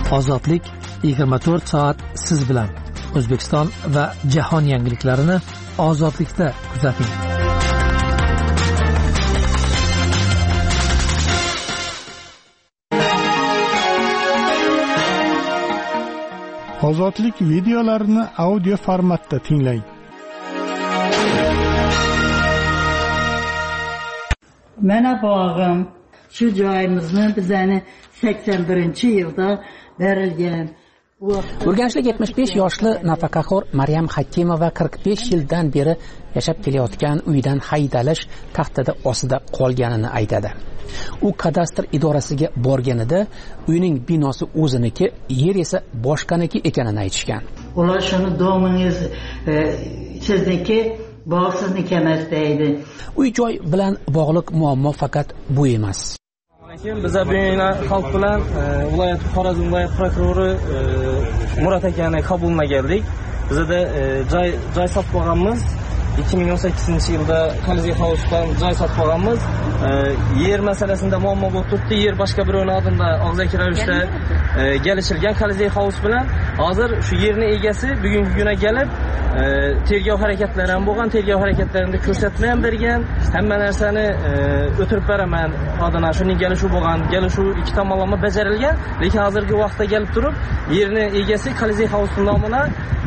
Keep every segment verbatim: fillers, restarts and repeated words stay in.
Ozodlik yigirma to'rt soat siz bilan. O'zbekiston va jahon yangiliklarini Ozodlikda kuzating. Ozodlik videolarini audio formatda tinglang. Mana bog'im shu joyimizni bizani sakson birinchi yilda berilgan. Urganchlik yetmish besh yoshli nafaqaxo'r Maryam Hakimova qirq besh yildan beri yashab kelayotgan uydan haydalish tahdidi ostida qolganini aytadi. U kadastr idorasiga borganida uyning binosi o'ziniki, yer esa boshqaniki ekanini aytishgan. Ular shuni domingiz e, sizniki, bog' sizniki emas deydi. Uy joy bilan bog'liq muammo faqat bu emas. Biza buyina xalq bilan viloyat Xorazm viloyat prokurori Murat akani qabuluna keldik. Bizda joy joy sotib olganmiz. ikki ming o'n sakkizinchi yilda Kaliziy Hous'dan joy sotib olganmiz. Yer masalasida muammo bo'lib turibdi. Yer boshqa birovning odimda og'zaki ravishda kelishilgan Kaliziy House bilan. Hozir shu yerning egasi bugungi kunda kelib tergov harakatlari ham bo'lgan, tergov harakatlarida ko'rsatma ham bergan, hamma narsani o'tirib beraman, odana shuning kelishuv bo'lgan, kelishuv ikki tomonlama bajarilgan, lekin hozirgi vaqtda kelib turib, yerni egasi Kaliziy House nomiga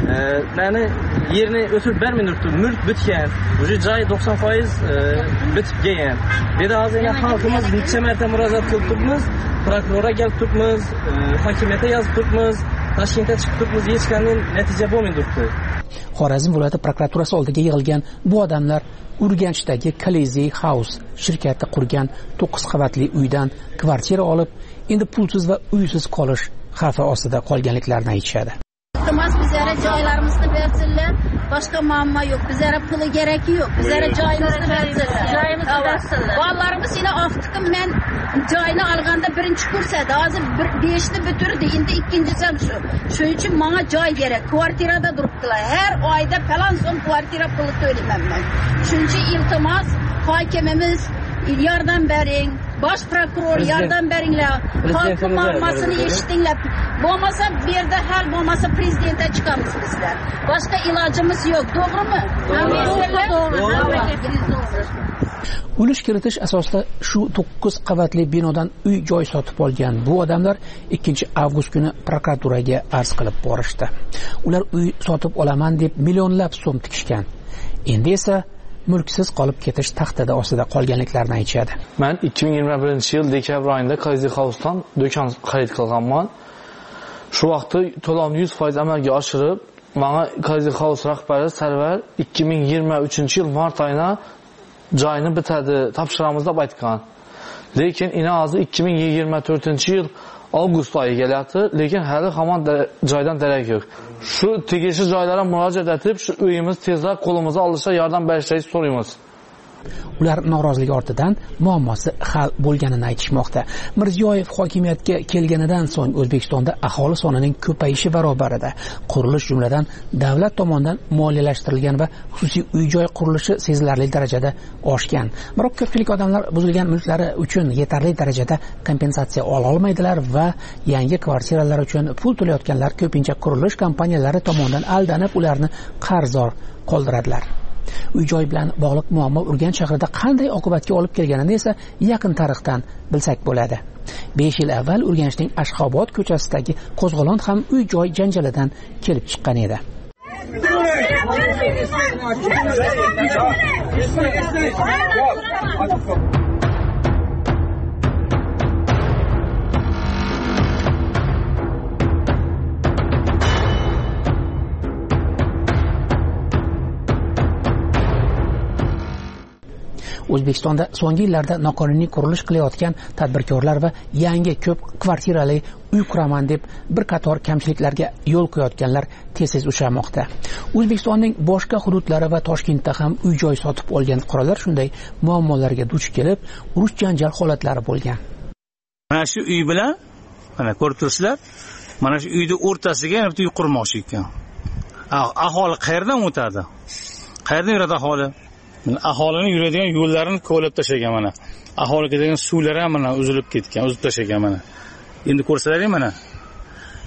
meni yerni o'tirib bermayapti, mulk bitgan, o'sha joy to'qson foiz bitib kelgan. Dedi hozir xalqimiz necha marta murojaat qilib turibmiz, prokurorga kelib turibmiz, hokimiyatga yozib turibmiz, Toshkentga chiqib turibmiz, hech qanday natija bo'lmayapti. Xorazm viloyati prokuraturasi oldiga yig'ilgan bu odamlar Urganchdagi Kaliziy House shirkati qurgan to'qqiz qavatli uydan kvartira olib, endi pulsiz va uysiz qolish xavfi ostida qolganliklarini aytishadi. Iltimos bizlara joylarimizni bersinlar, boshqa muammo yo'q. Bizlara puli keragi yo'q. Bizlara joyimizni bersinlar. Joyimizni bersinlar. Bolalarimiz yana oftiqim men joyni olganda birinchi kursada, hozir beshni bitirdi, endi ikkinchisi ham shu. Shuning uchun menga joy kerak. Kvartirada turibdilar. Har oyda falan so'm kvartira puli to'layman men. Shuning uchun iltimos hokimimiz yordam bering. Bosh prokuror yordam beringlar. Xalq muammosini eshitinglar. Bo'lmasa bu yerda hal bo'lmasa prezidentga chiqamiz bizlar. Boshqa ilojimiz yo'q, to'g'rimi? Ulush kiritish asosida shu to'qqiz qavatli binodan uy joy sotib olgan bu odamlar ikkinchi avgust kuni prokuraturaga arz qilib borishdi. Ular uy sotib olaman deb millionlab so'm tikishgan. Endi esa mulksiz qolib ketish tahdidi ostida qolganliklarini aytishadi. Men ikki ming yigirma birinchi yil dekabr oyida Kaliziy Hous'dan do'kon xarid qilganman. Shu vaqtda to'lovni yuz foiz amalga oshirib, menga Kaliziy House rahbari Sarvar ikki ming yigirma uchinchi yil mart oyida joyni bitadi, topshiramiz deb aytgan. Lekin ina hozir ikki ming yigirma to'rtinchi yil avgust oyi kelyapti, lekin hali hamon joydan darak yo'q. Shu tegishli joylarga murojaat etib, shu uyimiz tezroq qo'limizga olishga yordam berishingizni so'raymiz. Ular norozilik ortidan muammosi hal bo'lganini aytishmoqda. Mirziyoyev hokimiyatga kelganidan so'ng O'zbekistonda aholi sonining ko'payishi barobarida qurilish jumladan davlat tomonidan moliyalashtirilgan va xususiy uy-joy qurilishi sezilarli darajada oshgan. Biroq ko'pchilik odamlar buzilgan mulklari uchun yetarli darajada kompensatsiya ola olmaydilar va yangi kvartiralar uchun pul to'layotganlar ko'pincha qurilish kompaniyalari tomonidan aldanib ularni qarzdor qoldiradilar. Uy-joy bilan bog'liq muammo Urganch shahrida qanday oqibatga olib kelganini esa yaqin tarixdan bilsak bo'ladi. besh yil avval Urganchning Ashxobod ko'chasidagi qo'zg'olon ham uy-joy janjalidan kelib chiqqan edi. O'zbekistonda so'nggi yillarda noqonuniy qurilish qilayotgan tadbirkorlar va yangi ko'p kvartirali uy quraman deb bir qator kamchiliklarga yo'l qo'yayotganlar tez-tez ushalmoqda. O'zbekistonning boshqa hududlari va Toshkentda ham uy-joy sotib olgan fuqarolar shunday muammolarga duch kelib, urush janjal holatlari bo'lgan. Mana shu uy bilan, mana ko'rib turibsizlar, mana shu uyning o'rtasiga yana bitta uy qurmoqchi ekan. Aholi qayerdan o'tadi? Qayerdan yuradi aholi? Aholining yuradigan yo'llarini ko'lab tashlagan mana. Aholi ketadigan suvlar ham mana uzilib ketgan, uzib tashlagan mana. Endi ko'rsalaring mana.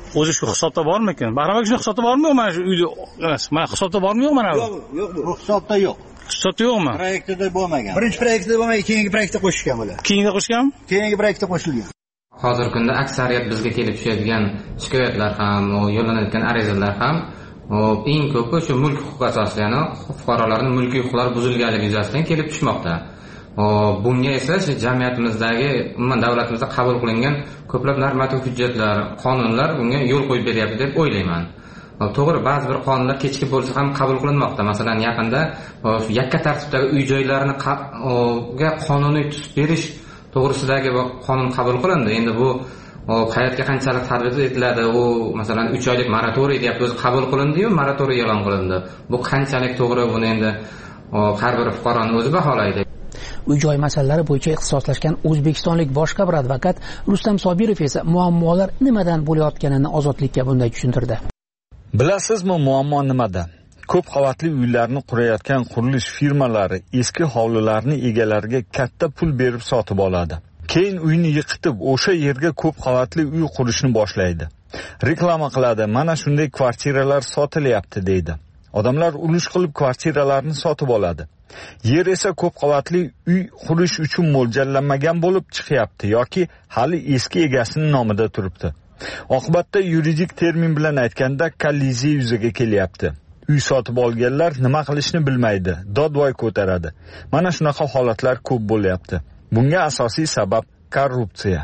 o'zi shu hisobda bormikan? Bahrom aka shuni hisobda bormi? Mana shu uyda emas. Mana hisobda bormi yo'q mana bu? Yo'q, yo'q, bu hisobda yo'q. Hisobda yo'qmi? Proyektida bo'lmagan. Birinchi proyektida bo'lmagan, keyingi proyektda qo'shishgan bular. Keyingi qo'shganmi? Keyingi proyektda qo'shilgan. Hozirgi kunda aksariyat bizga kelib tushadigan shikoyatlar ham, yo'llanayotgan arizalar ham eng ko'pi shu mulk huquqi asosida, ya'ni fuqarolarning mulkiy huquqlari buzilganligi yuzasidan kelib tushmoqda. Bunga esa shu jamiyatimizdagi, umuman davlatimizda qabul qilingan ko'plab normativ hujjatlar, qonunlar bunga yo'l qo'yib beryapti deb o'ylayman. To'g'ri, ba'zi bir qonunlar kechikib bo'lsa ham qabul qilinmoqda. Masalan, yaqinda yakka tartibdagi uy-joylarni ga qonuniy tus berish to'g'risidagi qonun qabul qilindi. Endi bu hayotga qanchalik tatbiq etiladi? U masalan uch oylik moratoriy deyapti, o'zi qabul qilindi-yu, moratoriy e'lon qilindi. Bu qanchalik to'g'ri, buni endi har bir fuqaroning o'zi baholaydi. Uy-joy masalalari bo'yicha ixtisoslashgan o'zbekistonlik bosh qabr advokat Rustam Sobirov esa muammolar nimadan bo'layotganini Ozodlikka bunday tushuntirdi. Bilasizmi, muammo nimada? Ko'p qavatli uylarni qurayotgan qurilish firmalari eski hovlilarni egalariga katta pul berib sotib oladi. Keyin uyni yiqitib, o'sha yerga ko'p qavatli uy qurishni boshlaydi. Reklama qiladi, mana shunday kvartiralar sotilyapti deydi. Odamlar ulush qilib kvartiralarni sotib oladi. Yer esa ko'p qavatli uy qurish uchun mo'ljallanmagan bo'lib chiqyapti yoki hali eski egasining nomida turibdi. Oqibatda yuridik termin bilan aytganda kolliziya yuzaga kelyapti. Uy sotib olganlar nima qilishni bilmaydi, dodvoy ko'taradi. Mana shunaqa holatlar ko'p bo'lyapti. Bunga asosiy sabab korrupsiya.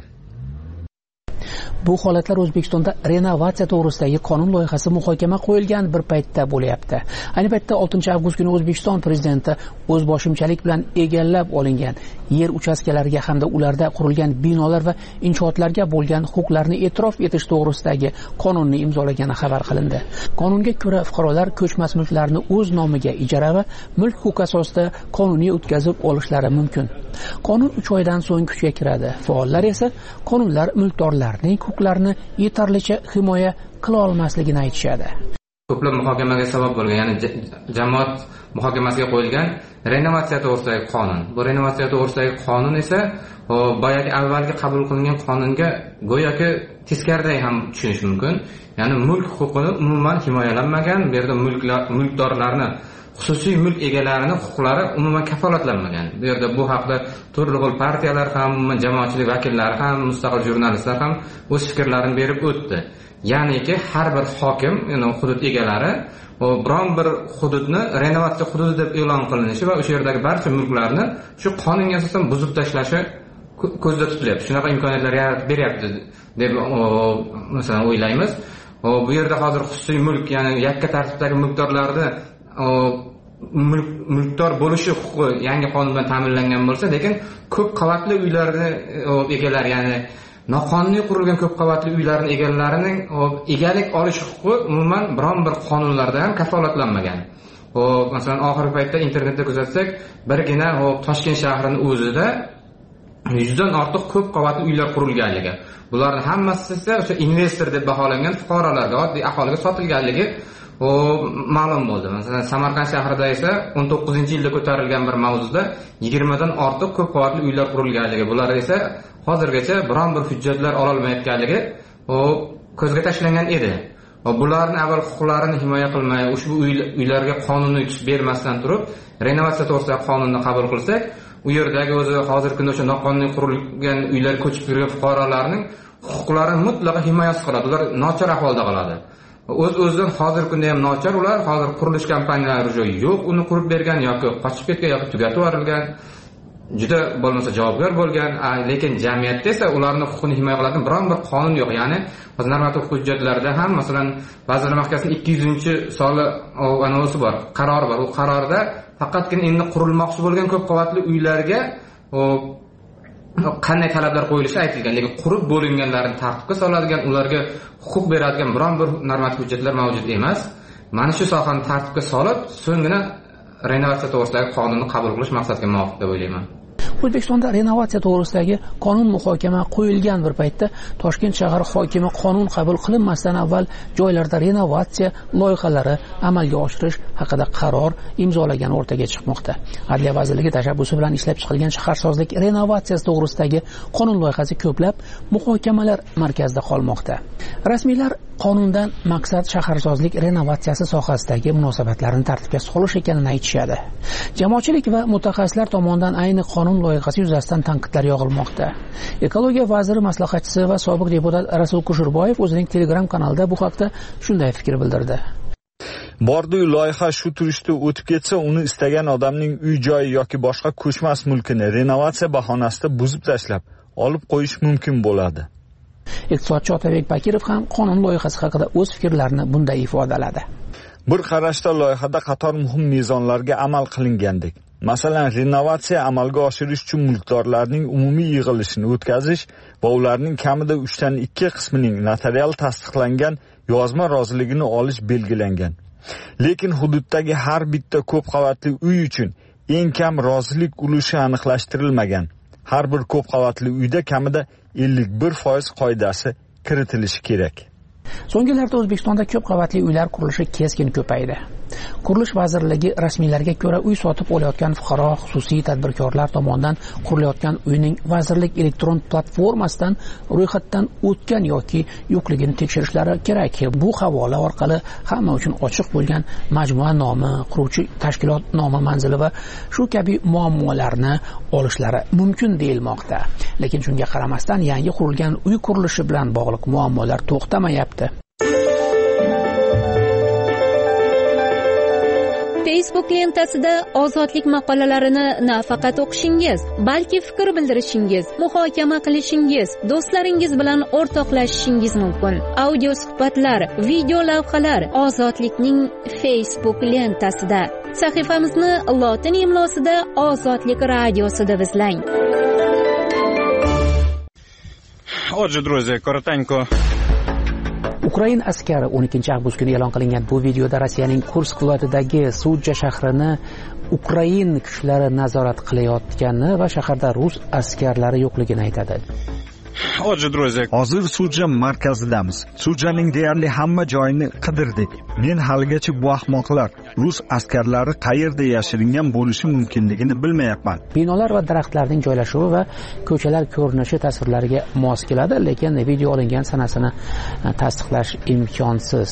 Bu holatlar O'zbekistonda renovatsiya to'g'risidagi qonun loyihasi muhokama qo'yilgan bir paytda bo'lyapti. Ayni paytda oltinchi avgust kuni O'zbekiston prezidenti o'zboshimchalik bilan egallab olingan yer uchastkalariga hamda ularda qurilgan binolar va inshootlarga bo'lgan huquqlarni e'tirof etish to'g'risidagi qonunni imzolagani xabar qilindi. Qonunga ko'ra fuqarolar ko'chmas mulklarni o'z nomiga ijara va mulk huquqi asosida qonuniy o'tkazib olishlari mumkin. Qonun uch oydan so'ng kuchga kiradi. Faollar esa qonunlar mulkdorlarning huquqlarini yetarlicha himoya qila olmasligini aytishadi. Ko'plab muhokamaga sabab bo'lgan, ya'ni jamoat muhokamasiga qo'yilgan renovatsiya to'g'risidagi qonun. Bu renovatsiya to'g'risidagi qonun esa boyagi avvalgi qabul qilingan qonunga go'yoki teskarday ham tushunish mumkin. Ya'ni mulk huquqi umuman himoyalanmagan, bu yerda mulkdorlarni, xususiy mulk egalarining huquqlari umuman kafolatlanmagan. Bu yerda bu haqda turli xil partiyalar ham, jamoatchilik vakillari ham, mustaqil jurnalistlar ham o'z fikrlarini berib o'tdi. Ya'niki har bir hokim, ya'ni hudud egalari biron bir hududni renovatsiya hududi deb e'lon qilinishi va o'sha yerdagi barcha mulklarni shu qonunga asosan buzib tashlashi ko'zda tutilyapti. Shunaqa imkoniyatlar yaratib beryapti deb masalan o'ylaymiz. Bu yerda hozir xususiy mulk, ya'ni yakka tartibdagi mulkdorlarni mulk mulkdor bo'lishi huquqi yangi qonun bilan ta'minlangan bo'lsa, lekin ko'p qavatli uylarni egalari, ya'ni noqonuniy qurilgan ko'p qavatli uylarning egalarining egalik olish huquqi umuman biron bir qonunlarda ham kafolatlanmagan. Hop, masalan, oxirgi paytda internetda kuzatsak, birgina Toshkent shahrining o'zida yuzdan ortiq ko'p qavatli uylar qurilganligi. Bularning hammasi esa o'sha investor deb baholangan fuqarolarga, oddiy aholiga sotilganligi o ma'lum bo'ldi. Masalan, Samarqand shahrida esa o'n to'qqizinchi yilda ko'tarilgan bir mavzuda yigirmadan ortiq ko'p qavatli uylar qurilganligi, bular esa hozirgacha biron bir hujjatlar ola olmayotganligi o ko'zga tashlangan edi. Va bularning avval huquqlarini himoya qilmay, ushbu uylarga qonuniy tus bermasdan turib, renovatsiya to'g'risidagi qonunni qabul qilsak, u yerdagi o'zi hozirgi kunda o'sha noqonuniy qurilgan uylar ko'chib kirgan fuqarolarning huquqlarini mutlaqo himoyasiz qiladi. Ular nochor ahvolda qoladi. O'z-o'zidan hozir kunda ham nochor, ular hozir qurilish kompaniyalari joy yo'q, uni qurib bergan yoki qochib ketgan yoki tugatib yuborilgan, juda bo'lmasa javobgar bo'lgan, lekin jamiyatda esa ularning huquqini himoya qiladigan biron bir qonun yo'q. Ya'ni hozir normativ hujjatlarda ham, masalan, Vazirlar Mahkamasining ikki yuzinchi soni anosi bor, qaror bor. U qarorda faqatgina endi qurilmoqchi bo'lgan ko'p qavatli uylarga qanday talablar qo'yilishi aytilgan, lekin qurib bo'linganlarni tartibga soladigan, ularga huquq beradigan biron bir normativ hujjatlar mavjud emas. Mana shu sohani tartibga solib, so'nggina renovatsiya to'g'risidagi qonunni qabul qilish maqsadga muvofiq deb o'ylayman. O'zbekistonda renovatsiya to'g'risidagi qonun muhokama qo'yilgan bir paytda Toshkent shahar hokimi qonun qabul qilinmasdan avval joylarda renovatsiya loyihalari amalga oshirish haqida qaror imzolagan o'rtaga chiqmoqda. Adliya vazirligi tashabbusi bilan ishlab chiqilgan shaharsozlik renovatsiyasi to'g'risidagi qonun loyihasi ko'plab muhokamalar markazida qolmoqda. Rasmiylar Qonundan maqsad shaharsozlik renovatsiyasi sohasidagi munosabatlarni tartibga solish ekanini aytishadi. Jamoatchilik va mutaxassislar tomonidan ayni qonun loyihasi yuzasidan tanqidlar yog'ilmoqda. Ekologiya vaziri maslahatchisi va sobiq deputat Rasul Kushurboyev o'zining Telegram kanalida bu haqda shunday fikr bildirdi. Bordi loyiha shu turishda o'tib ketsa, uni istagan odamning uy-joyi yoki boshqa ko'chmas mulkini renovatsiya bahonasida buzib tashlab, olib qo'yish mumkin bo'ladi. Iqtisodchi Otabek Bakirov ham qonun loyihasi haqida o'z fikrlarini bunday ifodaladi. Bir qarashda loyihada qator muhim mezonlarga amal qilingandek. Masalan, renovatsiya amalga oshirish uchun mulkdorlarning umumiy yig'ilishini o'tkazish va ularning kamida uchdan ikki qismining notarial tasdiqlangan yozma roziligini olish belgilangan. Lekin hududdagi har bitta ko'p qavatli uy uchun eng kam rozilik ulushi aniqlashtirilmagan. Har bir ko'p qavatli uyda kamida ellik bir foiz qoidasi kiritilishi kerak. So'nggi yillarda O'zbekistonda ko'p qavatli uylar qurilishi keskin ko'paydi. Qurilish vazirligi rasmiylariga ko'ra, uy sotib olayotgan fuqaro, xususiy tadbirkorlar tomonidan qurilayotgan uyning vazirlik elektron platformasidan ro'yxatdan o'tgan yoki yo'qligini tekshirishlari kerak. Bu havola orqali hamma uchun ochiq bo'lgan majmua nomi, quruvchi tashkilot nomi, manzili va shu kabi muammolarni olishlari mumkin deyilmoqda. Lekin shunga qaramasdan yangi qurilgan uy qurilishi bilan bog'liq muammolar to'xtamayapti. Facebook lentasida ozodlik maqolalarini nafaqat o'qishingiz, balki fikr bildirishingiz, muhokama qilishingiz, do'stlaringiz bilan o'rtoqlashishingiz mumkin. Audio suhbatlar, video lavhalar Ozodlikning Facebook lentasida. Sahifamizni lotin imlosida Ozodlik radiosida izlang. Отже, друзья, коротенько. Ukrain askari o'n ikkinchi avgust kuni e'lon qilingan bu videoda Rossiyaning Kursk viloyatidagi Sudja shahrini Ukrain kuchlari nazorat qilayotgani va shaharda rus askarlari yo'qligini aytadi. Отже, друзья, hozir Sudja markazidamiz. Sudjaning deyarli hamma joyini qidirdik. Men haligacha bu ahmoqlar rus askarlari qayerda yashiringan bo'lishi mumkinligini bilmayapman. Binolar va daraxtlarning joylashuvi va ko'chalar ko'rinishi tasvirlariga mos keladi, lekin video olingan sanasini tasdiqlash imkonsiz.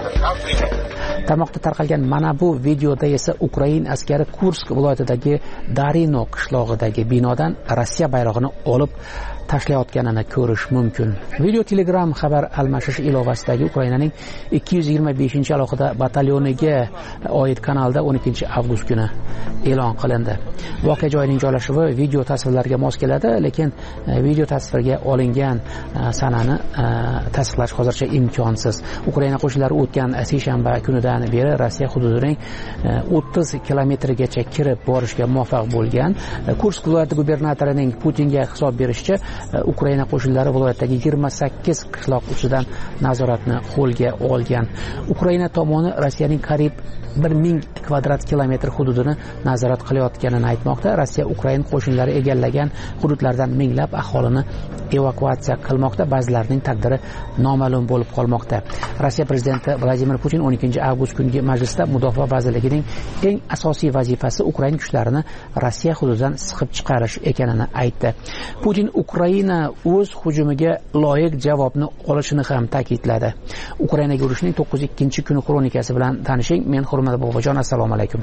Tarmoqda tarqalgan mana bu videoda esa Ukrain askari Kursk viloyatidagi Darino qishlog'idagi binodan Rossiya bayrog'ini olib tashlayotganini ko'rish mumkin. Video Telegram xabar almashish ilovasidagi Ukrainaning ikki yuz yigirma beshinchi alohida batalyoniga oid kanalda o'n ikkinchi avgust kuni e'lon qilindi. Voqea joyining joylashuvi video tasvirlariga mos keladi, lekin video tasvirga olingan sanani tasdiqlash hozircha imkonsiz. Ukraina qo'shinlari o'tgan seshanba kunidan beri Rossiya hududining o'ttiz kilometrgacha kirib borishga muvaffaq bo'lgan. Kursk viloyati gubernatorining Putinga hisob berishicha, Ukraina qo'shinlari viloyatdagi yigirma sakkiz qishloq ustidan nazoratni qo'lga olgan. Ukraina tomoni Rossiyaning qariyb bir ming kvadrat kilometr hududini nazorat qilayotganini aytmoqda. Rossiya Ukraina qo'shinlari egallagan hududlardan minglab aholini evakuatsiya qilmoqda. Ba'zilarining taqdiri noma'lum bo'lib qolmoqda. Rossiya prezidenti Vladimir Putin o'n ikkinchi avgust kungi majlisda mudofaa vazirligining eng asosiy vazifasi Ukraina kuchlarini Rossiya hududidan siqib chiqarish ekanini aytdi. Putin Ukraina o'z hujumiga loyiq javobni olishini ham ta'kidladi. Ukrainaga urushning to'qqiz ikkinchi kuni kronikasi bilan tanishing. Men Hurmat Bobojon, assalomu alaykum.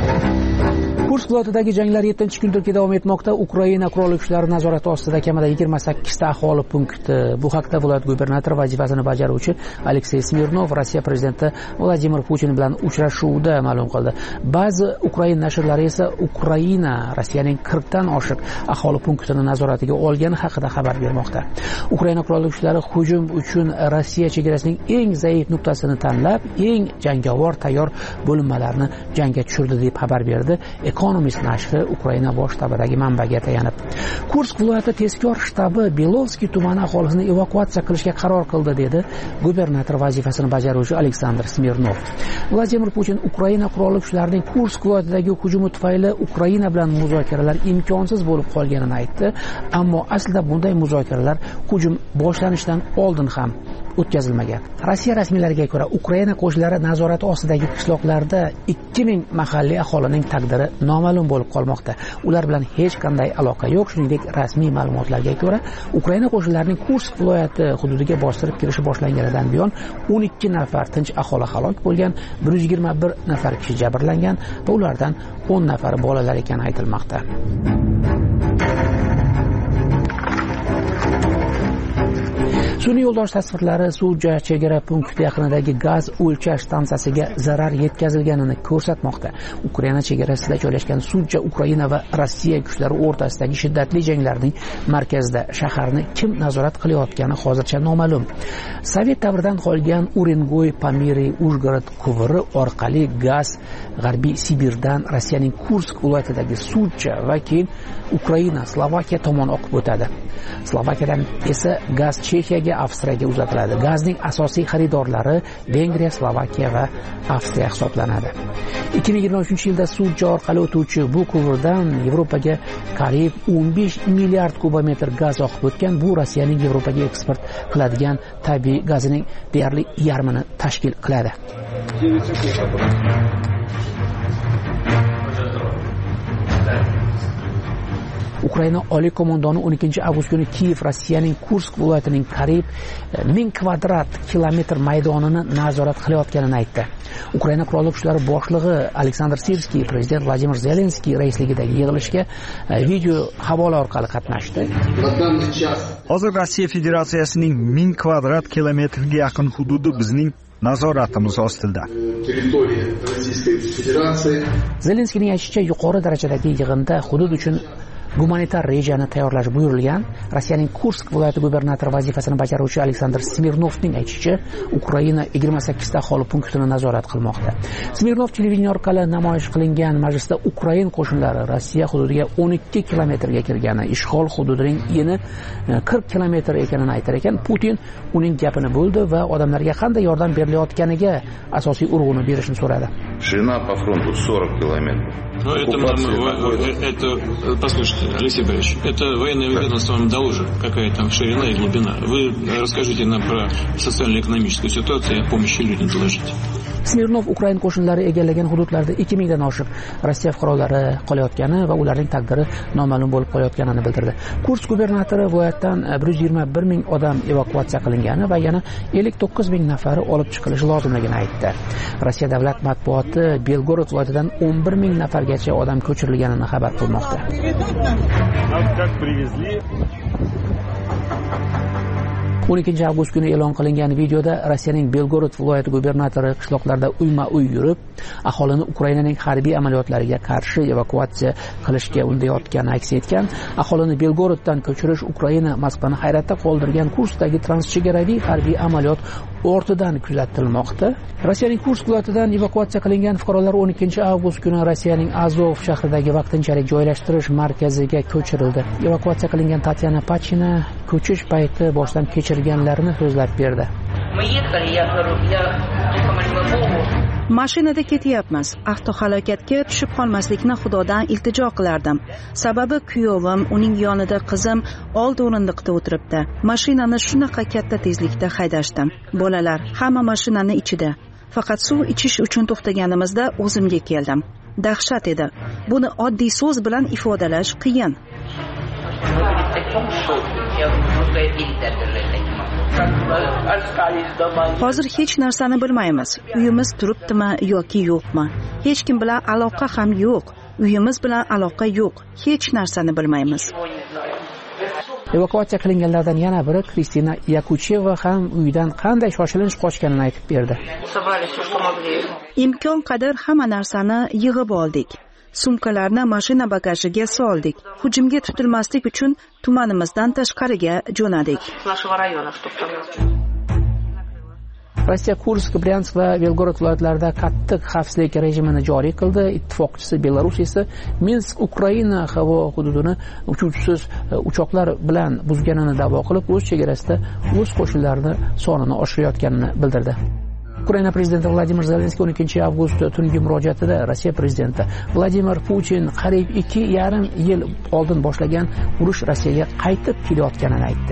Kursk viloyatidagi janglar yettinchi kundirki davom etmoqda. Ukraina qurolli kuchlari nazorati ostida kamida yigirma sakkizta aholi punkti. Bu haqda viloyat gubernatori vazifasini bajaruvchi Aleksey Smirnov Rossiya prezidenti Vladimir Putin bilan uchrashuvda ma'lum qildi. Ba'zi Ukraina nashrlari esa Ukraina Rossiyaning qirqdan oshiq aholi punktini nazoratiga olgani haqida xabar bermoqda. Ukraina qurolli kuchlari hujum uchun Rossiya chegarasining eng zaif nuqtasini tanlab, eng jangovar tayyor bo'linmalarni jangga tushirdi deb xabar berdi. Economist nashri Ukraina bosh shtabidagi manbaga tayanib. Kursk viloyati tezkor shtabi Belovskiy tumani aholisini evakuatsiya qilishga qaror qildi, dedi gubernator vazifasini bajaruvchi Aleksandr Smirnov. Vladimir Putin Ukraina qurolli kuchlarining Kursk viloyatidagi hujumi tufayli Ukraina bilan muzokaralar imkonsiz bo'lib qolganini aytdi, ammo aslida bunday muzokaralar hujum boshlanishidan oldin ham o'tkazilmagan. Rossiya rasmiylariga ko'ra, Ukraina qo'shinlari nazorati ostidagi qishloqlarda ikki ming mahalliy aholining taqdiri noma'lum bo'lib qolmoqda. Ular bilan hech qanday aloqa yo'q. Shuningdek, rasmiy ma'lumotlarga ko'ra, Ukraina qo'shinlarining Kursk viloyati hududiga bostirib kirishi boshlanganidan buyon o'n ikki nafar tinch aholi halok bo'lgan, bir yuz yigirma bir nafar kishi jabrlangan va ulardan o'n nafari bolalar ekani aytilmoqda. Sun'iy yo'ldosh tasvirlari Suja chegara punkti yaqinidagi gaz o'lchash stansiyasiga zarar yetkazilganini ko'rsatmoqda. Ukraina chegarasida joylashgan Suja Ukraina va Rossiya kuchlari o'rtasidagi shiddatli janglarning markazida shaharni kim nazorat qilayotgani hozircha noma'lum. Sovet davridan qolgan Urengoy, Pamiri, Uzhgorod quvuri orqali gaz G'arbiy Sibirdan Rossiyaning Kursk viloyatidagi Suja va keyin Ukraina, Slovakiya tomon oqib o'tadi. Slovakiyadan esa gaz Chexiyaga, Avstriyaga uzatiladi. Gazning asosiy xaridorlari Vengriya, Slovakiya va Avstriya hisoblanadi. ikki ming yigirma uchinchi yilda Suja orqali o'tuvchi bu quvurdan Yevropaga qariyb o'n besh milliard kubometr gaz oqib o'tgan. Bu Rossiyaning Yevropaga eksport qiladigan tabiiy gazining deyarli yarmini tashkil qiladi. Ukraina oliy qo'mondoni o'n ikkinchi avgust kuni Kiyev Rossiyaning Kursk viloyatining qariyb ming kvadrat kilometr maydonini nazorat qilayotganini aytdi. Ukraina qurolli kuchlari boshlig'i Aleksandr Sirskiy prezident Vladimir Zelenskiy raisligidagi yig'ilishga video havola orqali qatnashdi. Hozir Rossiya Federatsiyasining ming kvadrat kilometrga yaqin hududi bizning nazoratimiz ostida. Zelenskiyning aytishicha, yuqori darajadagi yig'inda hudud uchun gumanitar rejani tayyorlash buyurilgan. Rossiyaning Kursk viloyati gubernatori vazifasini bajaruvchi Aleksandr Smirnovning aytishicha, Ukraina yigirma sakkizta aholi punktini nazorat qilmoqda. Smirnov televideniya orqali namoyish qilingan majlisda Ukraina qo'shinlari Rossiya hududiga o'n ikki kilometrga kirgani, ishg'ol hududining eni qirq kilometr ekanini aytar ekan. Putin uning gapini bo'ldi va odamlarga qanday yordam berilayotganiga asosiy urg'uni berishni so'radi. Ширина по фронту сорок километров. Ну, это, это, послушайте, Алексей Борисович, это военное ведомство вам доложит, какая там ширина и глубина. Вы расскажите нам про социально-экономическую ситуацию и о помощи людям доложите. Smirnov Ukraina qo'shinlari egallagan hududlarda ikki mingdan oshiq Rossiya fuqarolari qolayotgani va ularning taqdiri noma'lum bo'lib qolayotganini bildirdi. Kursk gubernatori viloyatdan bir yuz yigirma bir ming odam evakuatsiya qilingani va yana ellik to'qqiz ming nafari olib chiqilishi lozimligini aytdi. Rossiya davlat matbuoti Belgorod viloyatidan o'n bir ming nafargacha odam ko'chirilganini xabar qilmoqda. o'n ikkinchi avgust kuni e'lon qilingan videoda Rossiyaning Belgorod viloyati gubernatori qishloqlarda uyma-uy yurib, aholini Ukrainaning harbiy amaliyotlariga qarshi evakuatsiya qilishga undayotgani aks etgan. Aholini Belgoroddan ko'chirish Ukraina Moskvani hayratda qoldirgan Kurskdagi transchegaraviy harbiy amaliyot ortidan kuzatilmoqda. Rossiyaning Kursk viloyatidan evakuatsiya qilingan fuqarolar o'n ikkinchi avgust kuni Rossiyaning Azov shahridagi vaqtinchalik joylashtirish markaziga ko'chirildi. Evakuatsiya qilingan Tatyana Pachina ko'chish payti boshdan kechirganlarini so'zlab berdi. Mashinada ketyapmiz. Avtohalokatga tushib qolmaslikni Xudodan iltijo qilardim. Sababi kuyovim, uning yonida qizim old o'rindiqda o'tiribdi. Mashinani shunaqa katta tezlikda haydashdim. Bolalar hamma mashinani ichida. Faqat suv ichish uchun to'xtaganimizda o'zimga keldim. Dahshat edi. Buni oddiy so'z bilan ifodalash qiyin. Hozir hech narsani bilmaymiz. Uyimiz turibdimi yoki yo'qmi? Hech kim bilan aloqa ham yo'q. Uyimiz bilan aloqa yo'q. Hech narsani bilmaymiz. Evakuatsiya qilinganlardan yana biri Kristina Yakucheva ham uydan qanday shoshilinch qochganini aytib berdi. Imkon qadar hamma narsani yig'ib oldik. Sumkalarni mashina bagajiga soldik. Hujumga tutilmaslik uchun tumanimizdan tashqariga jo'nadik. Rossiya Kursk, Bryansk va Belgorod viloyatlarida qattiq xavfsizlik rejimini joriy qildi. Ittifoqchisi Belarus esa Minsk Ukraina havo hududini uchuvchisiz uchoqlar bilan buzganini da'vo qilib, o'z chegarasida o'z qo'shinlarini sonini oshirayotganini bildirdi. Ukraina prezidenti Vladimir Zelenskiy o'n ikkinchi avgust tungi murojaatida Rossiya prezidenti Vladimir Putin qariyb ikki yarim yil oldin boshlagan urush Rossiyaga qaytib kelayotganini aytdi.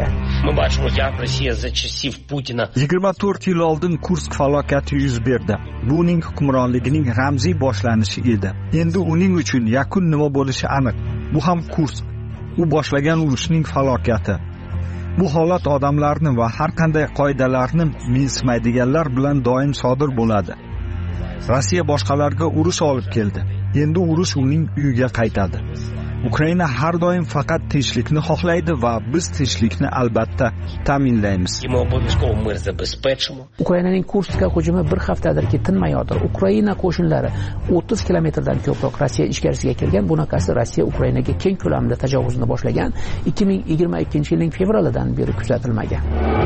yigirma to'rt yil oldin Kursk falokati yuz berdi. Bu uning hukmronligining ramziy boshlanishi edi. Endi uning uchun yakun nima bo'lishi aniq. Bu ham Kursk. U boshlagan urushning falokati. Bu holat odamlarni va har qanday qoidalarni mensimaydiganlar bilan doim sodir bo'ladi. Rossiya boshqalarga urush olib keldi. Endi urush uning uyiga qaytadi. Ukraina har doim faqat tinchlikni xohlaydi va biz tinchlikni albatta ta'minlaymiz. Ukrainaning Kurskka hujumi bir haftadirki tinmayotir. Ukraina qo'shinlari o'ttiz kilometrdan ko'proq Rossiya ichkarisiga kirgan. Bunaqasi Rossiya Ukrainaga keng ko'lamda tajovuzni boshlagan ikki ming yigirma ikkinchi yilning fevralidan beri kuzatilmagan.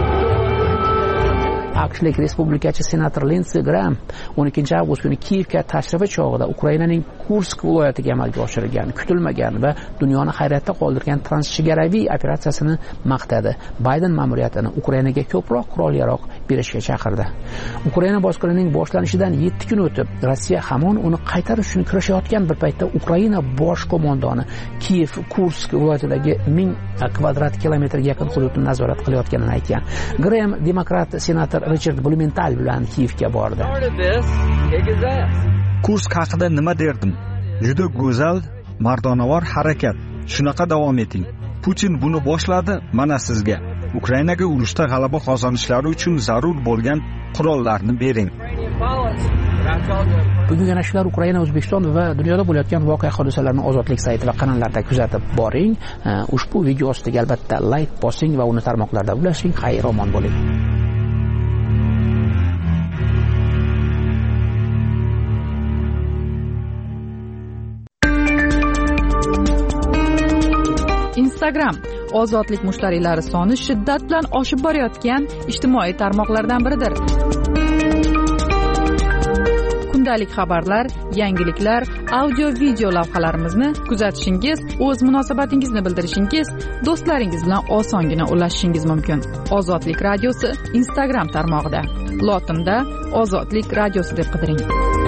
AQShlik respublikachi senator Lindsey Graham o'n ikkinchi avgust kuni Kiyevga tashrifi chog'ida Ukrainaning Kursk viloyatiga amalga oshirilgan, kutilmagan va dunyoni hayratda qoldirgan transchegaraviy operatsiyasini maqtadi. Bayden ma'muriyatini Ukrainaga ko'proq qurol-yarog' berishga chaqirdi. Ukraina bosqinining boshlanishidan yetti kun o'tib, Rossiya hamon uni qaytarish uchun kurashayotgan bir paytda Ukraina bosh qo'mondoni Kiyev Kursk viloyatidagi ming kvadrat kilometrga yaqin hududni nazorat qilayotganini aytgan. Graham demokrat senator Richard Blumenthal bilan Kiyevga bordi. Kursk haqida nima derdim? Juda go'zal, mardonavor harakat. Shunaqa davom eting. Putin buni boshladi, mana sizga. Ukrainaga urushda g'alaba qozonishlari uchun zarur bo'lgan qurollarni bering. Bugungi nashrlar Ukraina, O'zbekiston va dunyoda bo'layotgan voqea hodisalarni Ozodlik sayti va kanallarda kuzatib boring. Ushbu video ostiga albatta like bosing va uni tarmoqlarda ulashing. Xayr-omon bo'ling. Instagram ozodlik mushtariylari soni shiddat bilan oshib borayotgan ijtimoiy tarmoqlardan biridir. Kundalik xabarlar, yangiliklar, audio-video lavhalarimizni kuzatishingiz, o'z munosabatingizni bildirishingiz, do'stlaringiz bilan osongina ulashishingiz mumkin. Ozodlik radiosi Instagram tarmog'ida. Lotinda Ozodlik radiosi deb qidiring.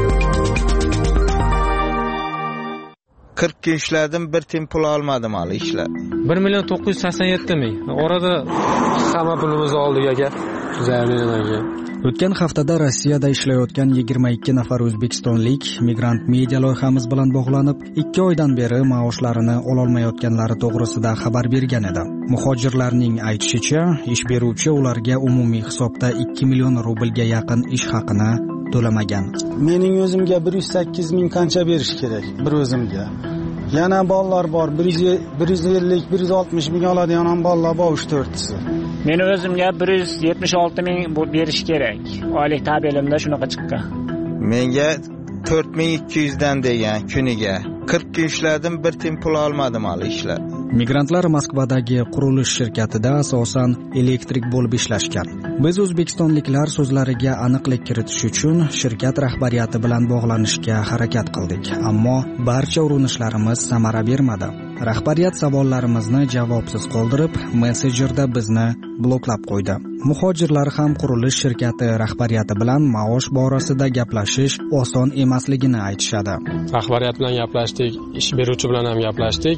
qirq kun ishladim, bir tiyin pul olmadim hali ishlar. bir million to'qqiz yuz sakson yetti ming. Orada hamma pulimizni oldik aka. Zaminlarga. O'tgan haftada Rossiyada ishlayotgan yigirma ikki nafar o'zbekistonlik migrant media loyihamiz bilan bog'lanib, ikki oydan beri maoshlarini ololmayotganlari to'g'risida xabar bergan edi. Muhojirlarning aytishicha, ish beruvchi ularga umumiy hisobda ikki million rublga yaqin ish haqini to'lamagan. Mening o'zimga bir yuz sakkiz ming qancha berish kerak bir o'zimga. Yana bolalar bor, bir yuz ellik bir yuz oltmish ming oladigan ham bolalar bor uch to'rttasi. Men o'zimga bir yuz yetmish olti ming berish kerak. Oylik tabelimda shunaqa chiqqan. Menga to'rt ming ikki yuz dan degan kuniga. qirq kun ishladim, bir tiyin pul olmadim hali ishlar. Migrantlar Moskvadagi qurilish shirkatida asosan elektrik bo'lib ishlashgan. Biz o'zbekistonliklar so'zlariga aniqlik kiritish uchun shirkat rahbariyati bilan bog'lanishga harakat qildik, ammo barcha urinishlarimiz samara bermadi. Rahbariyat savollarimizni javobsiz qoldirib, messenjerda bizni bloklab qo'ydi. Muhojirlar ham qurilish shirkati rahbariyati bilan maosh borasida gaplashish oson emasligini aytishadi. Rahbariyat bilan gaplashdik, ish beruvchi bilan ham gaplashdik.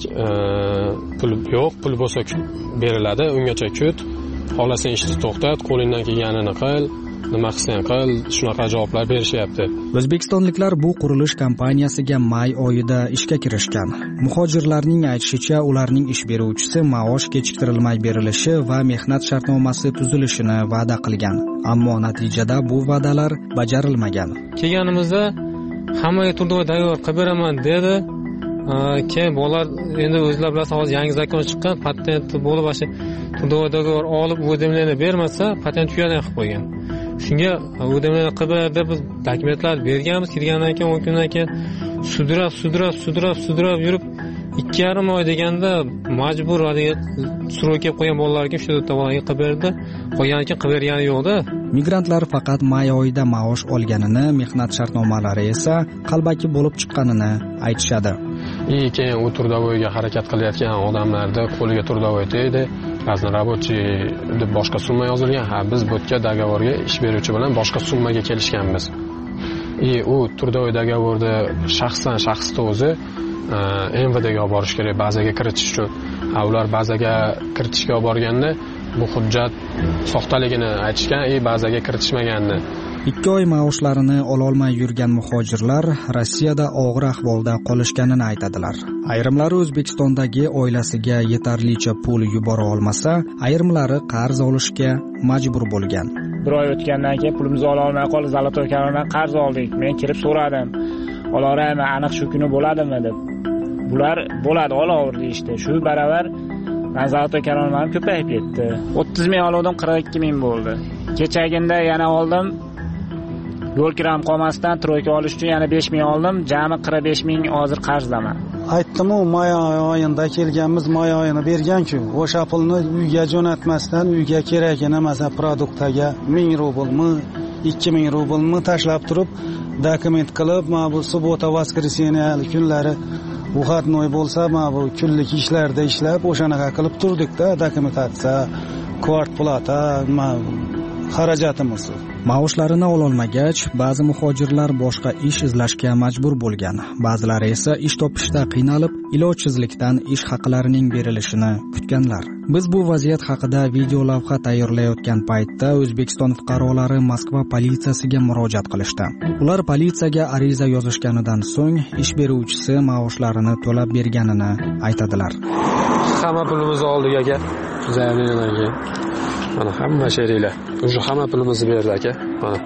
Pul yo'q, pul bo'lsa beriladi, ungacha kut. Xohlasang ishni to'xtat, qo'lingdan kelganini qil, nima qilsang qil, shunaqa javoblar berishyapti. O'zbekistonliklar bu qurilish kompaniyasiga may oyida ishga kirishgan. Muhojirlarning aytishicha, ularning ish beruvchisi maosh kechiktirilmay berilishi va mehnat shartnomasi tuzilishini va'da qilgan. Ammo natijada bu va'dalar bajarilmagan. Kelganimizda hammaga turdoy tayyor qilib beraman dedi. Keyin bolalar endi o'zlari bilasiz, hozir yangi zakon chiqqan, patent bo'lib asha turdoy tayyor olib o'dimlarni bermasa, patent tugadan qilib qo'ygan. Shunga o'dimlarni qilib deb biz dokumentlar berganmiz, kirgandan keyin o'n kundan keyin sudrab, sudrab, sudrab, sudrab yurib ikki yarim oy deganda majbur surov kelib qo'ygan bolalarga shu yerda bolaga qilib berdi. Qo'yganidan keyin qilib bergani yo'qda. Migrantlar faqat may oyida maosh olganini, mehnat shartnomalari esa qalbaki bo'lib chiqqanini aytishadi. и keyin u трудовойga harakat qilayotgan odamlarni qo'liga трудовой tegdi, ba'zan рабочий deb boshqa summa yozilgan. Ha, biz bu yerga doговорga ish beruvchi bilan boshqa summaga kelishganmiz. И u трудовой договорni shaxsan shaxsni o'zi M V Dga olib borish kerak bazaga kiritish uchun. Ha, ular bazaga kiritishga olib borganda bu hujjat soxtaligini aytishgan, и bazaga kiritishmaganini. ikki oy maoshlarini ololmay yurgan muhojirlar Rossiyada og'ir ahvolda qolishganini aytadilar. Ayrimlari O'zbekistondagi oilasiga yetarlicha pul yubora olmasa, ayrimlari qarz olishga majbur bo'lgan. Bir oy o'tgandan keyin pulimizni ola olmay qolib, Zolotoy kanaldan qarz oldik. Men kirib so'radim. Olaveraymi, aniq shu kuni bo'ladimi deb. Bular bo'ladi, olaver deyishdi. Shu baravar men Zolotoy kanalim ko'payib ketdi. o'ttiz ming oldim, qirq ikki ming bo'ldi. Kechagina yana oldim. Yo'l kiram qolmasdan troyka olish uchun yana besh ming oldim. Jami qirq besh ming hozir qarzdaman. Aytdim-ku, may oyida kelganmiz, may oyini bergan-ku. O'sha pulni uyga jo'natmasdan, uyga kerakini, masalan, produktga ming rublmi, ikki ming rublmi tashlab turib, dokument qilib, mana bu subota, voskreseniya kunlari выходной bo'lsa, mana bu kunlik ishlarda ishlab, o'shanaqa qilib turdik-da, dokumentatsiya, kvart plata, xarajatimiz. Maoshlarini ololmagach, ba'zi muhojirlar boshqa ish izlashga majbur bo'lgan. Ba'zilari esa ish topishda qiynalib, ilojsizlikdan ish haqlarining berilishini kutganlar. Biz bu vaziyat haqida video lavha tayyorlayotgan paytda O'zbekiston fuqarolari Moskva politsiyasiga murojaat qilishdi. Ular politsiyaga ariza yozishganidan so'ng ish beruvchisi maoshlarini to'lab berganini aytadilar. Hamma pulimizni oldik aka. Zaminlarga. Mana hamma sheriklar. O'sha hamma pulimizni berdi aka. Mana.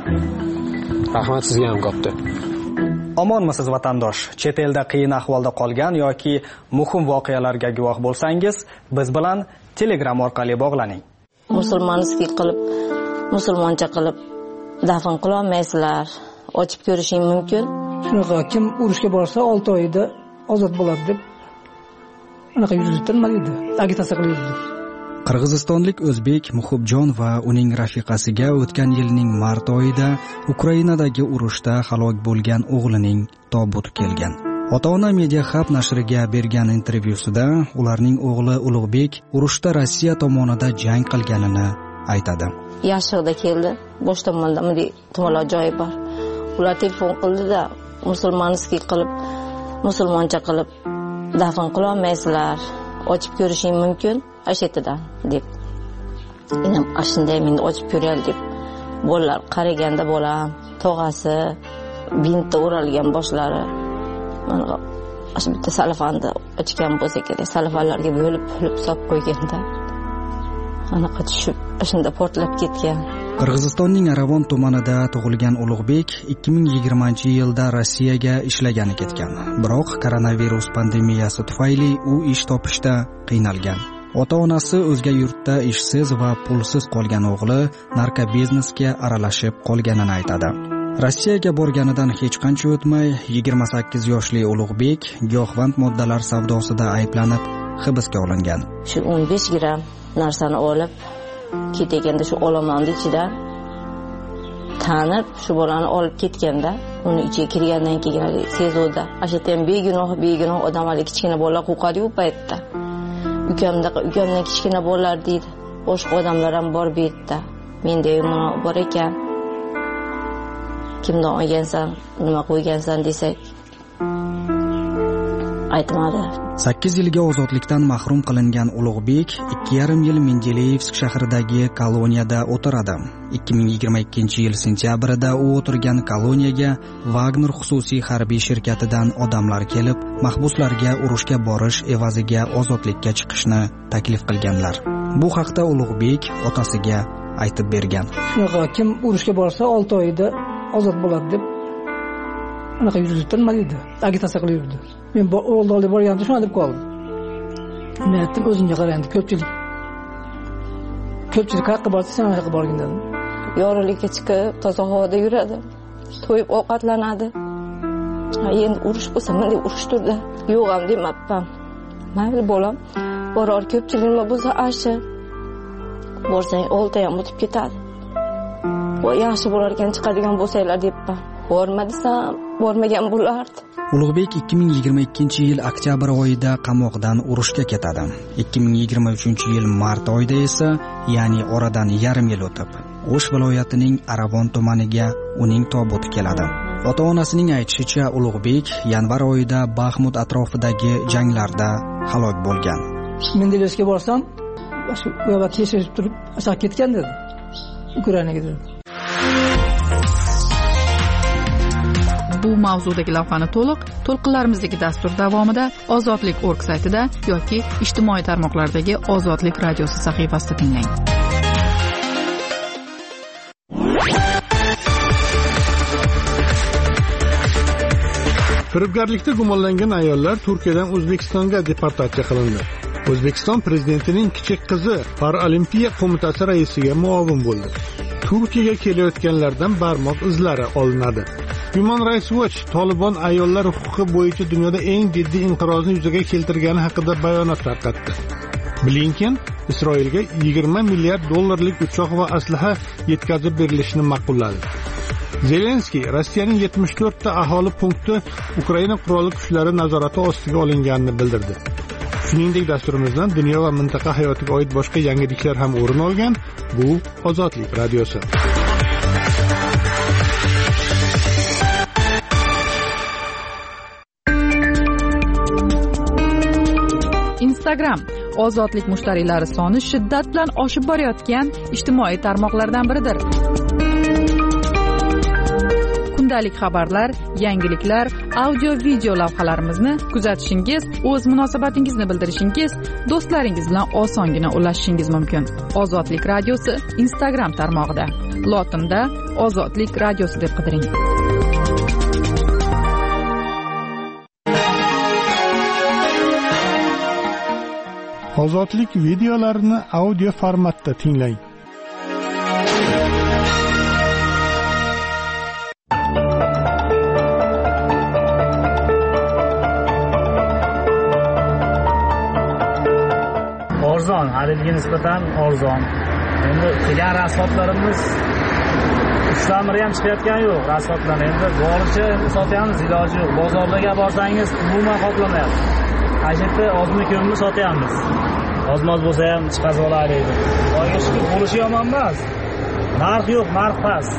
Rahmat sizga ham qopti. Omonmisiz vatandosh? Chet elda qiyin ahvolda qolgan yoki muhim voqealarga guvoh bo'lsangiz, biz bilan Telegram orqali bog'laning. Musulmonskiy qilib, musulmoncha qilib dafn qila olmaysizlar. Ochib ko'rishing mumkin. Shunaqa kim urushga borsa olti oyda ozod bo'ladi deb unaqa yuritirilmaydi. Agitatsiya qilyapti. Qirg'izistonlik o'zbek Muhibjon va uning rafiqasiga o'tgan yilning mart oyida Ukrainadagi urushda halok bo'lgan o'g'lining tobuti kelgan. Ota-ona Media Hub nashriga bergan intervyusida ularning o'g'li Ulug'bek urushda Rossiya tomonida jang qilganini aytadi. Yashig'da keldi. Bosh tomonda bunday tumanlar joyi bor. Ular telefon qildi-da, musulmonskiy qilib, musulmoncha qilib dafn qila olmaysizlar. Ochib ko'rishing mumkin. Ashetidan deb. Endi ashunday meni ochib ko'raylik deb. Bolalar qaraganda bolam, tog'asi, bintda o'ralgan boshlari. Mana shu bitta salafanda ochgan bo'lsa kerak, salafanlarga bo'lib bo'lib solib qo'yganda. Anaqa tushib, shunda portlab ketgan. Qirg'izistonning Aravon tumanida tug'ilgan Ulug'bek ikki ming yigirmanchi yilda Rossiyaga ishlagani ketgan. Biroq koronavirus pandemiyasi tufayli u ish topishda qiynalgan. Ota-onasi o'zga yurtda ishsiz va pulsiz qolgan o'g'li narkobiznesga aralashib qolganini aytadi. Rossiyaga borganidan hech qancha o'tmay yigirma sakkiz yoshli Ulug'bek giyohvand moddalar savdosida ayblanib hibsga olingan. Shu o'n besh gramm narsani olib ketganda shu olomonning ichidan tanib shu bolani olib ketganda uni ichiga kirgandan keyin sezuvda ashtam begunoh begunoh odamlar kichkina bolalar qo'rqadi u paytda. Ukamda ukamdan kichkina bolalar deydi. Boshqa odamlar ham bor bu yerda. Menda mana bor ekan. Kimdan olgansan, nima qo'ygansan desak aytmadi. sakkiz yilga ozodlikdan mahrum qilingan Ulug'bek ikki yarim yil Mendeleyevsk shahridagi koloniyada o'tiradi. ikki ming yigirma ikkinchi yil sentyabrida u o'tirgan koloniyaga Wagner xususiy harbiy shirkatidan odamlar kelib, mahbuslarga urushga borish evaziga ozodlikka chiqishni taklif qilganlar. Bu haqda Ulug'bek otasiga aytib bergan. Shunaqa kim urushga borsa olti oyda ozod bo'ladi deb unaqa yuritilmaydi. Agitatsiya qilyapti. Men o'g'il olib borganimda shuna deb qoldim. Men aytdim, o'zingga qaraydi, ko'pchilik. Ko'pchilik qayerga borsa sen qayerga borgin dedim. Yorug'likka chiqib, toza havoda yuradi. To'yib ovqatlanadi. Ha, endi urush bo'lsa, men urush turdi. Yo'q ham demabman. Mayli bolam, boror ko'pchilik nima bo'lsa ashi. Borsang olti ham o'tib ketadi. Voy yaxshi bo'lar ekan chiqadigan bo'lsanglar debman. Borma desam, bormagan bo'lardi. Ulug'bek ikki ming yigirma ikkinchi yil oktyabr oyida qamoqdan urushga ketadi. ikki ming yigirma uchinchi yil mart oyida esa, ya'ni oradan yarim yil o'tib, O'sh viloyatining Aravon tumaniga uning tobuti keladi. Ota-onasining aytishicha, Ulug'bek yanvar oyida Baxmut atrofidagi janglarda halok bo'lgan. Mendelevga borsam, shu yo'lda kechib turib, aşağı ketgan dedi. Ukrainaga dedi. Bu mavzudagi lavhani to'liq to'lqinlarimizdagi dastur davomida Ozodlik nokta org saytida yoki ijtimoiy tarmoqlardagi Ozodlik radiosi sahifasida tinglang. Firibgarlikda gumonlangan ayollar Turkiyadan O'zbekistonga deportatsiya qilindi. O'zbekiston prezidentining kichik qizi Paralimpiya qo'mitasi raisiga muavin bo'ldi. Turkiyaga kelayotganlardan barmoq izlari olinadi. Human Rights Watch Tolibon ayollar huquqi bo'yicha dunyoda eng jiddiy inqirozni yuzaga keltirgani haqida bayonot tarqatdi. Blinken Isroilga yigirma milliard dollarlik uchoq va aslaha yetkazib berilishini ma'qulladi. Zelenskiy Rossiyaning yetmish to'rt ta aholi punkti Ukraina qurolli kuchlari nazorati ostiga olinganini bildirdi. Shuningdek, dasturimizdan dunyo va mintaqa hayotiga oid boshqa yangiliklar ham o'rin olgan. Bu Ozodlik radiosi. Instagram Ozodlik mushtariylari soni shiddat bilan oshib borayotgan ijtimoiy tarmoqlardan biridir. Kundalik xabarlar, yangiliklar, audio-video lavhalarimizni kuzatishingiz, o'z munosabatingizni bildirishingiz, do'stlaringiz bilan osongina ulashishingiz mumkin. Ozodlik radiosi Instagram tarmog'ida. Lotinda Ozodlik radiosi deb qidiring. Ozodlik videolarini audio formatda tinglang. Arzon, haliga nisbatan arzon. Endi qilgan rasvotlarimiz uchtamiri ham chiqayotgani yo'q. Rasvotlar endi boricha sotyapmiz, iloji yo'q. Bozorlarga borsangiz umuman qoplamayapti. Ajitda ozmi ko'mni sotyapmiz. Ozmoz bo'lsa ham chiqazib olaylik. Oyga shukur bo'lishi yomon emas. Narx yo'q, narx past.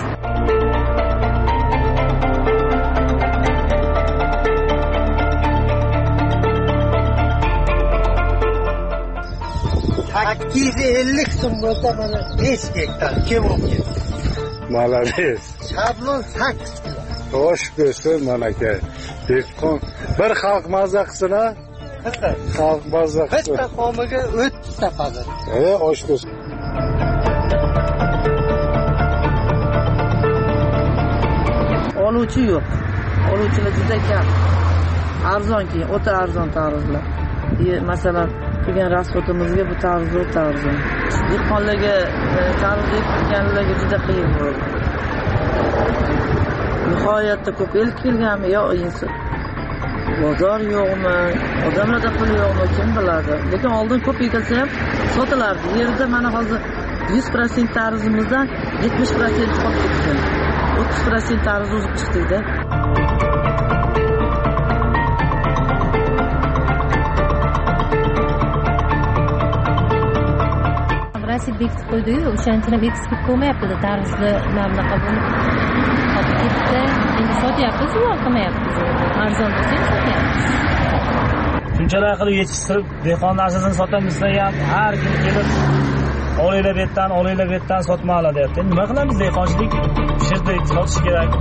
ikki yuz ellik so'm bo'lsa mana besh gektar kim olgan? Malades. Shablon sakkiz kilo. Xo'sh bo'lsin manaka. Dehqon bir xalq mazza qilsin-a? Xalq mazza qilsin. Bitta xomiga o'ttiz ta pazar. E, osh bo'lsin. Oluvchi yo'q. Oluvchilar juda kam. Arzonki, o'ta arzon tarzlar. Masalan, qilgan rasvotimizga bu tarz o'ta arzon. Dehqonlarga tarz qilganlarga juda qiyin bo'ldi. Nihoyatda ko'p el kelganmi yo inson. Bozor yo'qmi, odamlarda pul yo'qmi, kim biladi. Lekin oldin ko'p egilsa ham sotilardi. Yerda mana hozir yuz foiz tarzimizdan yetmish foiz qolib ketgan. o'ttiz foiz tarz o'zib chiqdi-da. Rasib bekitib qo'ydi-yu, o'shanchini eksport bo'lmayapti, tarzni mamlaqa bo'lib qolib ketdi. Endi sotyapmiz, yo'q qilmayapmiz. Arzon bo'lsa sotyapmiz. Shunchalar qilib yetishtirib, dehqon narsasini sotamiz ham har kim kelib olinglar bu yerdan, olinglar bu yerdan sotmoqlar deyapti. Nima qilamiz? Dehqonchilik shirdik, sotish kerak.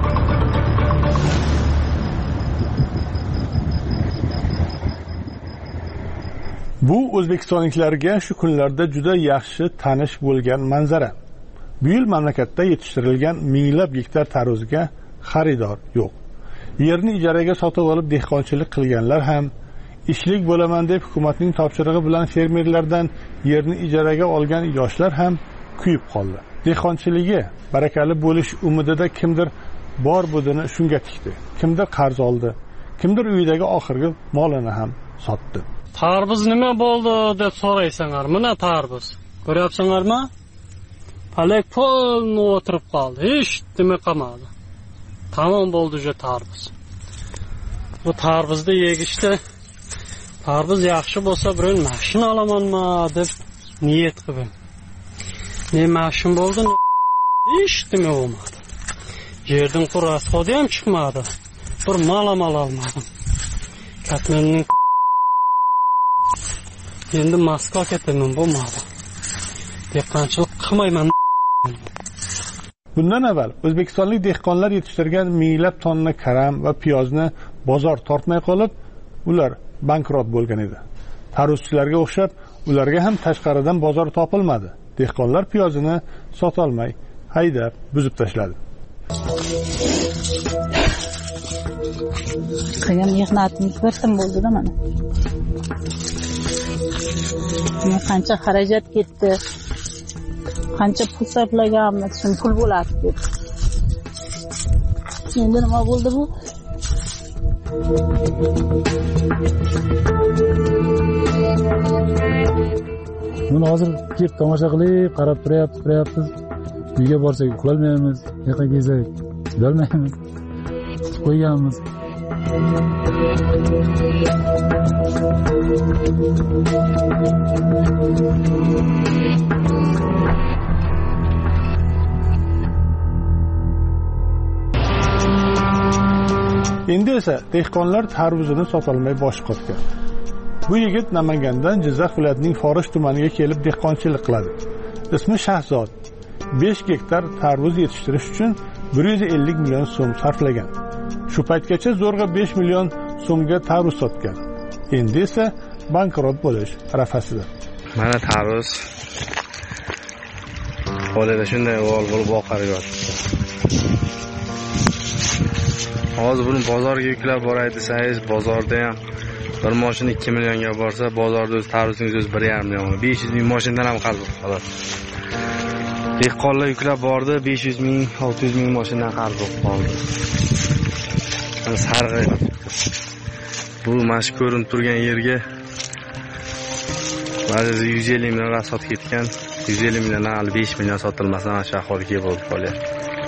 Bu o'zbekistonliklarga shu kunlarda juda yaxshi tanish bo'lgan manzara. Bu yil mamlakatda yetishtirilgan minglab gektar tarvuzga xaridor yo'q. Yerni ijaraga sotib olib dehqonchilik qilganlar ham, ishlik bo'laman deb hukumatning topshirig'i bilan fermerlardan yerni ijaraga olgan yoshlar ham kuyib qoldi. Dehqonchiligi barakali bo'lish umidida kimdir bor budini shunga tikdi. Kimdir qarz oldi, kimdir uyidagi oxirgi molini ham sotdi. Tarvuz nima bo'ldi deb so'raysanglar, mana tarvuz. Ko'ryapsizlarmi? Palak polni o'tirib qoldi, hech nima qilmadi. Tamom bo'ldi ju tarvuz. bu tarvuzni yegishda tarvuz yaxshi bo'lsa bir mashina olamanmi deb niyat qildim. Ne mashina bo'ldi, hech nima bo'lmadi. Yerdan qur'asqodi ham chiqmadi. Bir malamal olmadim. Katmenning endi Moskva ketaman bo'lmadi. Dehqonchilik qilmayman. Bundan avval o'zbekistonlik dehqonlar yetishtirgan minglab tonna karam va piyozni bozor tortmay qolib, ular bankrot bo'lgan edi. Tarvuzchilarga o'xshab, ularga ham tashqaridan bozor topilmadi. Dehqonlar piyozini sota olmay, haydab, buzib tashladi. Qilgan mehnatimiz bir tim bo'ldi-da mana. Men qancha xarajat ketdi, qancha pul sarflaganmiz, shun pul bo'ladi deb. Endi nima bo'ldi bu? Buni hozir kelib tomosha qilib, qarab turayapmiz, turayapmiz. Uyga borsak uxlolmaymiz, yoqqa kelsak chidolmaymiz. Qo'yganmiz. Endi esa dehqonlar tarvuzini sotolmay bosh qotgan. Bu yigit Namangandan Jizzax viloyatining Forish tumaniga kelib dehqonchilik qiladi. Ismi Shahzod. besh gektar tarvuz yetishtirish uchun bir yuz ellik million so'm sarflagan. Shu paytgacha zo'rg'a besh million so'mga tarvuz sotgan. Endi esa bankrot bo'lish arafasida. Mana tarvuz qo'lida shunday o'g'il bo'lib oqarib yotibdi. Hozir buni bozorga yuklab boray desangiz, bozorda ham bir mashina ikki millionga borsa, bozorda o'z tarvuzingiz o'zi bir yarim million. besh yuz ming mashinadan ham qarz qoladi. Dehqonlar yuklab bordi, besh yuz ming, olti yuz ming mashinadan qarz qoldi. Mana sarg'i. Bu mana shu ko'rinib turgan yerga ba'zi yuz ellik million sotib ketgan, yuz ellik milliondan hali besh million sotilmasdan mana shu ahvolga bo'lib qolyapti.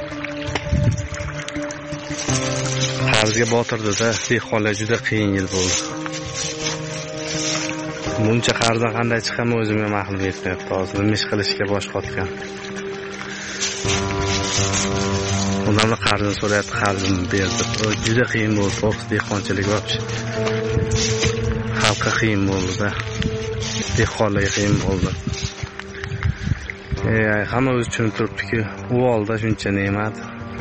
Qarzga botirdi-da, dehqonlar juda qiyin yil bo'ldi. Buncha qarzdan qanday chiqaman o'zimga ma'lum etmayapti. Hozir nima ish qilishga bosh qotgan. Odamlar qarzini so'rayapti, qarzimni berdi. Juda qiyin bo'ldi, to'g'ri dehqonchilik vobshi. Xalqqa qiyin bo'ldi-da. Dehqonlarga qiyin bo'ldi. Ey, hamma o'zi tushunib turibdi-ku, u olda shuncha ne'mat.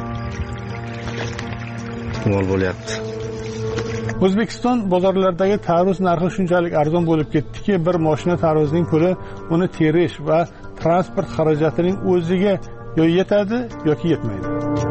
Mol bo'lyapti. O'zbekiston bozorlaridagi tarvuz narxi shunchalik arzon bo'lib ketdiki, bir mashina tarvuzning puli uni terish va transport xarajatining o'ziga yo yetadi yoki yetmaydi.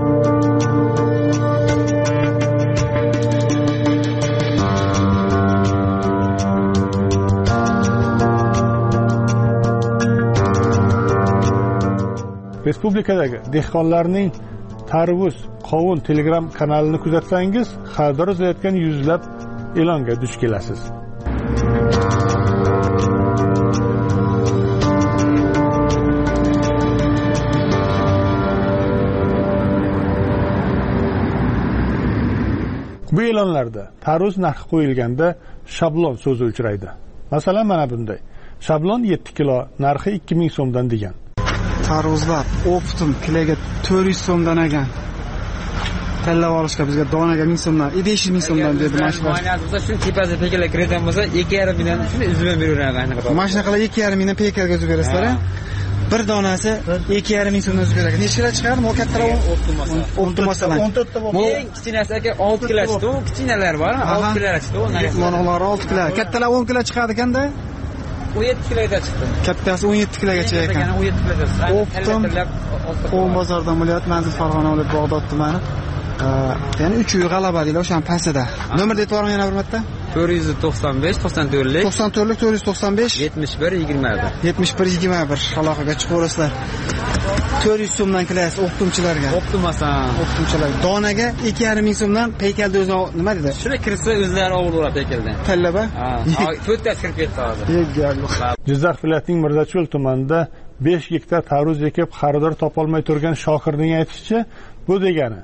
Respublikadagi dehqonlarning tarvuz, qovun Telegram kanalini kuzatsangiz, xabar yozayotgan yuzlab e'longa duch kelasiz. Bu e'lonlarda tarvuz narxi qo'yilganda shablon so'zi uchraydi. Masalan, mana bunday. Shablon yetti kilo, narxi ikki ming so'mdan degan. Tarvuzlar optim kiloga to'rt yuz so'mdan ekan. Tanlab olishga bizga donaga ming so'mdan, besh yuz ming so'mdan dedi mashina. Bo'lsa shuni tepasida pekalar kiradigan bo'lsa, ikki yarim mingdan shuni uzib beraveradi anaqa. Mashina qilib ikki yarim mingdan pekarga uzib berasizlar. Bir donasi ikki yarim ming so'mdan uzib beradi. Necha kilo chiqadi? Mo kattaroq optim masalan. Bu eng kichkinasi aka olti kilo chiqdi. U kichkinalar bor, olti kilo chiqdi. Monolar olti kilo. Kattalar o'n kilo chiqadi ekanda. o'n yetti kiloga chiqdi. Kattasi o'n yetti kilogacha ekan. o'n yetti kilogacha. Optim Qo'm bozordan bo'lyapti, manzil Farg'ona viloyati Bog'dod tumani. Ya'ni uch uy g'alaba deylar, o'sha pastida. Nomerni aytib yuboraman yana bir marta. to'rt yuz to'qson besh to'qson to'rtlik to'qson to'rtlik to'rt yuz to'qson besh yetmish bir yigirma bir yetmish bir yigirma bir aloqaga chiqaverasizlar. to'rt yuz so'mdan kilaysiz optimchilarga. Optimasan. Optimchilar. Donaga ikki yarim ming so'mdan peykalda o'zi nima dedi? Shuni kirsa o'zlari olaveradi peykaldan. Tallaba? Ha, to'rtta kirib ketdi hozir. Jizzax viloyatining Mirzacho'l tumanida besh gektar tarvuz ekib xaridor topolmay turgan Shokirning aytishicha, bu degani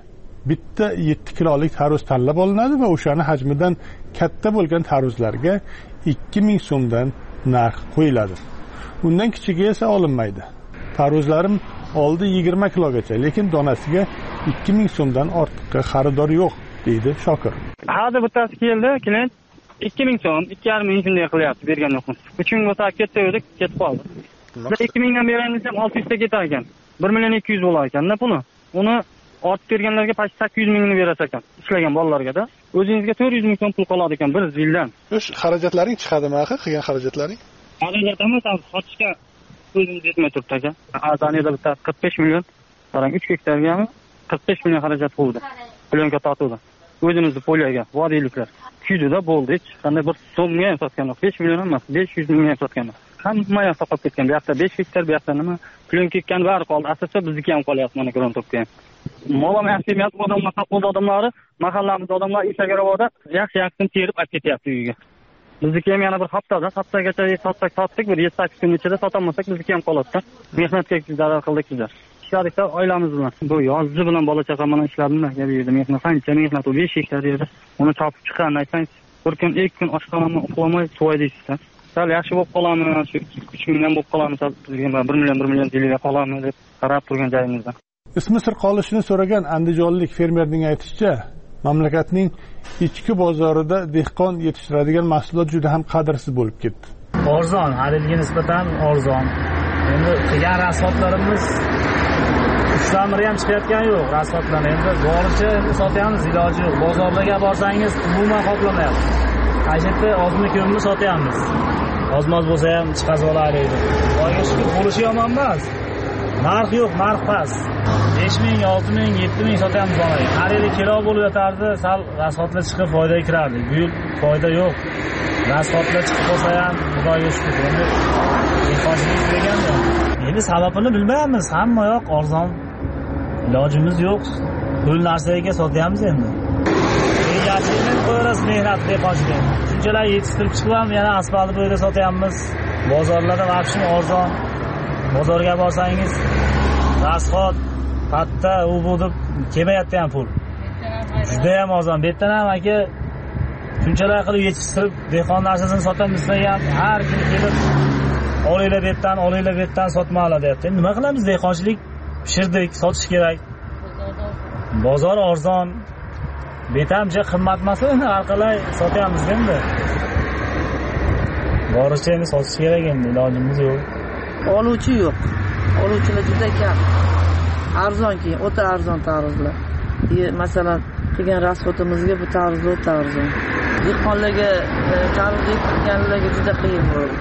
bitta yetti kilolik tarvuz tanlab olinadi va o'shani hajmidan katta bo'lgan tarvuzlarga ikki ming so'mdan narx qo'yiladi. Undan kichigi esa olinmaydi. Tarvuzlarim oldi yigirma kilogacha, lekin donasiga ikki ming so'mdan ortiqqa xaridor yo'q, deydi Shokir. Hozir bittasi keldi, klient ikki ming so'm, ikki yarim ming shunday qilyapti, bergan yo'qmiz. uch ming bo'lsa ketdi, ketib qoldi. Biz ikki mingdan beramiz ham olti yuz ta ketar ekan. bir million ikki yuz bo'lar ekan-da puli. Uni ortib berganlarga past sakkiz yuz mingni berar ekan, ishlagan bolalarga-da. O'zingizga to'rt yuz ming so'm pul qoladi ekan bir yildan. O'sh xarajatlaring chiqadimi, axir qilgan xarajatlaring? Xarajatimiz sotishga o'zimiz yetmay turibdi aka. Azaniyada bitta qirq besh million, qarang uch gektargami qirq besh million xarajat bo'ldi. Plyonka tortuvdi. O'zimizni polyaga, vodiyliklar. Kuydida bo'ldi, hech qanday bir so'mga ham sotgan yo'q. besh million emas, besh yuz ming ham sotgan yo'q. Hamma yoqda qolib ketgan. Bu yoqda besh gektar, bu yoqda nima? Plyonka ketgan bari qoldi. Asosda bizniki ham qolyapti mana Grontopga ham. Molam yaxshimiyat odamlar, saqo'd odamlari, mahallamiz odamlar Ishagarovoda yaxshi-yaxshin terib olib ketyapti uyiga. Bizniki ham yana bir haftada, haftagacha sotsak sotdik, bir yetti sakkiz kun ichida sotolmasak bizniki ham qoladi-da. Mehnatga zarar qildik bizlar. Ishladikda oilamiz bilan. Bu yozgi bilan bola chaqa bilan ishladimda, bu yerda mehnat, qancha mehnat, besh gektar yerda. Uni chopib chiqqandan aytsangiz, bir kun, ikki kun oshxonamni uxlamay suvoy deysiz-da. Sal yaxshi bo'lib qolamiz, shu uch million bo'lib qolamiz, bir million bir million yilga qolamiz deb qarab turgan joyimizda. Ismi sir qolishini so'ragan andijonlik fermerning aytishicha, mamlakatning ichki bozorida dehqon yetishtiradigan mahsulot juda ham qadrsiz bo'lib ketdi. Arzon, halilga nisbatan arzon. Endi qilgan rasvotlarimiz uchdan biri ham chiqayotgani yo'q, rasvotlarni endi boricha endi sotyapmiz, iloji yo'q. Bozorlarga borsangiz umuman qoplamayapti. Aytdi, ozmi ko'mni sotyapmiz. Ozmoz bo'lsa ham chiqazib olaylik. Oyga shukur bo'lishi yomon emas. Narx yo'q, narx past. besh ming, olti ming, yetti ming sotyapmiz onaga. Har yili kilo bo'lib yotardi, sal rasvotlar chiqib foyda kirardi. Bu yil foyda yo'q. Rasvotlar chiqib qolsa ham Xudoga shukur. Endi dehqonchilik deganda, endi sababini bilmaymiz. Hamma yoq arzon. Ilojimiz yo'q. Pul narsaga sotyapmiz endi. Yaxshilik qo'yamiz mehnat dehqonchilik. Shunchalar yetishtirib chiqib ham yana asfalt bo'yida sotyapmiz. Bozorlarda vaqtni arzon. Bozorga borsangiz, rasvot, patta, u bu deb kelmayapti ham pul. Juda ham arzon. Bu yerdan ham aka shunchalar qilib yetishtirib dehqon narsasini sotamiz desa ham har kun kelib olinglar bu yerdan, olinglar bu yerdan sotmoqlar deyapti. Nima qilamiz? Dehqonchilik pishirdik, sotish kerak. Bozor arzon. Betamcha qimmat emas-ku, har qalay sotyapmiz endi. Boricha endi sotish kerak endi, ilojimiz yo'q. Oluvchi yo'q. Oluvchilar juda kam. Arzon keyin, o'ta arzon tarvuzlar. Masalan, qilgan rasvotimizga bu tarvuz o'ta arzon. Dehqonlarga tarvuz ekkanlarga juda qiyin bo'ldi.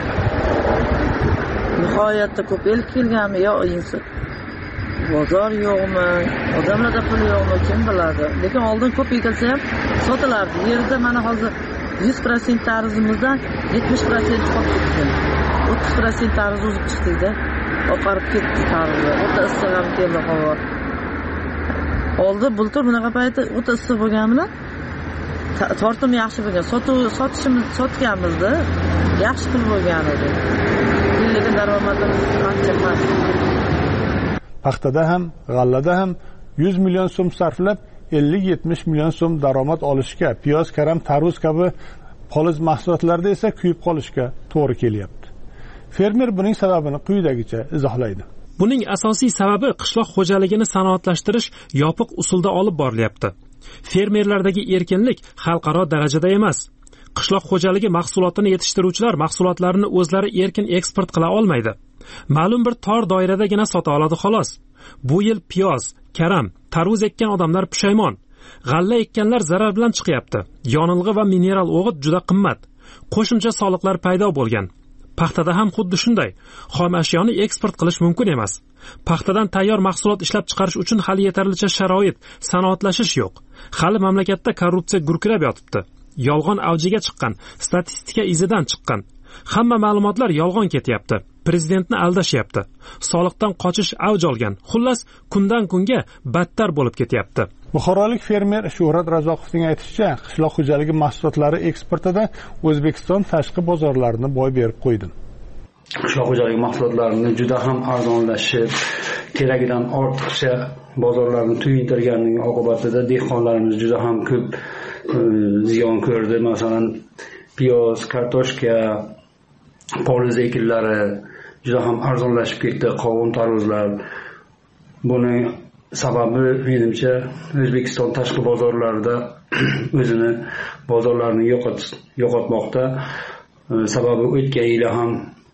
Nihoyatda ko'p el kelganmi yo insi. Bozor yo'qmi, odamlarda pul yo'qmi, kim biladi. Lekin oldin ko'p ekilsa ham sotilardi. Yerda mana hozir yuz foiz tarvuzimizdan yetmish foiz qolib ketdi. o'ttiz foiz tarvuz o'zib chiqdi-da. Oqarib ketdi tarvuzlar. O'ta issiq ham keldi havo. Oldi bultur bunaqa payti o'ta issiq bo'lgani bilan tortim yaxshi bo'lgan. Sotuv sotishimiz sotganmizda yaxshi pul bo'lgan edi. Lekin daromadimiz ancha past. Paxtada ham, g'allada ham yuz million so'm sarflab ellik yetmish million so'm daromad olishga, piyoz, karam, tarvuz kabi poliz mahsulotlarda esa kuyib qolishga to'g'ri kelyapti. Fermer buning sababini quyidagicha izohlaydi. Buning asosiy sababi qishloq xo'jaligini sanoatlashtirish yopiq usulda olib borilyapti. Fermerlardagi erkinlik xalqaro darajada emas. Qishloq xo'jaligi mahsulotini yetishtiruvchilar mahsulotlarini o'zlari erkin eksport qila olmaydi. Ma'lum bir tor doiradagina sota oladi xolos. Bu yil piyoz, karam, tarvuz ekkan odamlar pushaymon. G'alla ekkanlar zarar bilan chiqyapti. Yonilg'i va mineral o'g'it juda qimmat. Qo'shimcha soliqlar paydo bo'lgan. Paxtada ham xuddi shunday. Xom ashyoni eksport qilish mumkin emas. Paxtadan tayyor mahsulot ishlab chiqarish uchun hali yetarlicha sharoit, sanoatlashish yo'q. Hali mamlakatda korrupsiya gurkirab yotibdi. Yolg'on avjiga chiqqan, statistika izidan chiqqan. Hamma ma'lumotlar yolg'on ketyapti. Prezidentni aldashyapti. Soliqdan qochish avj olgan. Xullas, kundan kunga battar bo'lib ketyapti. Buxorolik fermer Shuhrat Razoqovning aytishicha, qishloq xo'jaligi mahsulotlari eksportida O'zbekiston tashqi bozorlarini boy berib qo'ydi. qishloq xo'jaligi mahsulotlarini juda ham arzonlashib, keragidan ortiqcha bozorlarni tuyintirganligi oqibatida dehqonlarimiz juda ham ko'p ziyon ko'rdi. Masalan, piyoz, kartoshka, poliz ekinlari juda ham arzonlashib ketdi, qovun, tarvuzlar. Buni sababi menimcha O'zbekiston tashqi bozorlarida o'zini bozorlarini yo'qotmoqda. Sababi o'tgan yil ham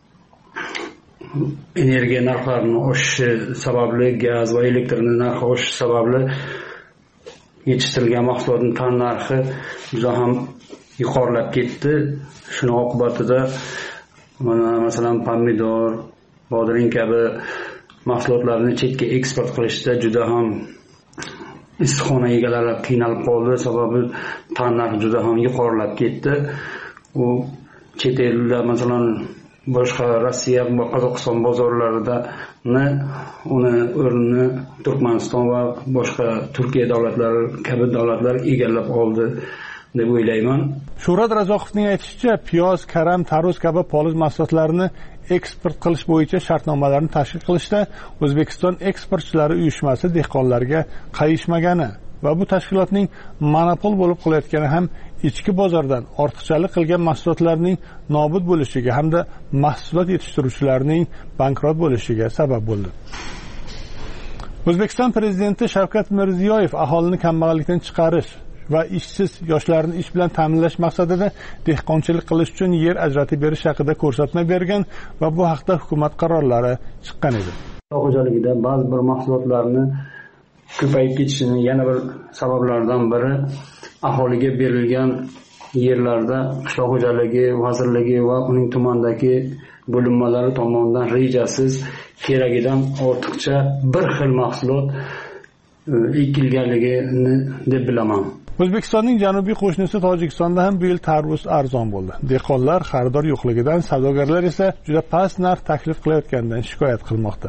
energiya narxlarining oshishi sababli, gaz va elektr narxi oshishi sababli yetishtirilgan mahsulotning tan narxi juda ham yuqorilab ketdi. Shuni oqibatida mana masalan pomidor, bodring kabi mahsulotlarni chetga eksport qilishda juda ham issiqxona egalari qiynalib qoldi. Sababi tan narxi juda ham yuqorilab ketdi. U chet elda masalan boshqa Rossiya va Qozog'iston bozorlarida uni o'rnini Turkmaniston va boshqa Turkiya davlatlari kabi davlatlar egallab oldi deb o'ylayman. Shuhrat Razoqovning aytishicha, piyoz, karam, tarvuz kabi poliz mahsulotlarini eksport qilish bo'yicha shartnomalarni tashkil qilishda O'zbekiston eksportchilari uyushmasi dehqonlarga qayishmagani va bu tashkilotning monopol bo'lib qolayotgani ham ichki bozordan ortiqchalik qilgan mahsulotlarning nobud bo'lishiga hamda mahsulot yetishtiruvchilarning bankrot bo'lishiga sabab bo'ldi. O'zbekiston prezidenti Shavkat Mirziyoyev aholini kambag'allikdan chiqarish va ishsiz yoshlarni ish bilan ta'minlash maqsadida dehqonchilik qilish uchun yer ajratib berish haqida ko'rsatma bergan va bu haqda hukumat qarorlari chiqqan edi. Xo'jaligida ba'zi bir mahsulotlarni ko'payib ketishining yana bir sabablaridan biri aholiga berilgan yerlarda qishloq xo'jaligi vazirligi va uning tumandagi bo'linmalari tomonidan rejasiz keragidan ortiqcha bir xil mahsulot ekilganligini deb bilaman. O'zbekistonning janubiy qo'shnisi Tojikistonda ham bu yil tarvuz arzon bo'ldi. Dehqonlar xaridor yo'qligidan, savdogarlar esa juda past narx taklif qilayotganidan shikoyat qilmoqda.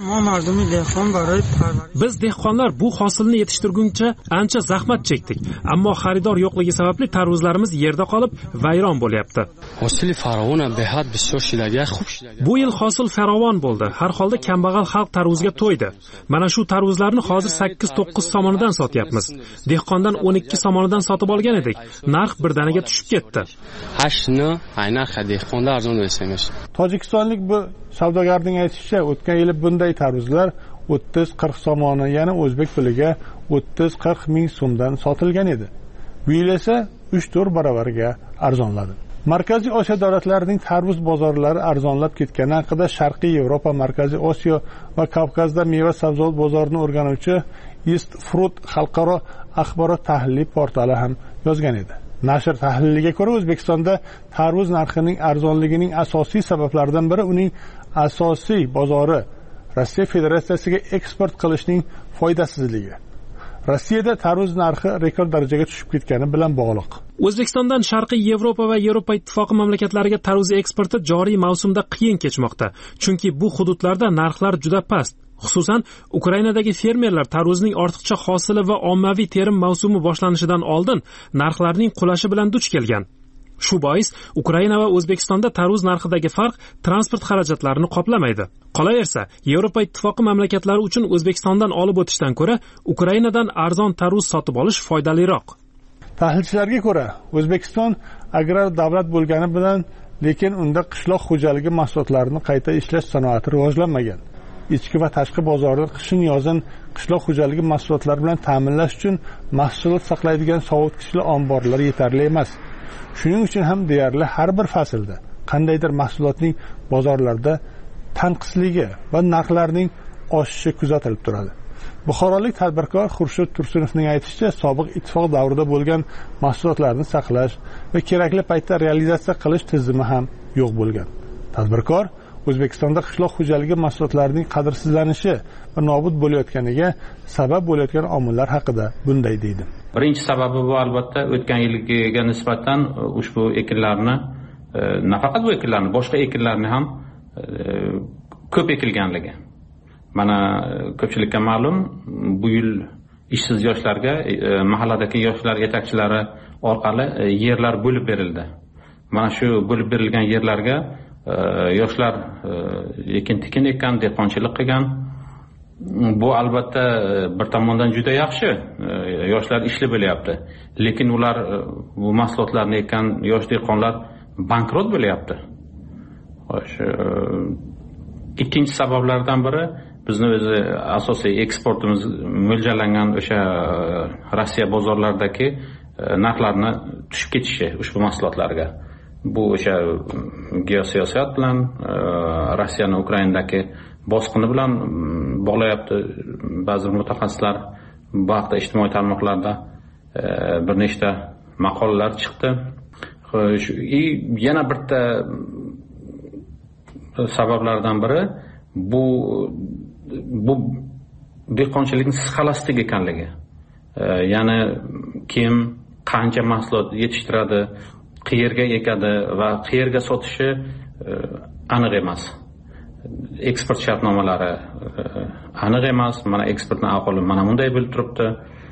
Biz dehqonlar bu hosilni yetishtirguncha ancha zahmat chekdik, ammo xaridor yo'qligi sababli tarvuzlarimiz yerda qolib vayron bo'lyapti. Bu yil hosil farovon bo'ldi. Har holda kambag'al xalq tarvuzga to'ydi. Mana shu tarvuzlarni hozir sakkiz to'qqiz somonidan sotyapmiz. Dehqondan o'n ikki somonidan sotib olgan edik. Narx birdaniga tushib ketdi. Tojikistonlik bu savdogarning aytishicha, o'tgan yili bunday tarvuzlar o'ttiz qirq somoni, ya'ni o'zbek puliga o'ttiz qirq ming so'mdan sotilgan edi. Bu yil esa uch to'rt baravariga arzonladi. Markaziy Osiyo davlatlarining tarvuz bozorlari arzonlab ketgani haqida Sharqiy Yevropa, Markaziy Osiyo va Kavkazda meva sabzavot bozorini o'rganuvchi East Fruit xalqaro axborot tahliliy portali ham yozgan edi. Nashr tahliliga ko'ra, O'zbekistonda tarvuz narxining arzonligining asosiy sabablaridan biri uning asosiy bozori Rossiya Federatsiyasiga eksport qilishning foydasizligi. Rossiyada tarvuz narxi rekord darajaga tushib ketgani bilan bog'liq. O'zbekistondan Sharqiy Yevropa va Yevropa ittifoqi mamlakatlariga tarvuz eksporti joriy mavsumda qiyin kechmoqda, chunki bu hududlarda narxlar juda past. Xususan, Ukrainadagi fermerlar tarvuzning ortiqcha hosili va ommaviy terim mavsumi boshlanishidan oldin narxlarning qulashi bilan duch kelgan. Shu bois Ukraina va O'zbekistonda tarvuz narxidagi farq transport xarajatlarini qoplamaydi. Qolaversa, Yevropa ittifoqi mamlakatlari uchun O'zbekistondan olib o'tishdan ko'ra Ukrainadan arzon tarvuz sotib olish foydaliroq. Tahlilchilarga ko'ra, O'zbekiston agrar davlat bo'lgani bilan, lekin unda qishloq xo'jaligi mahsulotlarini qayta ishlash sanoati rivojlanmagan. Ichki va tashqi bozorni qishin-yozin qishloq xo'jaligi mahsulotlari bilan ta'minlash uchun mahsulot saqlaydigan sovutgichli omborlar yetarli emas. Shuning uchun ham deyarli har bir faslda qandaydir mahsulotning bozorlarda tanqisligi va narxlarning oshishi kuzatilib turadi. Buxorolik tadbirkor Xurshid Tursunovning aytishicha, sobiq ittifoq davrida bo'lgan mahsulotlarni saqlash va kerakli paytda realizatsiya qilish tizimi ham yo'q bo'lgan. Tadbirkor O'zbekistonda qishloq xo'jaligi mahsulotlarining qadrsizlanishi va nobud bo'layotganiga sabab bo'layotgan omillar haqida bunday deydi. Birinchi sababi bu albatta o'tgan yilga nisbatan ushbu ekinlarni, nafaqat bu ekinlarni, boshqa ekinlarni ham ko'p ekilganligi. Mana ko'pchilikka ma'lum, bu yil ishsiz yoshlarga mahalladagi yoshlar yetakchilari orqali yerlar bo'lib berildi. Mana shu bo'lib berilgan yerlarga yoshlar ekin tikin ekkan, dehqonchilik qilgan. Bu albatta bir tomondan juda yaxshi, yoshlar ishli bo'lyapti. Lekin ular bu mahsulotlarni ekkan yosh dehqonlar bankrot bo'lyapti. Xo'sh, ikkinchi sabablardan biri bizni o'zi asosiy eksportimiz mo'ljallangan o'sha Rossiya bozorlaridagi narxlarni tushib ketishi ushbu mahsulotlarga. Bu o'sha geosiyosat bilan, Rossiyaning Ukrainadagi bosqini bilan bog'layapti ba'zi mutaxassislar. Bu haqda ijtimoiy tarmoqlarda bir nechta maqolalar chiqdi. Xo'sh, yana bitta sabablardan biri bu bu dehqonchilikning sxolastik ekanligi. Ya'ni kim qancha mahsulot yetishtiradi, qayerga ekadi va qayerga sotishi aniq emas. Eksport shartnomalari aniq emas. Mana eksportning ahvoli mana bunday bo'lib turibdi.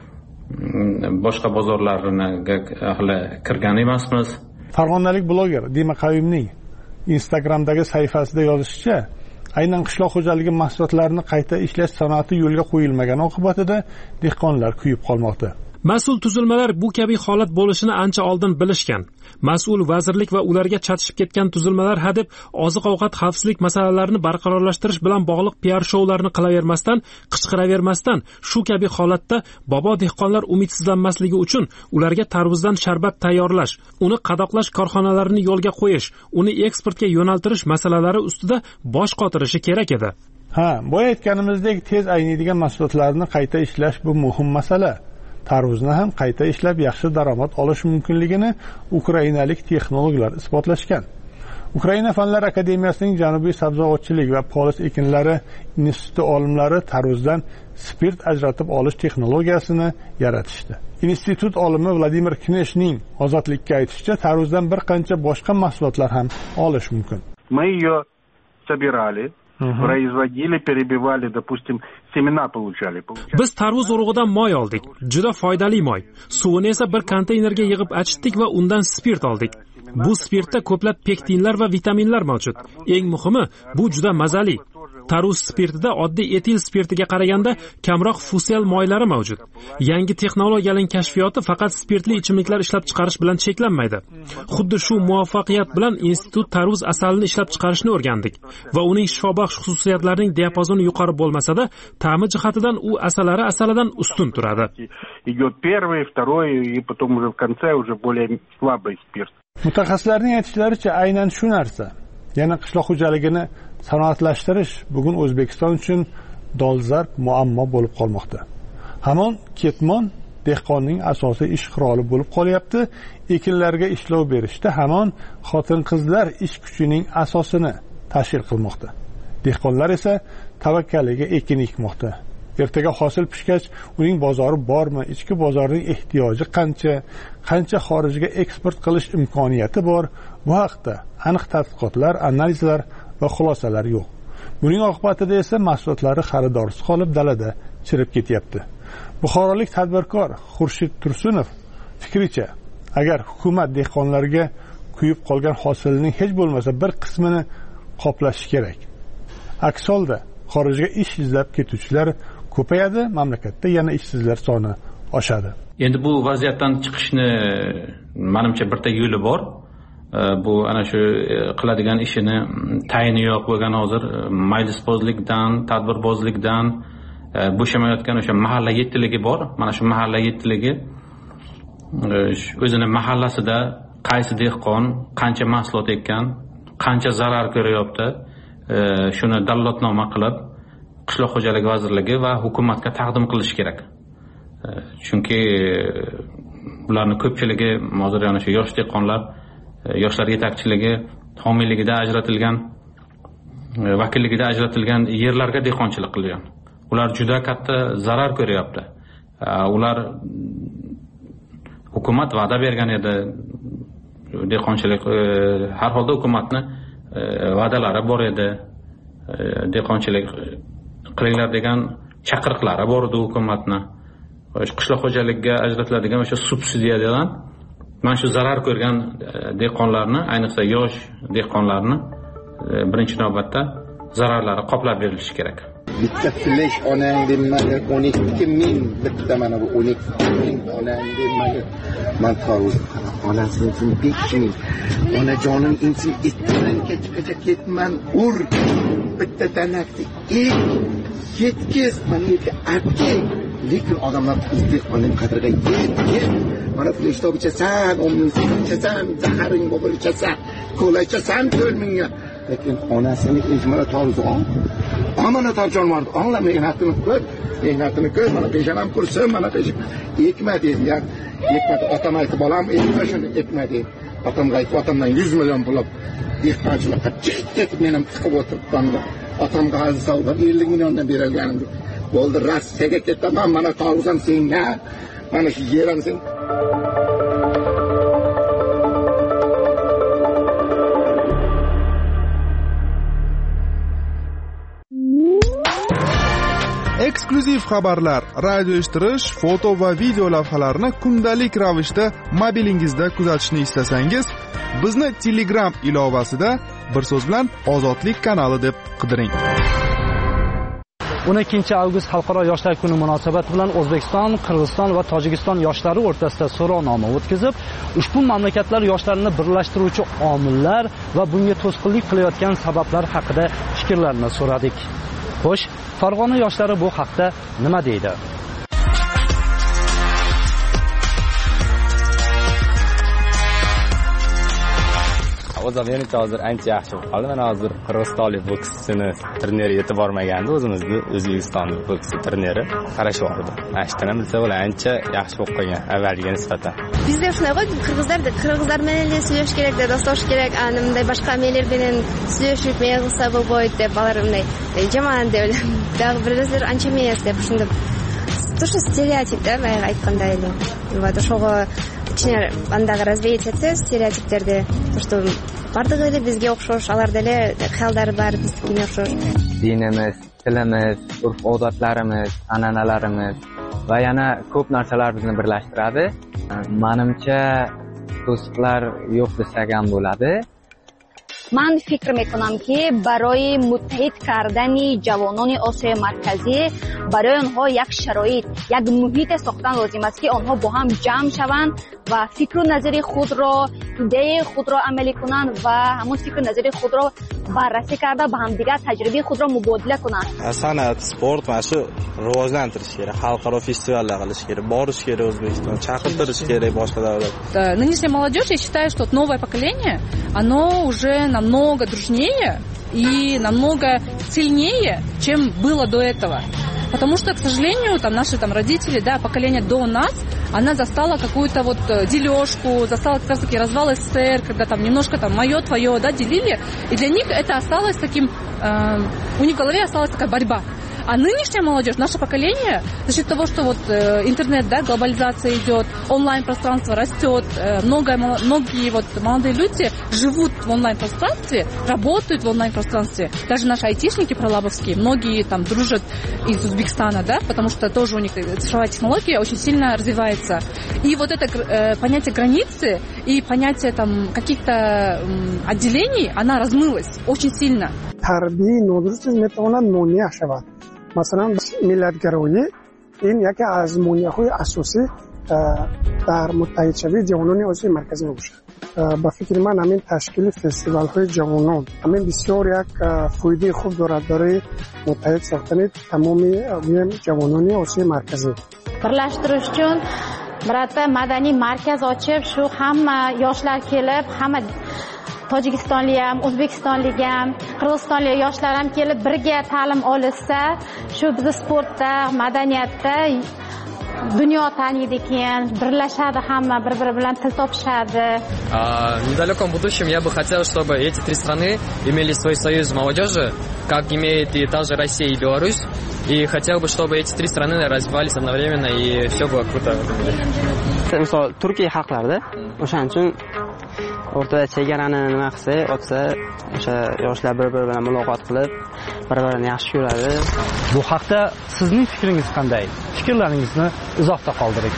Boshqa bozorlarga hali kirgan emasmiz. Farg'onalik bloger Dima Qayumning Instagramdagi sahifasida yozishicha, aynan qishloq xo'jaligi mahsulotlarini qayta ishlash sanoati yo'lga qo'yilmagan oqibatida dehqonlar kuyib qolmoqda. Mas'ul tuzilmalar bu kabi holat bo'lishini ancha oldin bilishgan. Mas'ul vazirlik va ularga chatishib ketgan tuzilmalar hadeb oziq-ovqat xavfsizlik masalalarini barqarorlashtirish bilan bog'liq P R shoularni qilavermasdan, qichqiravermasdan, shu kabi holatda bobo dehqonlar umidsizlanmasligi uchun ularga tarvuzdan sharbat tayyorlash, uni qadoqlash korxonalarini yo'lga qo'yish, uni eksportga yo'naltirish masalalari ustida bosh qotirishi kerak edi. Ha, boya aytganimizdek, tez ayniydigan mahsulotlarni qayta ishlash bu muhim masala. Tarvuzni ham qayta ishlab yaxshi daromad olish mumkinligini ukrainalik texnologlar isbotlashgan. Ukraina Fanlar akademiyasining Janubiy sabzavotchilik va polis ekinlari instituti olimlari tarvuzdan spirt ajratib olish texnologiyasini yaratishdi. Institut olimi Vladimir Kneshning ozodlikka aytishicha, tarvuzdan bir qancha boshqa mahsulotlar ham olish mumkin. Мы ее собирали, производили, перебивали, допустим, semena получали. Biz tarvuz urug'idan moy oldik. Juda foydali moy. Suvini esa bir konteynerga yig'ib achitdik va undan spirt oldik. Bu spirtda ko'plab pektinlar va vitaminlar mavjud. Eng muhimi, bu juda mazali. Tarvuz spirtida oddiy etil spirtiga qaraganda kamroq fusel moylari mavjud. Yangi texnologiyaning kashfiyoti faqat spirtli ichimliklar ishlab chiqarish bilan cheklanmaydi. Xuddi shu muvaffaqiyat bilan institut tarvuz asalini ishlab chiqarishni o'rgandik va uning shifobaxsh xususiyatlarining diapazoni yuqori bo'lmasa-da, ta'mi jihatidan u asalari asalidan ustun turadi. Идет первый, второй и потом уже в конце уже более слабый спирт. Mutaxassislarning aytishlaricha, aynan shu narsa, yana qishloq xo'jaligini sanoatlashtirish bugun O'zbekiston uchun dolzarb muammo bo'lib qolmoqda. Hamon ketmon dehqonning asosiy ish quroli bo'lib qolyapti. Ekinlarga ishlov berishda hamon xotin-qizlar ish kuchining asosini tashkil qilmoqda. Dehqonlar esa tavakkaliga ekin ekmoqda. Ertaga hosil pishgach, uning bozori bormi, ichki bozorning ehtiyoji qancha, qancha xorijga eksport qilish imkoniyati bor, bu haqda aniq tadqiqotlar, analizlar va xulosalar yo'q. Buning oqibatida esa mahsulotlari xaridorsiz qolib dalada chirib ketyapti. Buxorolik tadbirkor Xurshid Tursunov fikricha, agar hukumat dehqonlarga kuyib qolgan hosilning hech bo'lmasa bir qismini qoplashi kerak. Aks holda xorijga ish izlab ketuvchilar ko'payadi, mamlakatda yana ishsizlar soni oshadi. Endi bu vaziyatdan chiqishni menimcha birta yo'li bor. Bu ana shu qiladigan ishini tayini yo'q bo'lgan hozir majlisbozlikdan, tadbirbozlikdan bo'shamayotgan o'sha mahalla yettiligi bor. Mana shu mahalla yettiligi o'zini mahallasida qaysi dehqon qancha mahsulot ekkan, qancha zarar ko'ryapti, shuni dallotnoma qilib qishloq xo'jaligi vazirligi va hukumatga taqdim qilish kerak. Chunki ularning ko'pchiligi hozir yana shu yosh dehqonlar, yoshlar yetakchiligi homiyligida ajratilgan, vakilligida ajratilgan yerlarga dehqonchilik qilgan. Ular juda katta zarar ko'ryapti. Ular hukumat va'da bergan edi, dehqonchilik har holda hukumatni va'dalari bor edi. Dehqonchilik qilinglar degan chaqiriqlari bor edi hukumatni. Qishloq xo'jaligiga ajratiladigan o'sha subsidiyadan mana shu zarar ko'rgan dehqonlarni, ayniqsa yosh dehqonlarni birinchi navbatda zararlari qoplab berilishi kerak. Bitta flash onang demagan o'n ikki ming bitta mana bu o'n ikki ming onang demagan man taruz onasini uchun besh ming onajonim uchun itdan kechgacha ketman ur bitta tanakni ek ketkiz mana yerga artgin lekin odamlar dehqonning qadriga yetgan mana fleshtob ichasan o'n ming ichasan zaharing bo'lib ichasan kola ichasan to'rt mingga lekin onasini izmara taruz ol Amana tarjon vardı. Anla mehnatini ko'r, mehnatini ko'r. Mana peshanam kursin, mana peshim. Ekmadi, ya. Ekmadi. Otam aytib bolam, ekma shuni ekmadi. Otamga aytib, otamdan yuz million pul olib, dehqonchilikqa ketib men ham tiqib o'tiribman. Otamga hozir savdob ellik milliondan berilganim. Bo'ldi, Rossiyaga ketaman, mana taruzam senga. Mana shu yeram sen. Eksklyuziv xabarlar, radio eshittirish, foto va video lavhalarni kundalik ravishda mobilingizda kuzatishni istasangiz, bizni Telegram ilovasida bir so'z bilan Ozodlik kanali deb qidiring. o'n ikkinchi avgust Xalqaro yoshlar kuni munosabati bilan O'zbekiston, Qirg'iziston va Tojikiston yoshlari o'rtasida so'rovnoma o'tkazib, ushbu mamlakatlar yoshlarini birlashtiruvchi omillar va bunga to'sqinlik qilayotgan sabablar haqida fikrlarini so'radik. Xo'sh, Farg'ona yoshlari bu haqda nima deydi? O'zim menimcha hozir ancha yaxshi bo'lib qoldi. Mana hozir qirg'izistonlik bokschini turniri yetib bormagandi, o'zimizni O'zbekistonlik bokschi turniri qarashib oldi. Ashtadan bilsa bo'la ancha yaxshi bo'lib qolgan avvalgiga nisbatan. Bizda shunaqa qirg'izlar qirg'izlar bilan suyush kerak, do'stlash kerak, animday boshqa melar bilan suyushib me'g'isa bo'lib deb balarimday jamon deb дағы birdazlar ancha emas deb shunda то что стереотипда men aytganday va o'shaga ichine andaga развеяться стереотиптерде то что бардыгы bizga o'xshash alarda xildar bar bizga o'xshash dinimiz, tilimiz, urf-odatlarimiz, an'analarimiz va yana ko'p narsalar bizni birlashtiradi. Menimcha to'siqlar yo'q desak ham bo'ladi. من فکر میکنم که برای متحد کردن جوانان آسیای مرکزی برای آنها یک شرایط یک محیط ساختن لازم است که آنها با هم جمع شوند و فکر و نظر خود را ایده خود را عملی کنند و همون فکر و نظر خود را بررسی کرده با هم دیگر تجربه خود را مبادله کنند. san'at sport mana shu rivojlantirish kerak, xalqaro festivallar qilish kerak, borish kerak O'zbekiston, chaqirtirish kerak boshqa davlat. Нынешняя молодежь, я считаю, что новое поколение, оно уже намного дружнее и намного сильнее, чем было до этого. Потому что, к сожалению, там наши там родители, да, поколение до нас, она застала какую-то вот дележку, застала как раз таки развал СССР, когда там немножко там мое, твое, да, делили, и для них это осталось таким, э, у них в голове осталась такая борьба. А нынешняя молодежь, наше поколение, за счет того, что вот э, интернет, да, глобализация идет, онлайн-пространство растет, э, много, многие вот молодые люди живут в онлайн-пространстве, работают в онлайн-пространстве. Даже наши айтишники пролабовские, многие там дружат из Узбекистана, да, потому что тоже у них цифровая технология очень сильно развивается. И вот это э, понятие границы и понятие там каких-то э, отделений, она размылась очень сильно. مثلا ملتگرایی این یکی از مونیه‌های اساسی در متحد شوی جوانان آسیای مرکزی میشه. با فکر من همین تشکیل فستیوال های جوانان همین بسیار یک فایده خوب دارد برای متحد ساختن تمام جوانان آسیای مرکزی. birlashtirish uchun birata madaniy markaz ochib shu hamma yoshlar kelib hamma tojikistonlik ham o'zbekistonlik ham qirg'izistonlik yoshlar ham kelib birga ta'lim olishsa shu bizni sportda madaniyatda dunyo taniydi keyin birlashadi hamma bir biri bilan til topishadi. В недалеком будущем я бы хотел, чтобы эти три страны имели свой союз молодежи, как имеет и та же Россия и Беларусь. И хотел бы, чтобы эти три страны развивались одновременно и все было круто в этом мире. Misol Turkiya haqlarida o'shaning uchun o'rtada chegarani nima qilsa, o'tsa, o'sha yoshlar bir-biri bilan muloqot qilib, bir-birini yaxshi ko'radi. Bu haqda sizning fikringiz qanday? Fikrlaringizni izohda qoldiring.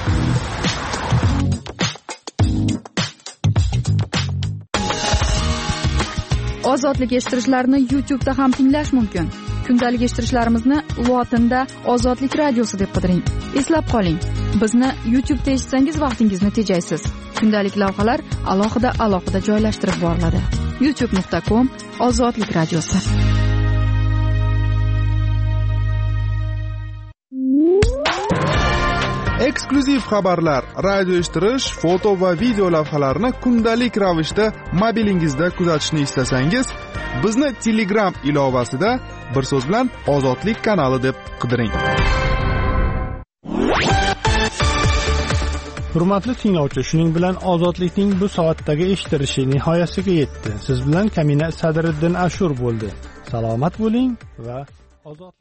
Ozodlik eshittirishlarini YouTube'da ham tinglash mumkin. Kundalik eshittirishlarimizni lotinda Ozodlik radiosi deb qidiring. Eslab qoling, bizni YouTube'da eshitsangiz vaqtingizni tejaysiz. Kundalik lavhalar alohida alohida joylashtirib boriladi. youtube nuqta com Ozodlik radiosi. Eksklyuziv xabarlar, radio eshittirish, foto va video lavhalarni kundalik ravishda mobilingizda kuzatishni istasangiz, bizni Telegram ilovasida bir so'z bilan Ozodlik kanali deb qidiring. Hurmatli tinglovchi, shuning bilan Ozodlikning bu soatdagi eshittirishi nihoyasiga yetdi. Siz bilan Kamina Sadriddin Ashur bo'ldi. Salomat bo'ling va ozodlik.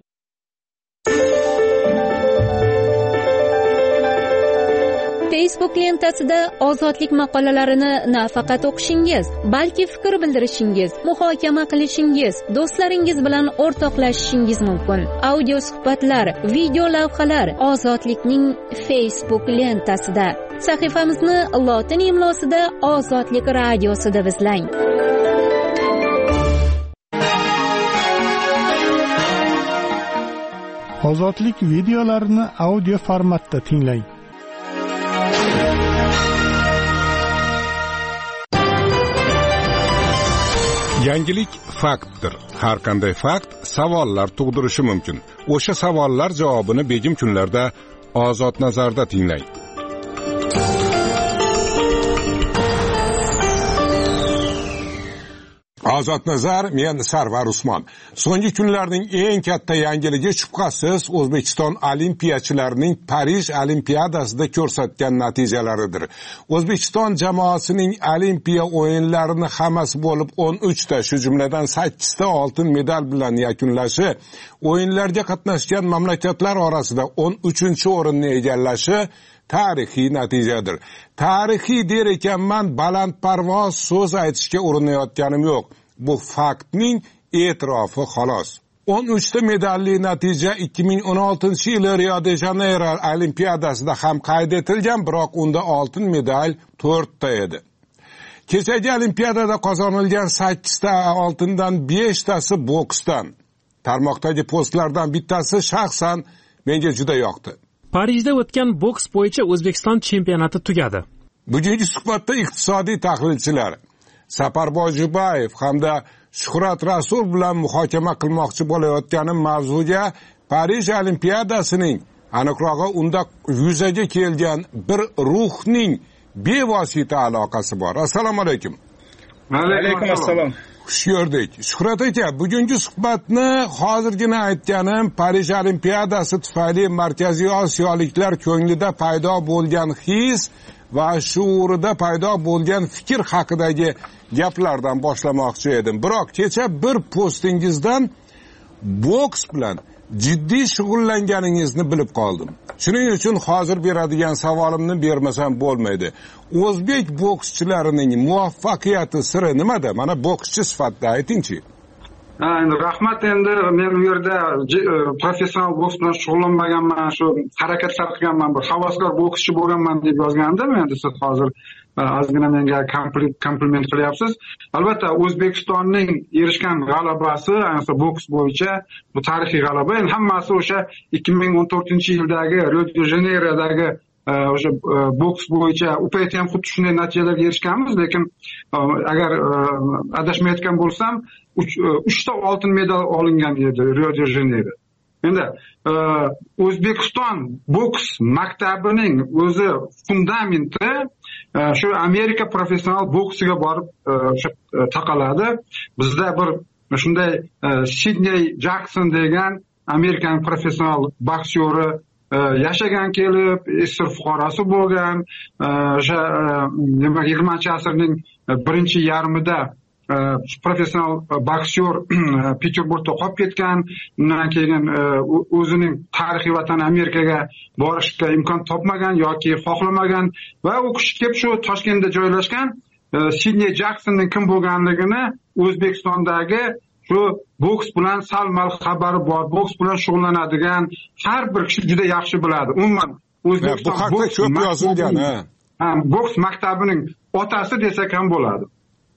Facebook lentasida Ozodlik maqolalarini nafaqat o'qishingiz, balki fikr bildirishingiz, muhokama qilishingiz, do'stlaringiz bilan o'rtoqlashishingiz mumkin. Audio suhbatlar, video lavhalar Ozodlikning Facebook lentasida. Sahifamizni lotin imlosida Ozodlik radiosi deb izlang. Ozodlik videolarini audio formatda tinglang. Yangilik faktdir. Har qanday fakt savollar tug'dirishi mumkin. O'sha savollar javobini begim kunlarda Ozod nazarda tinglang. Ozod nazar, men Sarvar Usmon. So'nggi kunlarning eng katta yangiligi shubhasiz O'zbekiston olimpiyachilarining Parij olimpiadasida ko'rsatgan natijalaridir. O'zbekiston jamoasining olimpiya o'yinlarini hammasi bo'lib o'n uch ta, shu jumladan sakkiz ta oltin medal bilan yakunlashi, o'yinlarga qatnashgan mamlakatlar orasida o'n uchinchi o'rinni egallashi tarixiy natijadir. Tarixiy der ekanman, balandparvoz so'z aytishga urinayotganim yo'q. Bu faktning e'tirofi xolos. o'n uch ta medalli natija ikki ming o'n oltinchi yili Rio de Janeiro olimpiadasida ham qayd etilgan, biroq unda oltin medal to'rt ta edi. Kechagi olimpiadada qozonilgan sakkiz ta oltindan besh tasi boksdan. Tarmoqdagi postlardan bittasi shaxsan menga juda yoqdi. Parijda o'tgan boks bo'yicha O'zbekiston chempionati tugadi. Bugungi suhbatda iqtisodiy tahlilchilar Saparboy Jubayev hamda Shuhrat Rasul bilan muhokama qilmoqchi bo'layotganim mavzuga Parij olimpiadasining, aniqrog'i unda yuzaga kelgan bir ruhning bevosita aloqasi bor. Assalomu alaykum. Alaykum assalom. Xush ko'rdik. Shuhrat aka, bugungi suhbatni hozirgina aytganim Parij olimpiadasi tufayli Markaziy Osiyoliklar ko'nglida paydo bo'lgan his va shuurida paydo bo'lgan fikr haqidagi gaplardan boshlamoqchi edim. Biroq kecha bir postingizdan boks bilan jiddiy shug'ullanganingizni bilib qoldim. Shuning uchun hozir beradigan savolimni bermasam bo'lmaydi. O'zbek bokschilarining muvaffaqiyati siri nimada? Mana bokschi sifatida aytingchi. Ha, endi rahmat. Endi men u yerda professional boks bilan shug'ullanmaganman, shu harakatlar qilganman, bir havaskor bokschi bo'lganman deb yozgandim. Endi siz hozir ozgina menga kompliment qilyapsiz. Albatta O'zbekistonning erishgan g'alabasi, ayniqsa boks bo'yicha bu tarixiy g'alaba. Endi hammasi o'sha ikki ming o'n to'rtinchi yildagi Rio de Janeyrodagi o'sha boks bo'yicha u paytda ham xuddi shunday natijalarga erishganmiz, lekin agar adashmayotgan bo'lsam uch ta oltin medal olingan edi Rio de Janeyro. Endi O'zbekiston boks maktabining o'zi fundamenti shu Amerika professional boksiga borib taqaladi. Bizda bir shunday Sidney Jackson degan Amerikan professional boksyori yashagan kelib, esir fuqarosi bo'lgan, o'sha demak yigirmanchi asrning birinchi yarmida professional boksyor Peterburgda qolib ketgan, undan keyin o'zining tarixiy vatani Amerikaga borishga imkon topmagan yoki xohlamagan va u kishi kelib shu Toshkentda joylashgan Sidney Jacksonning kim bo'lganligini O'zbekistondagi shu boks bilan sal-mal xabari bor, boks bilan shug'ullanadigan har bir kishi juda yaxshi biladi. Umuman O'zbekiston boks ko'p yozilgan, ha. Boks maktabining otasi desak ham bo'ladi.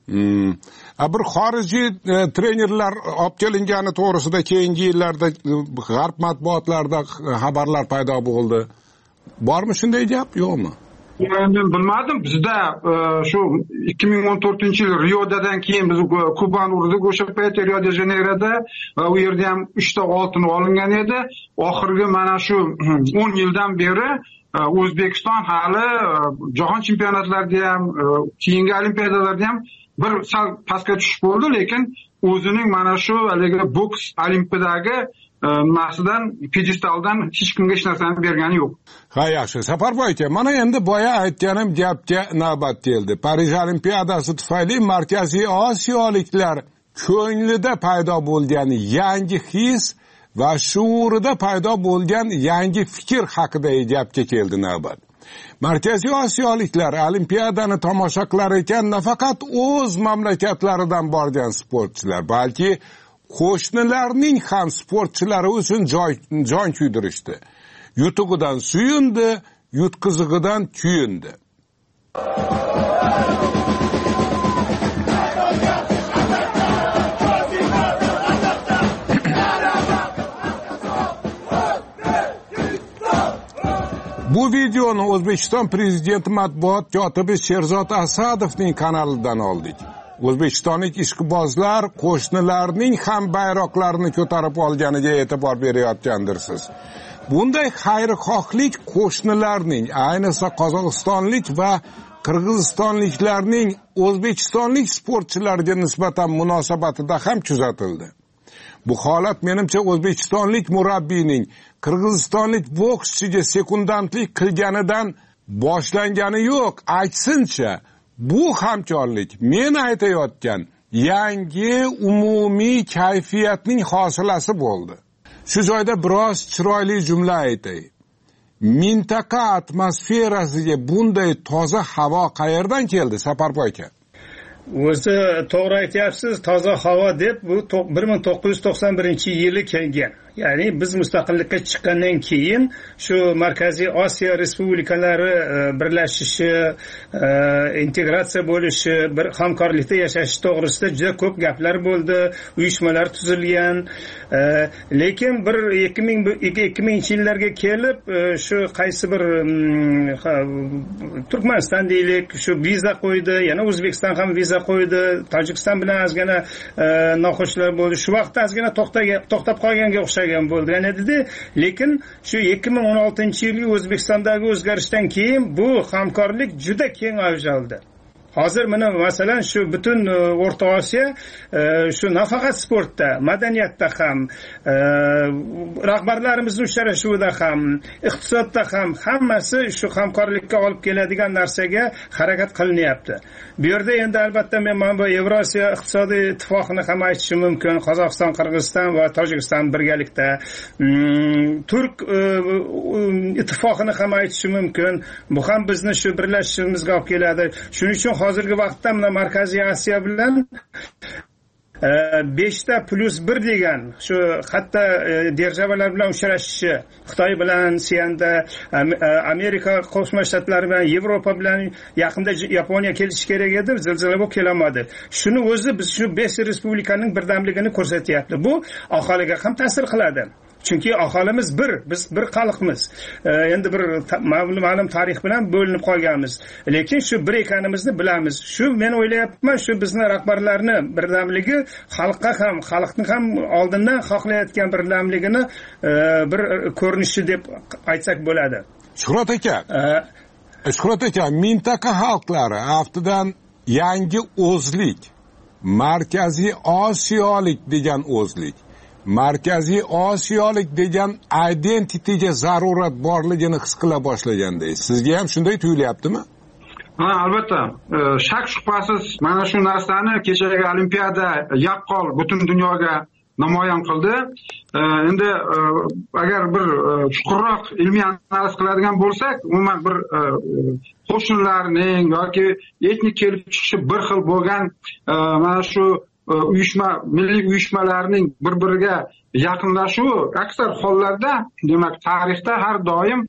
Hmm. Bir xorijiy e, trenerlar olib kelingani to'g'risida keyingi yillarda g'arb matbuotlarida xabarlar paydo bo'ldi. Bormi shunday gap, yo'qmi? Endi bilmadim. Bizda shu ikki ming o'n to'rtinchi yil Riodan keyin biz Kubani urdik o'sha payt Rio de Janeyroda va u yerda ham uchta oltin olingan edi. Oxirgi mana shu o'n yildan beri O'zbekiston hali jahon chempionatlarida ham, keyingi olimpiadalarda ham bir sal pastga tushib bo'ldi, lekin o'zining mana shu haligi boks olimpiadagi nimasidan, pedestaldan hech kimga hech narsani bergani yo'q. Ha, yaxshi. Safarboy aka, mana endi boya aytganim gapga navbat keldi. Parij olimpiadasi tufayli Markaziy Osiyoliklar ko'nglida paydo bo'lgan yangi his va shuurida paydo bo'lgan yangi fikr haqida gapga keldi navbat. Markaziy Osiyoliklar olimpiadani tomosha qilar ekan, nafaqat o'z mamlakatlaridan borgan sportchilar, balki qo'shnilarning ham sportchilari uchun jon kuydirishdi. Yutug'idan suyundi, yutqizig'idan kuyundi. Bu videoni O'zbekiston Prezidenti matbuot kotibi Sherzod Asadovning kanalidan oldik. O'zbekistonlik ishqibozlar qo'shnilarning ham bayroqlarini ko'tarib olganiga e'tibor berayotgandirsiz. Bunday xayrixohlik qo'shnilarning, ayniqsa Qozog'istonlik va Qirg'izistonliklarning o'zbekistonlik sportchilarga nisbatan munosabatida ham kuzatildi. Bu holat menimcha o'zbekistonlik murabbiyning qirg'izistonlik bokschiga sekundantlik qilganidan boshlangani yo'q, aksincha bu hamkorlik men aytayotgan yangi umumiy kayfiyatning hosilasi bo'ldi. Shu joyda biroz chiroyli jumla aytay. Mintaqa atmosferasiga bunday toza havo qayerdan keldi, Safarboy aka? O'zi to'g'ri aytyapsiz, toza havo deb bu bir ming to'qqiz yuz to'qson birinchi yili kelgan. Ya'ni biz mustaqillikka chiqqandan keyin shu Markaziy Osiyo respublikalari birlashishi, integratsiya bo'lishi, bir hamkorlikda yashash to'g'risida juda ko'p gaplar bo'ldi, uyushmalar tuzilgan. Lekin bir ikki mingchi yillarga kelib shu qaysi bir Turkmaniston deylik, shu viza qo'ydi, yana O'zbekiston ham viza qo'ydi, Tojikiston bilan ozgina noxushlar bo'ldi. Shu vaqtda ozgina to'xtab qolganga o'xshagan bo'lgan edi, lekin shu ikki ming o'n oltinchi yilgi O'zbekistondagi o'zgarishdan keyin bu hamkorlik juda keng avj oldi. Hozir mana masalan shu butun O'rta Osiyo shu nafaqat sportda, madaniyatda ham, rahbarlarimizning uchrashuvida ham, iqtisodda ham hammasi shu hamkorlikka olib keladigan narsaga harakat qilinyapti. Bu yerda endi albatta men mana bu Yevrosiyo iqtisodiy ittifoqini ham aytishim mumkin. Qozog'iston, Qirg'iziston va Tojikiston birgalikda. Turk ittifoqini ham aytishim mumkin. Bu ham bizni shu birlashishimizga olib keladi. Shuning uchun hozirgi vaqtda mana Markaziy Osiyo bilan beshta plus bir degan shu hatto державалар bilan uchrashishi, Xitoy bilan Siyanda, Amerika Qo'shma Shtatlari bilan, Yevropa bilan yaqinda Yaponiya kelishi kerak edi, zilzila bo'lib kelmadi. Shuni o'zi biz shu besh respublikaning birdamligini ko'rsatyapti. Bu aholiga ham ta'sir qiladi. Chunki aholimiz bir, biz bir xalqmiz. Endi bir ma'lum tarix bilan bo'linib qolganmiz. Lekin shu bir ekanimizni bilamiz. Shu men o'ylayapman, shu bizni rahbarlarni birdamligi xalqqa ham, xalqning ham oldindan xohlayotgan birdamligini bir ko'rinishi deb aytsak bo'ladi. Shuhrat aka. Shuhrat aka, mintaqa xalqlari aftidan yangi o'zlik, Markaziy Osiyolik degan o'zlik, Markaziy Osiyolik degan identityga zarurat borligini his qila boshlaganday. Sizga ham shunday tuyulyaptimi? Ha, albatta. Shak shubhasiz mana shu narsani kechagi olimpiada yaqqol butun dunyoga namoyon qildi. Endi agar bir chuqurroq ilmiy analiz qiladigan bo'lsak, umuman bir qo'shnilarning yoki etnik kelib chiqishi bir xil bo'lgan mana shu uyushma, milliy uyushmalarning bir-biriga yaqinlashuvi aksar hollarda, demak, tarixda har doim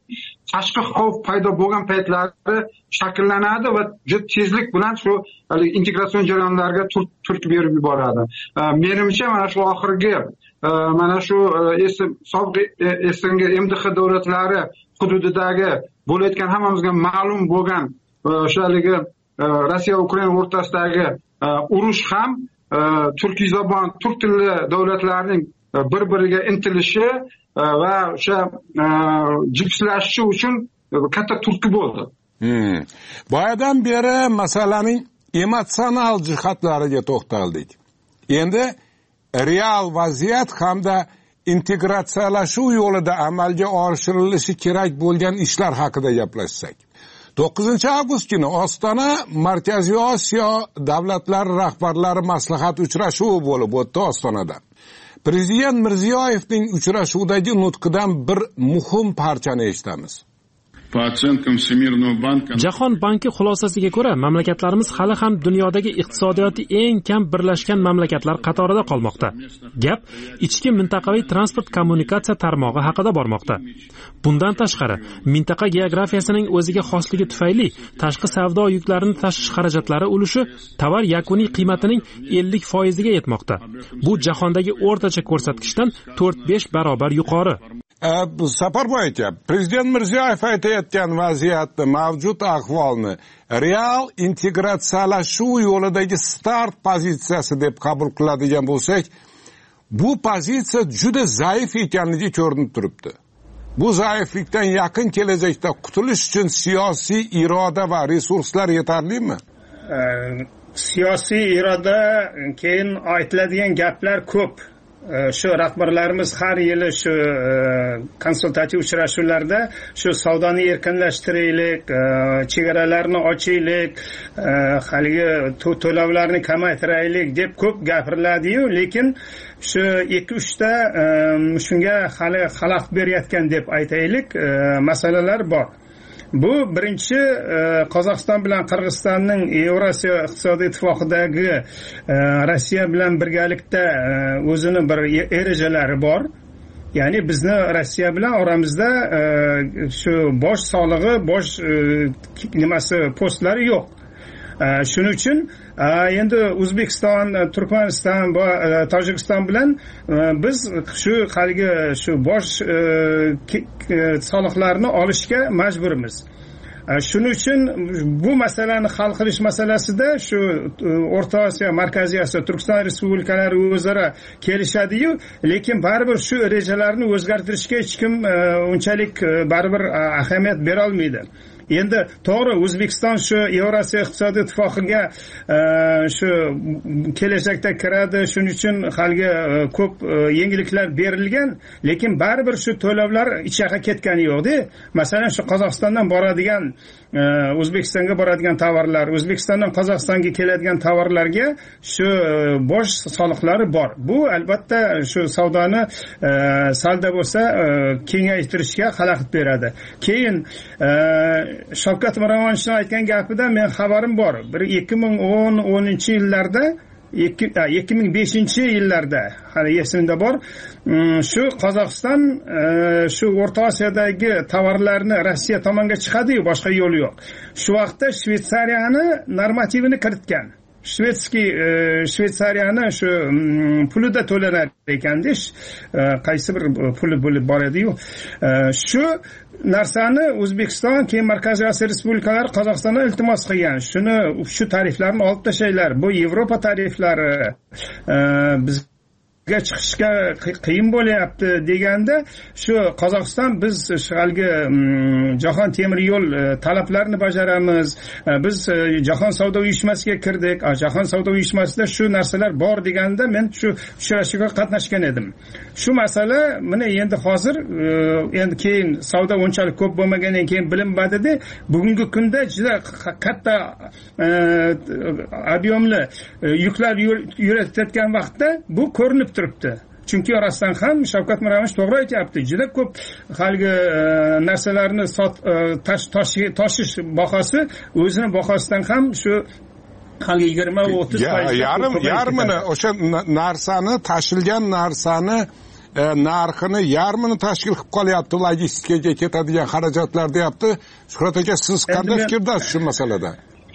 tashqi xavf paydo bo'lgan paytlari shakllanadi va juda tezlik bilan shu integratsion jarayonlarga turtki berib yuboradi. Menimcha mana shu oxirgi mana shu sobiq eski M D H davlatlari hududidagi bo'layotgan hammamizga ma'lum bo'lgan o'shaligi Rossiya va Ukraina o'rtasidagi urush ham turkizabon, turk tilli davlatlarning bir-biriga intilishi va o'sha jipslashishi uchun katta turtki bo'ldi. Hmm. Boyadan beri masalaning emotsional jihatlariga to'xtaldik. Endi real vaziyat hamda integratsiyalashuv yo'lida amalga oshirilishi kerak bo'lgan ishlar haqida gaplashsak. to'qqizinchi avgust kuni Ostona Markaziy Osiyo davlatlari rahbarlari maslahat uchrashuvi bo'lib o'tdi Ostonada. Prezident Mirziyoyevning uchrashuvdagi nutqidan bir muhim parchani eshitamiz. Jahon banki xulosasiga ko'ra, mamlakatlarimiz hali ham dunyodagi iqtisodiyoti eng kam birlashgan mamlakatlar qatorida qolmoqda. Gap ichki mintaqaviy transport kommunikatsiya tarmog'i haqida bormoqda. Bundan tashqari, mintaqa geografiyasining o'ziga xosligi tufayli tashqi savdo yuklarini tashish xarajatlari ulushi tovar yakuniy qiymatining ellik foiziga yetmoqda. Bu jahondagi o'rtacha ko'rsatkichdan to'rt besh barobar yuqori. Saparboy aka, Prezident Mirziyoyev aytayotgan vaziyatni, mavjud ahvolni real integratsiyalashuv yo'lidagi start pozitsiyasi deb qabul qiladigan bo'lsak, bu pozitsiya juda zaif ekanligi ko'rinib turibdi. Bu zaiflikdan yaqin kelajakda qutulish uchun siyosiy iroda va resurslar yetarlimi? Siyosiy iroda, keyin aytiladigan gaplar ko'p. Shu rahbarlarimiz har yili shu konsultativ uchrashuvlarda shu savdoni erkinlashtiraylik, chegaralarni ochaylik, haligi to'lovlarni kamaytiraylik deb ko'p gapiriladi-yu, lekin shu ikki uch ta shunga hali xalaqit berayotgan deb aytaylik masalalar bor. Bu birinchi Qozog'iston bilan Qirg'izistonning Yevrosiyo iqtisodiy ittifoqidagi Rossiya bilan birgalikda o'zini bir erejalari bor. Ya'ni bizni Rossiya bilan oramizda shu bosh solig'i, bosh nimasi postlari yo'q. Shuning uchun endi O'zbekiston, Turkmaniston va Tojikiston bilan biz shu haligi shu bosh soliqlarni olishga majburmiz. Shuning uchun bu masalani hal qilish masalasida shu O'rta Osiyo, Markaziy Osiyo, Turkiston respublikalari o'zaro kelishadi-yu, lekin baribir shu rejalarni o'zgartirishga hech kim unchalik baribir ahamiyat bera olmaydi. Endi to'g'ri, O'zbekiston shu Yevrosiyo iqtisodiy ittifoqiga shu kelajakda kiradi, shuning uchun haligi ko'p yengilliklar berilgan, lekin baribir shu to'lovlar ichaqqa ketgani yo'q-da. Masalan, shu Qozog'istondan boradigan O'zbekistonga boradigan tovarlar, O'zbekistondan Qozog'istonga keladigan tovarlarga shu bosh soliqlari bor. Bu albatta shu savdoni salda bo'lsa kengaytirishga xalaqit beradi. Keyin Shavkat Miromonovning aytgan gapida men xabarim bor. Bir ikki ming o'n o'ninchi yillarda, ikki ming beshinchi yillarda hali esimda bor. Shu Qozog'iston shu O'rta Osiyodagi tovarlarni Rossiya tomonga chiqadi-yu, boshqa yo'li yo'q. Shu vaqtda Shveysariyani normativini kiritgan. Shvedskiy Shveysariyani shu pulida to'lanar ekanda, qaysi bir puli bo'lib boradi-yu. Shu narsani O'zbekiston, keyin Markaziy Osiyo respublikalari Qozog'istondan iltimos qilgan. Shuni shu tariflarni olib tashlaylar. Bu Yevropa tariflari biz chiqishga qiyin bo'lyapti deganda, shu Qozog'iston biz haligi jahon temir yo'l talablarini bajaramiz, biz jahon savdo uyushmasiga kirdik, jahon savdo uyushmasida shu narsalar bor deganda men shu uchrashuvga qatnashgan edim. Shu masala mana endi hozir endi keyin savdo unchalik ko'p bo'lmagandan keyin bilinmadi-da, bugungi kunda juda katta ob'yomli yuklar yuritayotgan vaqtda bu ko'rinib turibdi. Chunki rostdan ham Shavkat Miromonovich to'g'ri aytibdi, juda ko'p haligi narsalarni tashish bahosi o'zini bahosidan ham shu hali yigirma o'ttiz foiz yarim yarmini o'sha narsani, tashilgan narsani narxini yarmini tashkil qilib qolyapti, logistikaga ketadigan xarajatlar deyapti. Shuhrat aka, siz qanday fikrdasiz shu masalada?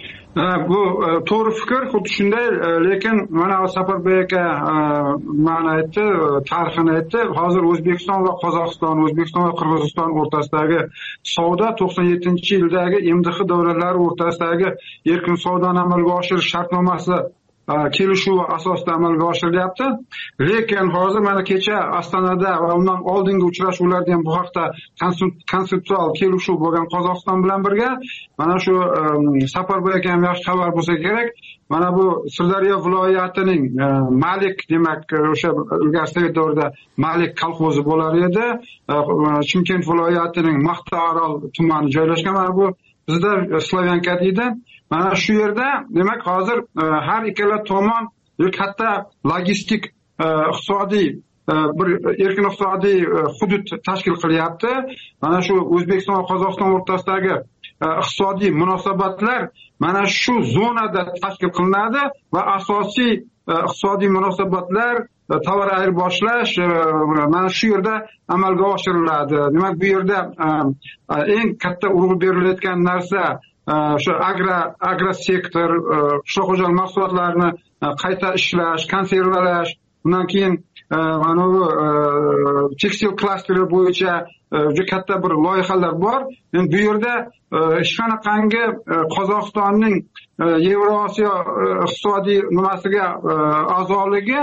Bu to'g'ri fikr, xuddi shunday, lekin mana Safarboy aka ma'ni aytdi, tarixini aytdi. Hozir O'zbekiston va Qozog'iston, O'zbekiston va Qirg'iziston o'rtasidagi savdo to'qson yettinchi yildagi M D H davlatlari o'rtasidagi erkin savdoni amalga oshirish shartnomasi kelishuvi asosida amalga oshirilyapti. Lekin hozir mana kecha Ostonada va undan oldingi uchrashuvlarda ham bu haqda konseptual kelishuv bo'lgan Qozog'iston bilan birga. Mana shu Safarboy aka ham yaxshi xabar bo'lsa kerak. Mana bu Sirdaryo viloyatining Malik, demak, o'sha ilgari Sovet davrida Malik kolxozi bo'lar edi. Chimkent viloyatining Maqtaorol tumani joylashgan. Mana bu bizda Slavyanka deydi. Mana shu yerda demak hozir har ikkala tomon katta logistik iqtisodiy bir erkin iqtisodiy hudud tashkil qilyapti. Mana shu O'zbekiston va Qozog'iston o'rtasidagi iqtisodiy munosabatlar mana shu zonada tashkil qilinadi va asosiy iqtisodiy munosabatlar, tovar ayirboshlash mana shu yerda amalga oshiriladi. Demak, bu yerda eng katta urg'u berilayotgan narsa shu agro agro sektor, qishloq xo'jalik mahsulotlarini qayta ishlash, konservalash, undan keyin mana bu tekstil klasteri bo'yicha juda katta bir loyihalar bor. Endi bu yerda hech qanaqangi Qozog'istonning Yevrosiyo iqtisodiy nimasiga a'zoligi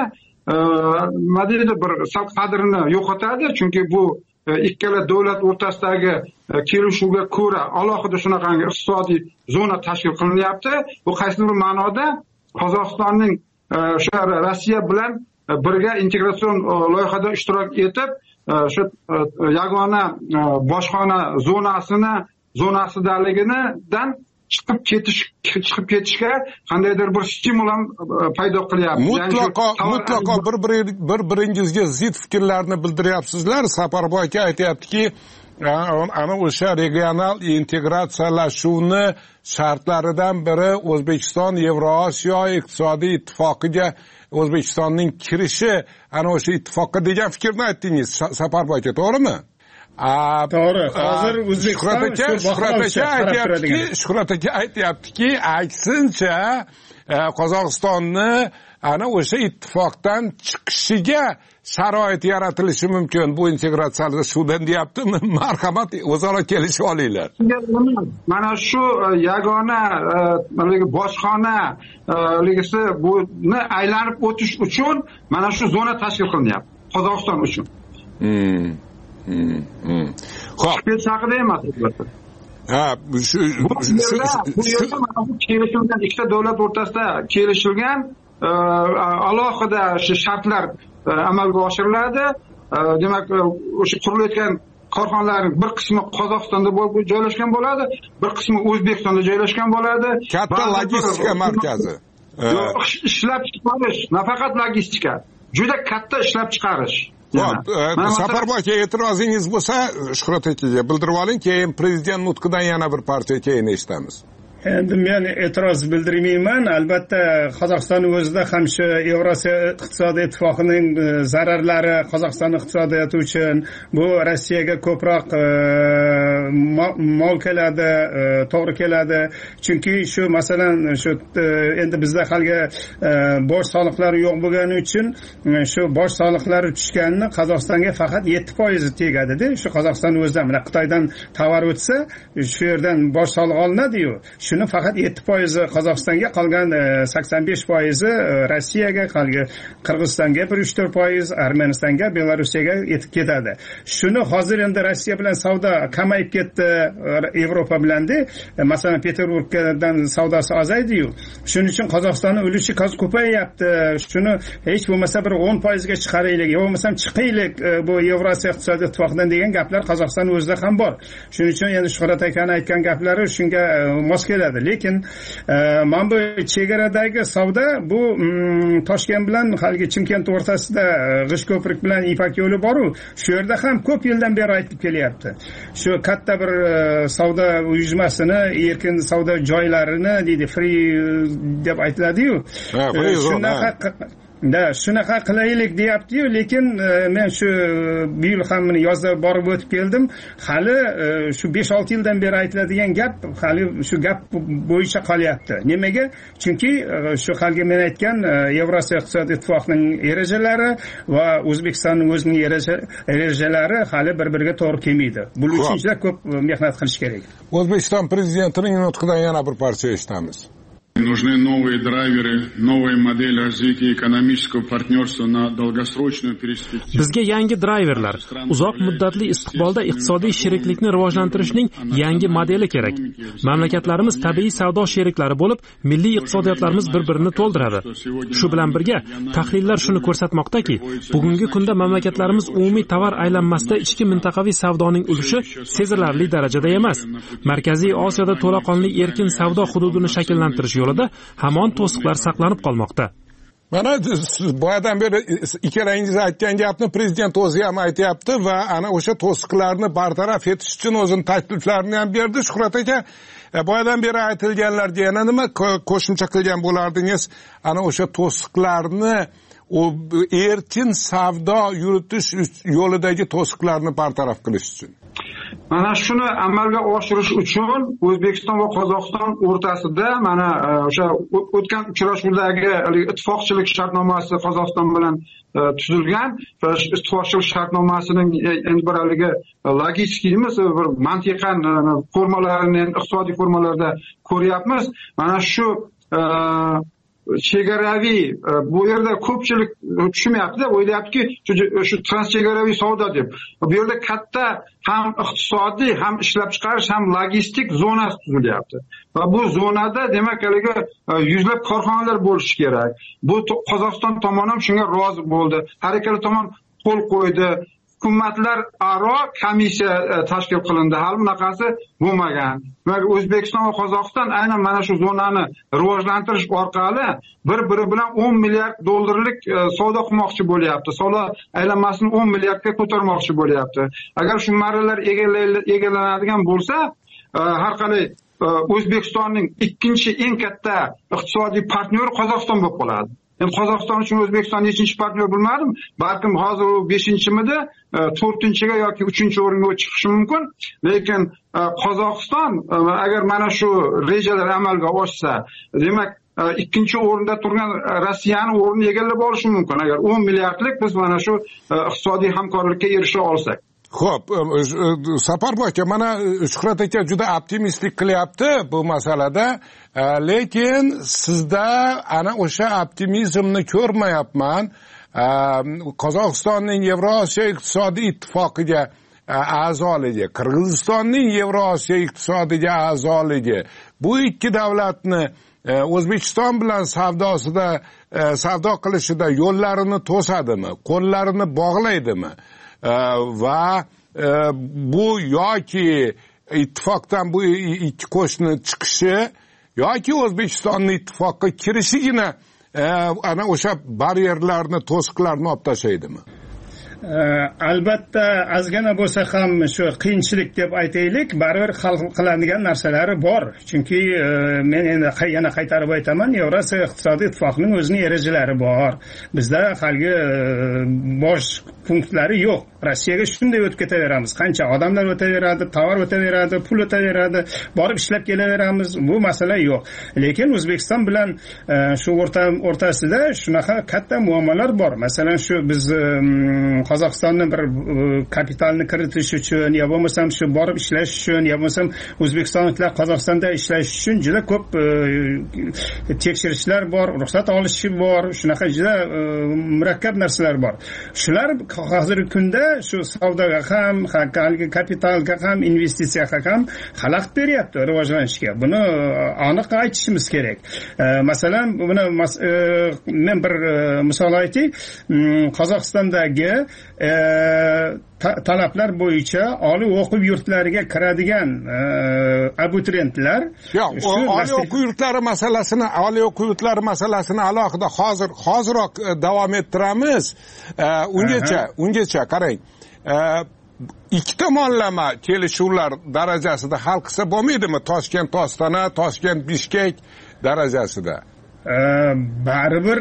nima deydi, bir sal qadrini yo'qotadi, chunki bu ikkala davlat o'rtasidagi kelishuvga ko'ra alohida shunaqangi iqtisodiy zona tashkil qilinyapti. Bu qaysidir ma'noda Qozog'istonning o'sha Rossiya bilan birga integratsion loyihada ishtirok etib, shu yagona bojxona zonasini zonasidaliginidan chiqib ketish chiqib ketishga qandaydir bir stimul ham paydo qilyapti. Mutlaqo mutlaqo bir bir biringizga zid fikrlarni bildiryapsizlar. Safarboy aka aytayaptiki, ana o'sha regional integratsiyalashuvni shartlaridan biri O'zbekiston Yevrosiyo iqtisodiy ittifoqiga O'zbekistonning kirishi, ana o'sha ittifoqqa degan fikrni aytdingiz Safarboy aka, to'g'rimi? To'g'ri. Hozir O'zbekiston Shuhrat aka aytayaptiki, Shuhrat aka aytayaptiki, aksincha Qozog'istonni ana o'sha ittifoqdan chiqishiga sharoit yaratilishi mumkin bu integratsiyalashuvdan deyaptimi? Marhamat, o'zaro kelishib olinglar. Mana shu yagona bojxona ligisi buni aylanib o'tish uchun mana shu zona tashkil qilinyapti Qozog'iston uchun. Hmm. Xo'p, bu haqida emas. Ha, shu bu yerda mana bu kelishilgan ikkita davlat o'rtasida kelishilgan alohida shu shartlar amalga oshiriladi. Demak, o'sha qurilayotgan korxonalarning bir qismi Qozog'istonda joylashgan bo'ladi, bir qismi O'zbekistonda joylashgan bo'ladi. Katta logistika markazi. Ishlab chiqarish, nafaqat logistika, juda katta ishlab chiqarish. Xo'p, Safarboy aka, e'tirozingiz bo'lsa, Shuhrat akaga bildirib oling, keyin prezident nutqidan yana bir parcha keyin eshitamiz. Endi men e'tiroz bildirmayman. Albatta, Qozog'iston o'zida ham shu Yevrosiyo iqtisodiy ittifoqining zararlari Qozog'iston iqtisodiyoti uchun bu Rossiyaga ko'proq mol keladi, to'g'ri keladi. Chunki shu masalan shu endi bizda haligi boj soliqlari yo'q bo'lgani uchun shu boj soliqlari tushganini Qozog'istonga faqat yetti foiz tegadi-da. Shu Qozog'iston o'zida mana Xitoydan tovar o'tsa, shu yerdan boj soliq olinadi-yu. Shuni faqat yetti foiz Qozog'istonga, qolgan sakson besh foiz Rossiyaga, qolgan Qirg'izistonga bir uch to'rt foiz, Armanistonga, Belorussiyaga yetib ketadi. Shuni hozir endi Rossiya bilan savdo kamayib ketdi, Yevropa bilan-da. Masalan, Peterburgdan savdosi ozaydi-yu. Shuning uchun Qozog'istonning ulushi ko'payyapti. Shuni hech bo'lmasa bir o'n foiz ga chiqaraylik, yo bo'lmasam chiqaylik bu Yevrosiyo iqtisodiy ittifoqidan degan gaplar Qozog'iston o'zida ham bor. Shuning uchun endi Shuhrat akaning aytgan gaplari shunga mos keladi. Lekin mana bu chegaradagi savdo bu Toshkent bilan haligi Chimkent o'rtasida g'ish ko'prik bilan Ipak yo'li bor-ku, shu yerda ham ko'p yildan beri aytib kelyapti. Shu katta bir savdo uyushmasini, erkin savdo joylarini deydi, free deb aytiladi-yu. Ha, free zone. da shunaqa qilaylik deyapti-yu, lekin men shu bu yil ham buni yozda borib o'tib keldim. Hali shu besh olti yildan beri aytiladigan gap hali shu gap bo'yicha qolyapti. Nimaga? Chunki shu halga men aytgan Yevrosiyo iqtisodiy ittifoqining erejalari va O'zbekistonning o'zining erejalari hali bir-biriga to'g'ri kelmaydi. Buning uchun juda ko'p mehnat qilish kerak. O'zbekiston prezidentining nutqidan yana bir parcha eshitamiz. Нужны новые драйверы, новая модель развития экономического партнерства на долгосрочную перспективу. Bizga yangi drayverlar, uzoq muddatli istiqbolda iqtisodiy sheriklikni rivojlantirishning yangi modeli kerak. Mamlakatlarimiz tabiiy savdo sheriklari bo'lib, milliy iqtisodiyotlarimiz bir-birini to'ldiradi. Shu bilan birga, tahlillar shuni ko'rsatmoqdaki, bugungi kunda mamlakatlarimiz umumiy tovar aylanmasida ichki mintaqaviy savdoning ulushi sezilarli darajada emas. Markaziy Osiyoda to'laqonli erkin savdo hududini shakllantirish yo'lida hamon to'siqlar saqlanib qolmoqda. Mana boyadan beri ikkalangiz aytgan gapni prezident o'zi ham aytyapti va ana o'sha to'siqlarni bartaraf etish uchun o'zining takliflarini ham berdi. Shuhrat aka, boyadan beri aytilganlarga yana nima qo'shimcha qilgan bo'lardingiz? Ana o'sha to'siqlarni, o erkin savdo yuritish yo'lidagi to'siqlarni bartaraf qilish uchun. Mana shuni amalga oshirish uchun O'zbekiston va Qozog'iston o'rtasida mana o'sha o'tgan uchrashuvdagi ittifoqchilik shartnomasi Qozog'iston bilan tuzilgan. Ittifoqchilik shartnomasining endi bir haligi logik emas, bir mantiqan formalarini, iqtisodiy formalarda ko'ryapmiz. Mana shu chegaraviy bu yerda ko'pchilik tushunmayapti, o'ylayaptiki shu transchegaraviy savdo deb. Bu yerda katta ham iqtisodiy, ham ishlab chiqarish, ham logistik zonasi tuzilyapti. Va bu zonada demak haligi yuzlab korxonalar bo'lishi kerak. Bu Qozog'iston tomoni ham shunga rozi bo'ldi. Har ikkala tomon qo'l qo'ydi. Hukumatlar aro komissiya tashkil qilindi. Hali bunaqasi bo'lmagan. Demak, O'zbekiston va Qozog'iston aynan mana shu zonani rivojlantirish orqali bir-biri bilan o'n milliard dollarlik savdo qilmoqchi bo'lyapti. Savdo aylanmasini o'n milliardga ko'tarmoqchi bo'lyapti. Agar shu marralar egallanadigan bo'lsa, har qalay O'zbekistonning ikkinchi eng katta iqtisodiy partneri Qozog'iston bo'lib qoladi. Endi Qozog'iston uchun O'zbekiston nechinchi partnyor bilmadim. Balkim hozir u beshinchimidi, to'rtinchiga yoki uchinchi o'ringa chiqishi mumkin. Lekin Qozog'iston agar mana shu rejalar amalga oshsa, demak ikkinchi o'rinda turgan Rossiyani o'rnini egallab olishi mumkin. Agar o'n milliardlik biz mana shu iqtisodiy hamkorlikka erisha olsak. Xo'p, Saparboy aka, mana Shuhrat aka juda optimistik qilyapti bu masalada, lekin sizda ana o'sha optimizmni ko'rmayapman. Qozog'istonning Yevrosiyo iqtisodiy ittifoqiga a'zoligi, Qirg'izistonning Yevrosiyo iqtisodiga a'zoligi, bu ikki davlatni O'zbekiston bilan savdosida, savdo qilishida yo'llarini to'sadimi, qo'llarini bog'laydimi? Va bu yoki ittifoqdan bu ikki qo'shni chiqishi yoki O'zbekistonning ittifoqqa kirishigina ana o'sha baryerlarni, to'siqlarni olib tashlaydimi? Albatta ozgina bo'lsa ham shu qiyinchilik deb aytaylik, baribir hal qiladigan narsalari bor. Chunki men endi yana qaytarib aytaman, Yevrosiyo iqtisodiy ittifoqining o'zining erejalari bor. Bizda halgi bosh punktlari yo'q. Rossiyaga shunday o'tib ketaveramiz. Qancha odamlar o'taveradi, tovar o'taveradi, pul o'taveradi, borib ishlab kelaveramiz. Bu masala yo'q. Lekin O'zbekiston bilan shu o'rta o'rtasida shunaqa katta muammolar bor. Masalan, shu biz Qozog'istonni bir kapitalni kiritish uchun, yo bo'lmasam shu borib ishlash uchun, yo bo'lmasam O'zbekistonliklar Qozog'istonda ishlash uchun juda ko'p tekshirishlar bor, ruxsat olishi bor, shunaqa juda murakkab narsalar bor. Shular hozirgi kunda shu savdoga ham, kapitalga ham, investitsiyaga ham xalaqit beryapti rivojlanishga. Buni aniq aytishimiz kerak. Masalan, buni men bir misol aytay. Qozog'istondagi talablar bo'yicha oliy o'quv yurtlariga kiradigan abituriyentlar, oliy o'quv yurtlari masalasini, oliy o'quv yurtlari masalasini alohida hozir hoziroq davom ettiramiz. Ungacha, ungacha qarang. Ikki tomonlama kelishuvlar darajasida hal qilsa bo'lmaydimi? Toshkent Ostona, Toshkent Bishkek darajasida. baribir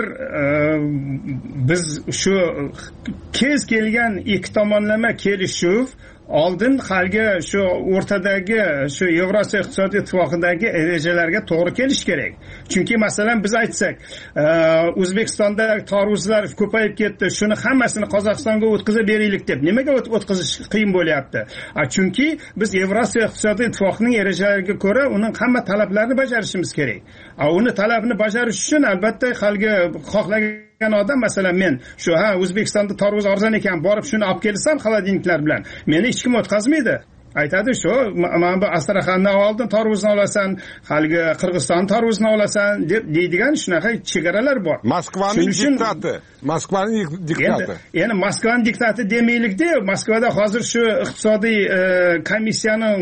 biz shu kez kelgan ikki tomonlama kelishuv oldin haligi shu o'rtadagi shu Yevrosiyo iqtisodiy ittifoqidagi rejalarga to'g'ri kelish kerak. Chunki masalan biz aytsak, O'zbekistonda tarvuzlar ko'payib ketdi, shuni hammasini Qozog'istonga o'tkazib beraylik deb nimaga o'tkazish qiyin bo'lyapti? Chunki biz Yevrosiyo iqtisodiy ittifoqining rejalariga ko'ra uning hamma talablarini bajarishimiz kerak. Uni talabini bajarish uchun albatta haligi xohlagan odam, masalan men shu ha O'zbekistonda tarvuz arzon ekan, borib shuni olib kelsam xolodilniklar bilan, meni hech kim o'tkazmaydi. Aytadi shu, mana bu Astraxandan oldin tarvuzni olasan, haligi Qirg'iziston tarvuzini olasan deb deydigan shunaqa chegaralar bor. Moskvaning diktati, Moskvaning diktati. Endi Moskvaning diktati demaylikda, Moskvada hozir shu iqtisodiy komissiyaning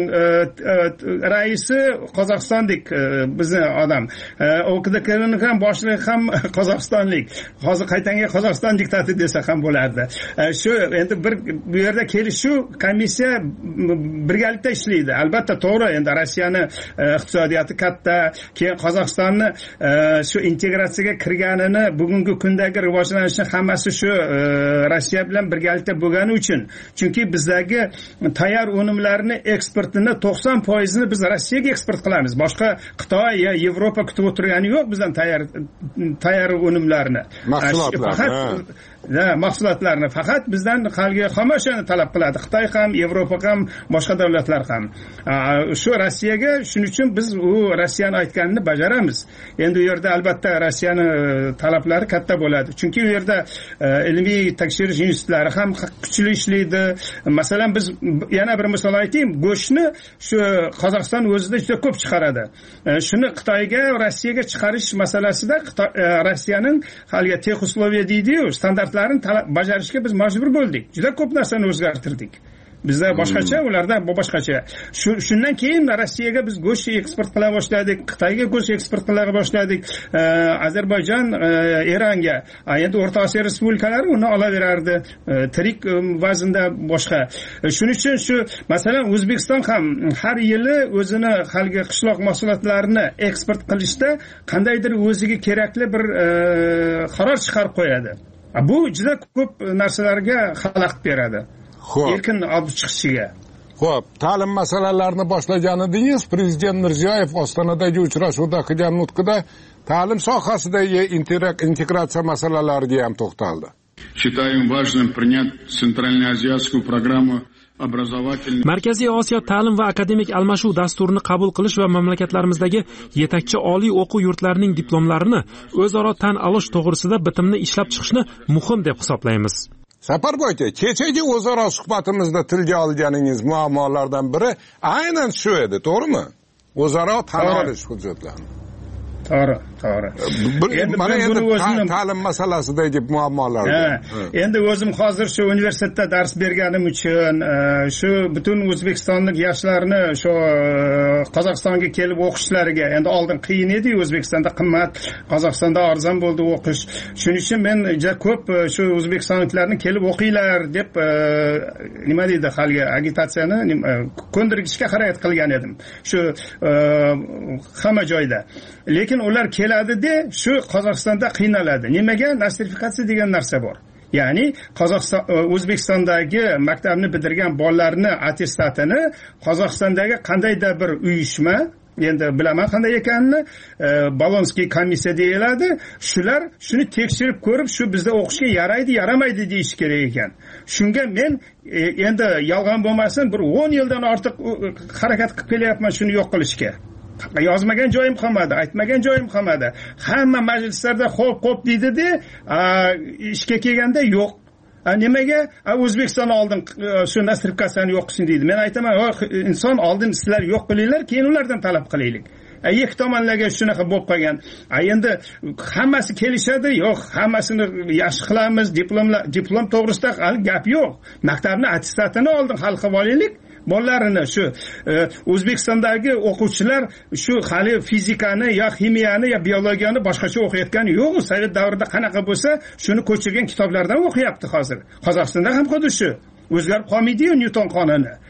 raisi Qozog'istonlik bizni odam. O'qidiklarning ham boshlig'i ham Qozog'istonlik. Hozir qaytanga Qozog'iston diktati desa ham bo'lardi. Shu endi bir bu yerda kelishuv komissiya birgalikda ishlaydi. Albatta to'g'ri, endi Rossiyani iqtisodiyoti katta, keyin Qozog'istonni shu integratsiyaga kirganini, bugungi kundagi rivojlanishni hammasi shu Rossiya bilan birgalikda bo'lgani uchun. Chunki bizdagi tayyor unumlarni eksportini to'qson foiz ni biz Rossiyaga eksport qilamiz. Boshqa Xitoy yo Yevropa kutib o'tirgani yo'q bizdan tayyor tayyor unumlarni. Mahsulotlarni. Da, mahsulotlarni faqat bizdan haligi xomoshani talab qiladi. Xitoy ham, Yevropa ham, boshqa davlatlar ham. Shu Rossiyaga, shuning uchun biz u Rossiyani aytganini bajaramiz. Endi u yerda albatta Rossiyani talablari katta bo'ladi. Chunki u yerda ilmiy tekshirish institutlari ham kuchli ishlaydi. Masalan, biz yana bir misol aytayim, go'shtni shu Qozog'iston o'zida juda ko'p chiqaradi. Shuni Xitoyga, Rossiyaga chiqarish masalasida Rossiyaning haligi texusloviya deydi-yu, standartlarini bajarishga biz majbur bo'ldik. Juda ko'p narsani o'zgartirdik. Bizda boshqacha, ularda boshqacha. Shundan keyin Rossiyaga biz go'sht eksport qila boshladik, Xitoyga go'sht eksport qila boshladik, Ozarbayjon, Eronga, endi O'rta Osiyo respublikalari uni olaverardi, tirik vaznda boshqa. Shuning uchun shu masalan O'zbekiston ham har yili o'zini haligi qishloq mahsulotlarini eksport qilishda qandaydir o'ziga kerakli bir qaror chiqarib qo'yadi. Bu juda ko'p narsalarga xalaqit beradi. Erkin olib chiqishiga. Xo'p, ta'lim masalalarini boshlagan edingiz. Prezident Mirziyoyev Ostonadagi uchrashuvda qilgan nutqida ta'lim sohasidagi integratsiya masalalariga ham to'xtaldi. Считаем важным принять Центральноазиатскую программу Markaziy Osiyo ta'lim va akademik almashuv dasturini qabul qilish va mamlakatlarimizdagi yetakchi oliy o'quv yurtlarining diplomlarini o'zaro tan olish to'g'risida bitimni ishlab chiqishni muhim deb hisoblaymiz. Saparboy aka, kechagi o'zaro suhbatimizda tilga olganingiz muammolardan biri aynan shu edi, to'g'rimi? O'zaro tan olish hujjatlarini. To'g'ri, to'g'ri. Endi mana endi ta'lim masalasidagi muammolar. Endi o'zim hozir shu universitetda dars berganim uchun shu butun o'zbekistonlik yoshlarni shu Qozog'istonga kelib o'qishlariga, endi oldin qiyin edi, O'zbekistonda qimmat, Qozog'istonda arzon bo'ldi o'qish. Shuning uchun men juda ko'p shu o'zbekistonliklarni kelib o'qinglar deb nima deydi, haligi agitatsiyani ko'ndirgishga harakat qilgan edim. Shu hamma joyda. Lekin ular keladi-da, shu Qozog'istonda qiynaladi. Nimaga? Nostrifikatsiya degan narsa bor. Ya'ni Qozog'iston O'zbekistondagi maktabni bitirgan bolalarni attestatini Qozog'istondagi qandaydir bir uyushma, endi bilaman qanday ekanini, Bolonskiy komissiya deyiladi. Shular shuni tekshirib ko'rib, shu bizda o'qishga yaraydi, yaramaydi deyish kerak ekan. Shunga men endi yolg'on bo'lmasin, bir o'n yildan ortiq harakat qilib kelyapman shuni yo'q qilishga. Yozmagan joyim qolmadi, aytmagan joyim qolmadi. Hamma majlislarda xo'p, xo'p deydi-da, ishga kelganda yo'q. Nimaga? O'zbekiston oldin shu nostrifikatsiyani yo'q qilsin deydi. Men aytaman, inson oldin sizlar yo'q qilinglar, keyin ulardan talab qilaylik. Ikki tomonlarga shunaqa bo'lib qolgan. Endi hammasi kelishadi, yo'q, hammasini yaxshi qilamiz, diplomlar, diplom to'g'risida hali gap yo'q. Maktabni attestatini oldin hal qilib olaylik. Bolalarni shu O'zbekistondagi o'quvchilar shu hali fizikani yo ximiyani yo biologiyani boshqacha o'qiyotgani yo'q. Sovet davrida qanaqa bo'lsa, shuni ko'chirgan kitoblardan o'qiyapti hozir. Qozog'istonda ham xuddi shu. O'zgarib qolmaydi-yu Nyuton qonuni.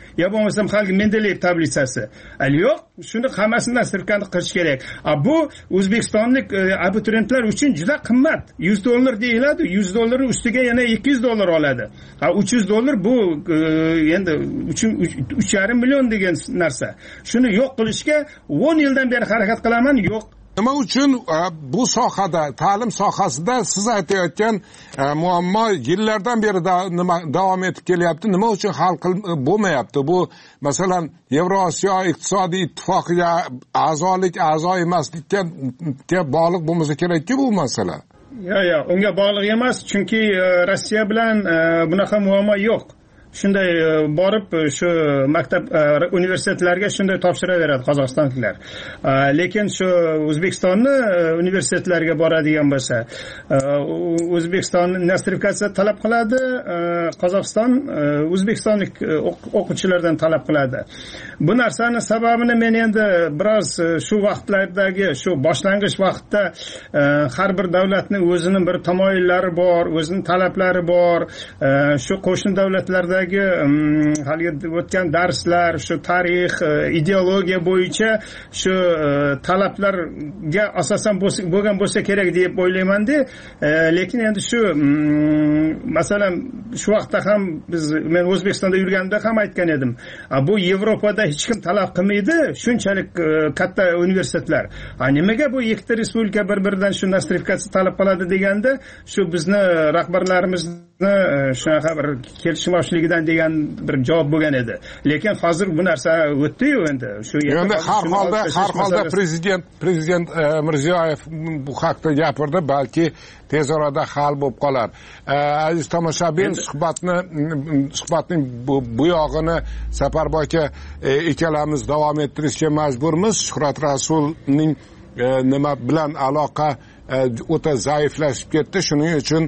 yo bo'lmasam haligi Mendeleyev tablitsasi. Ali yo'q, shuni hammasini nasrifkani qilish kerak. A bu O'zbekistonlik abituriyentlar uchun juda qimmat. yuz dollar deyiladi, yuz dollar ustiga yana ikki yuz dollar oladi. Ha uch yuz dollar bu endi uch yarim million degan narsa. Shuni yo'q qilishga o'n yildan beri harakat qilaman, yo'q. Nima uchun bu sohada, ta'lim sohasida siz aytayotgan muammo yillardan beri nima davom etib kelyapti? Nima uchun hal bo'lmayapti? Bu masalan Yevrosiyo iqtisodiy ittifoqiga a'zolik, a'zo emaslikka bog'liq bo'lmasa kerak-ku bu masala. Yo'q, yo'q, unga bog'liq emas, chunki Rossiya bilan bunaqa muammo yo'q. Shunday borib shu maktab universitetlarga shunday topshiraveradi qozog'istonliklar. Lekin shu O'zbekistonni universitetlariga boradigan bo'lsa, O'zbekiston nostrifikatsiya talab qiladi, Qozog'iston o'zbekistonlik o'quvchilardan talab qiladi. Bu narsani sababini men endi biroz shu vaqtlardagi, shu boshlang'ich vaqtda har bir davlatning o'zining bir tamoyillari bor, o'zining talablari bor. Shu qo'shni davlatlarda hali o'tgan darslar, shu tarix, ideologiya bo'yicha shu talablarga asosan bo'lgan bo'lsa kerak deb o'ylayman-da. Lekin endi shu masalan shu vaqtda ham biz men O'zbekistonda yurganimda ham aytgan edim. Bu Yevropada hech kim talab qilmaydi, shunchalik katta universitetlar. Nimaga bu ikkita respublika bir-biridan shu nostrifikatsiya talab qiladi deganda, shu bizni rahbarlarimizni shunaqa bir kelishmovchiligidan degan bir javob bo'lgan edi. Lekin hozir bu narsa o'tdi-yu endi. Shu endi har holda har holda prezident prezident Mirziyoyev bu haqda gapirdi, balki tez orada hal bo'lib qolar. Aziz tomoshabin, suhbatni suhbatning bu yog'ini Safarboy aka ikkalamiz davom ettirishga majburmiz. Shuhrat Rasulning nima bilan aloqa o'ta zaiflashib ketdi, shuning uchun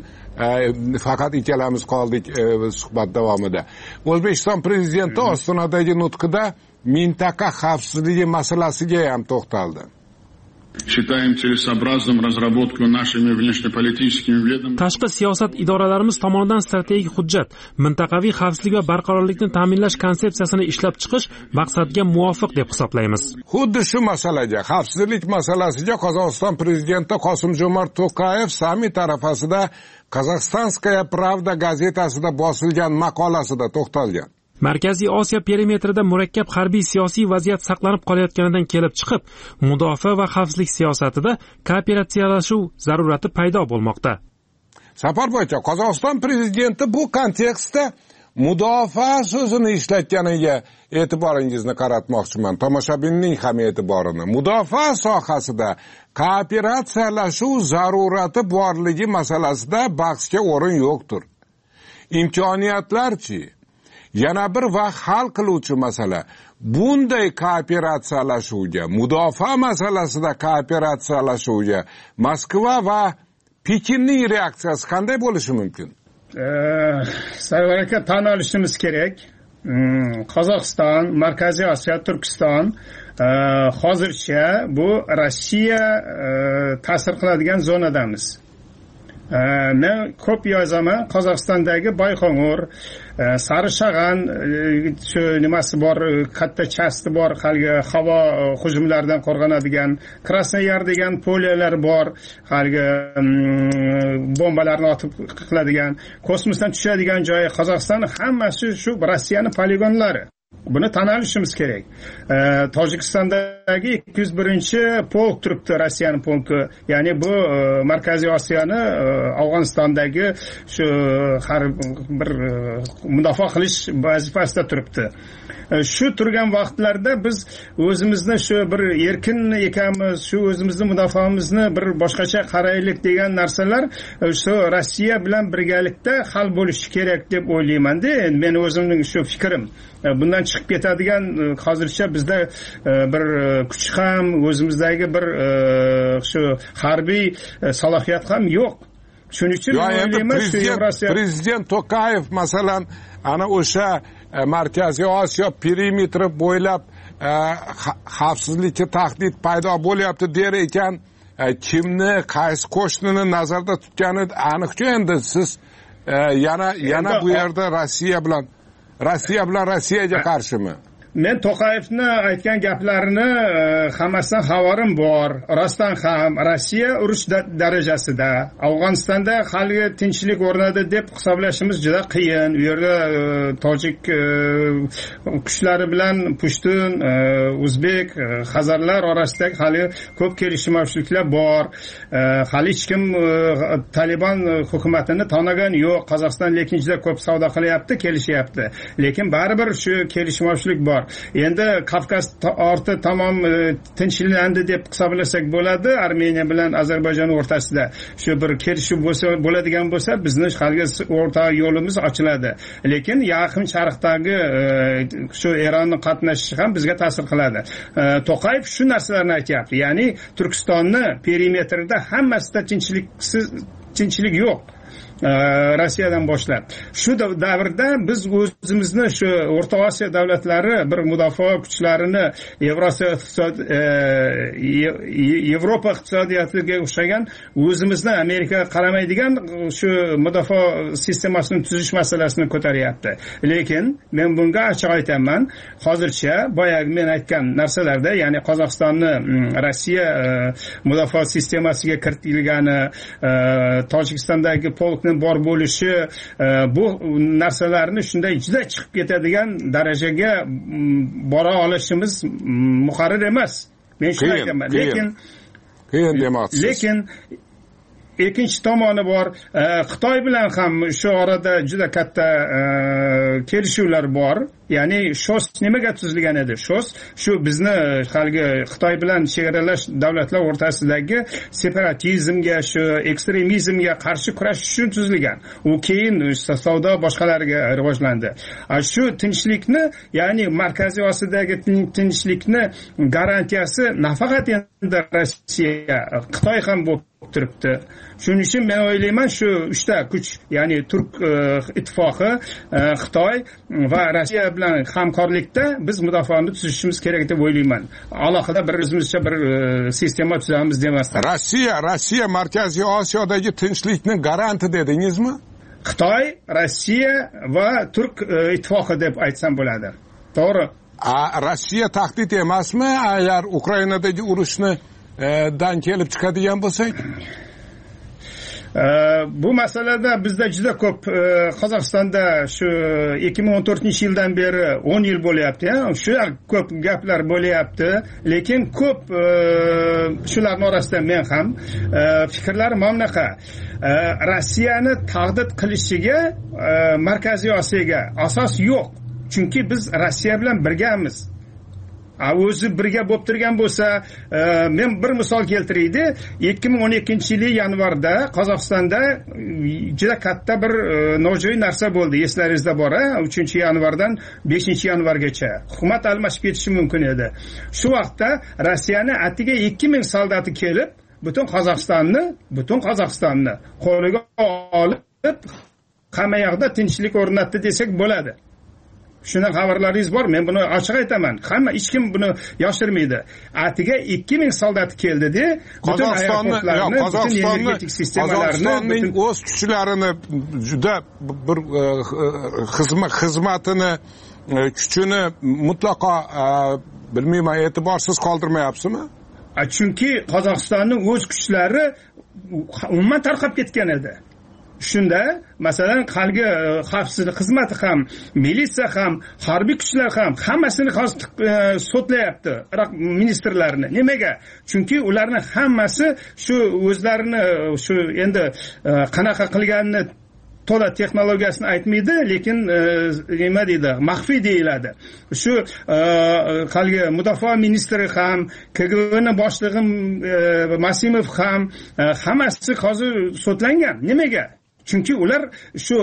faqat ikkalamiz qoldik suhbat davomida. O'zbekiston prezidenti Ostonadagi nutqida mintaqa xavfsizligi masalasiga ham to'xtaldi. Считаем целесообразным разработку нашими внешнеполитическими ведомствами. Tashqi siyosat idoralarimiz tomonidan strategik hujjat, mintaqaviy xavfsizlik va barqarorlikni ta'minlash konsepsiyasini ishlab chiqish maqsadga muvofiq deb hisoblaymiz. Xuddi shu masalaga, xavfsizlik masalasiga Qozog'iston prezidenti Qosim-Jo'mart To'qayev sammit arafasida Qozog'istonskaya Pravda gazetasida bosilgan maqolasida to'xtalgan. Markaziy Osiyo perimetrida murakkab harbiy siyosiy vaziyat saqlanib qolayotganidan kelib chiqib, mudofaa va xavfsizlik siyosatida kooperatsiyalashuv zarurati paydo bo'lmoqda. Safarboy aka, Qozog'iston prezidenti bu kontekstda mudofaa so'zini ishlatganiga e'tiboringizni qaratmoqchiman. Tomoshabinning ham e'tiborini. Mudofaa sohasida kooperatsiyalashuv zarurati borligi masalasida bahsga o'rin yo'qdir. Imkoniyatlarchi? Yana bir vaqt hal qiluvchi masala. Bunday kooperatsiyalashuvga, mudofaa masalasida kooperatsiyalashuvga Moskva va Pekinning reaksiyasi qanday bo'lishi mumkin? Sarvar aka, tan olishimiz kerak. Qozog'iston, Markaziy Osiyo, Turkiston hozircha bu Rossiya ta'sir qiladigan zonadamiz. Men ko'p yozaman, Qozog'istondagi Bayqo'ng'ir, Sarishag'an shu nimasi bor, katta chasti bor, haligi havo hujumlaridan qo'rg'anadigan, Krasnoyar degan poliyalar bor, haligi bombalarni otib qiladigan, kosmosdan tushadigan joyi Qozog'iston hammasi shu Rossiyaning poligonlari. Buni tan olishimiz kerak. Tojikistondagi ikki yuz birinchi polk turibdi, Rossiyaning polki. Ya'ni bu Markaziy Osiyoni Afg'onistondagi shu har bir mudofaa qilish vazifasida turibdi. Shu turgan vaqtlarda biz o'zimizni shu bir erkin ekanmiz, shu o'zimizni mudofaamizni bir boshqacha qaraylik degan narsalar shu Rossiya bilan birgalikda hal bo'lishi kerak deb o'ylayman-da. Men o'zimning shu fikrim. Bundan chiqib ketadigan hozircha bizda bir kuch ham, o'zimizdagi bir shu harbiy salohiyat ham yo'q. Shuning uchun o'ylayman, shu Yevrosiyo prezident To'qayev masalan ana o'sha Markaziy Osiyo perimetri bo'ylab xavfsizlikka tahdid paydo bo'lyapti der ekan, kimni, qaysi qo'shnini nazarda tutgani aniq-ku. Endi siz yana yana bu yerda Rossiya bilan Rossiya bilan Rossiyaga qarshimi? Men To'qayevni aytgan gaplarini hammasidan xabarim bor. Rostdan ham Rossiya urush darajasida, Afg'onistonda hali tinchlik o'rnadi deb hisoblashimiz juda qiyin. U yerda tojik kuchlari bilan pushtun, o'zbek, xazarlar orasida hali ko'p kelishmovchiliklar bor. Hali hech kim Taliban hukumatini tanigan yo'q. Qozog'iston lekin juda ko'p savdo qilyapti, kelishyapti. Lekin baribir shu kelishmovchilik bor. Endi Kavkaz orti tamom tinchlandi deb hisoblasak bo'ladi. Armeniya bilan Ozarbayjon o'rtasida shu bir kelishuv bo'lsa bo'ladigan bo'lsa, bizni hali o'rta yo'limiz ochiladi. Lekin yaqin sharqdagi shu Eronning qatnashishi ham bizga ta'sir qiladi. To'qayev shu narsalarni aytyapti. Ya'ni Turkistonni perimetrida hammasida tinchliksiz tinchlik yo'q. Rossiyadan boshlab shu davrda biz o'zimizni shu O'rta Osiyo davlatlari bir mudofaa kuchlarini Yevrosiyo iqtisod Yevropa iqtisodiyotiga o'xshagan o'zimizni Amerikaga qaramaydigan shu mudofaa sistemasini tuzish masalasini ko'taryapti. Lekin men bunga ochiq aytaman, hozircha boyagi men aytgan narsalarda, ya'ni Qozog'istonni Rossiya mudofaa sistemasiga kiritilgani, Tojikistondagi polkni bor bo'lishi, bu narsalarni shunday juda chiqib ketadigan darajaga bora olishimiz muqarrar emas. Men shuni aytaman. Lekin qiyin demoqchisiz. Lekin ikkinchi tomoni bor. Xitoy bilan ham shu orada juda katta kelishuvlar bor. Ya'ni shos nimaga tuzilgan edi? Shos shu bizni haligi Xitoy bilan chegaralash davlatlar o'rtasidagi separatizmga, shu ekstremizmga qarshi kurash uchun tuzilgan. U keyin savdo boshqalarga rivojlandi. Shu tinchlikni, ya'ni Markaziy Osiyodagi tinchlikni garantiyasi nafaqat endi Rossiya, Xitoy ham bo'lib turibdi. Shuning uchun men o'ylayman, shu uchta kuch, ya'ni Turk ittifoqi, Xitoy va Rossiya bilan hamkorlikda biz mudofaani tuzishimiz kerak deb o'ylayman. Alohida bir o'zimizcha bir sistema tuzamiz demasdan. Rossiya, Rossiya Markaziy Osiyodagi tinchlikning garanti dedingizmi? Xitoy, Rossiya va Turk ittifoqi deb aytsam bo'ladi. To'g'ri. A Rossiya tahdid emasmi agar Ukrainadagi urushni dan kelib chiqadigan bo'lsak? Bu masalada bizda juda ko'p Qozog'istonda shu ikki ming o'n to'rtinchi yildan beri o'n yil bo'lyapti, shu ko'p gaplar bo'lyapti, lekin ko'p shularning orasida men ham fikrlarim mamlaqa Rossiyani tahdid qilishiga Markaziy Osiyoga asos yo'q. Chunki biz Rossiya bilan birgamiz. O'zi birga bo'lib turgan bo'lsa, men bir misol keltiraydi. ikki ming o'n ikkinchi yil yanvarda Qozog'istonda juda katta bir nojo'ya narsa bo'ldi. Eslaringizda bor, uchinchi yanvardan beshinchi yanvargacha hukumat almashib ketishi mumkin edi. Shu vaqtda Rossiyani atiga ikki ming soldati kelib, butun Qozog'istonni, butun Qozog'istonni qo'liga olib, hamma yoqda tinchlik o'rnatdi desak bo'ladi. Shunday xabarlaringiz bor, men buni ochiq aytaman. Hamma hech kim buni yoshirmaydi. Atiga ikki ming soldat keldi-da, butun aeroportlarni, butun energetik sistemalarni, o'z kuchlarini juda bir xizmat xizmatini kuchini mutlaqo bilmayman e'tiborsiz qoldirmayapsizmi? Chunki Qozog'istonning o'z kuchlari umuman tarqab ketgan edi. Shunda masalan qalgi xavfsizlik xizmati ham, militsiya ham, harbiy kuchlar ham hammasini sotlayapti Iroq ministrlarini. Nimaga? Chunki ularni hammasi shu o'zlarini shu endi qanaqa qilganini to'la texnologiyasini aytmaydi, lekin nima deydi, maxfiy deyiladi. Shu qalgi mudofaa ministri ham, K G B'ning boshlig'i Masimov ham hammasi hozir sotlangan. Nimaga? Chunki ular shu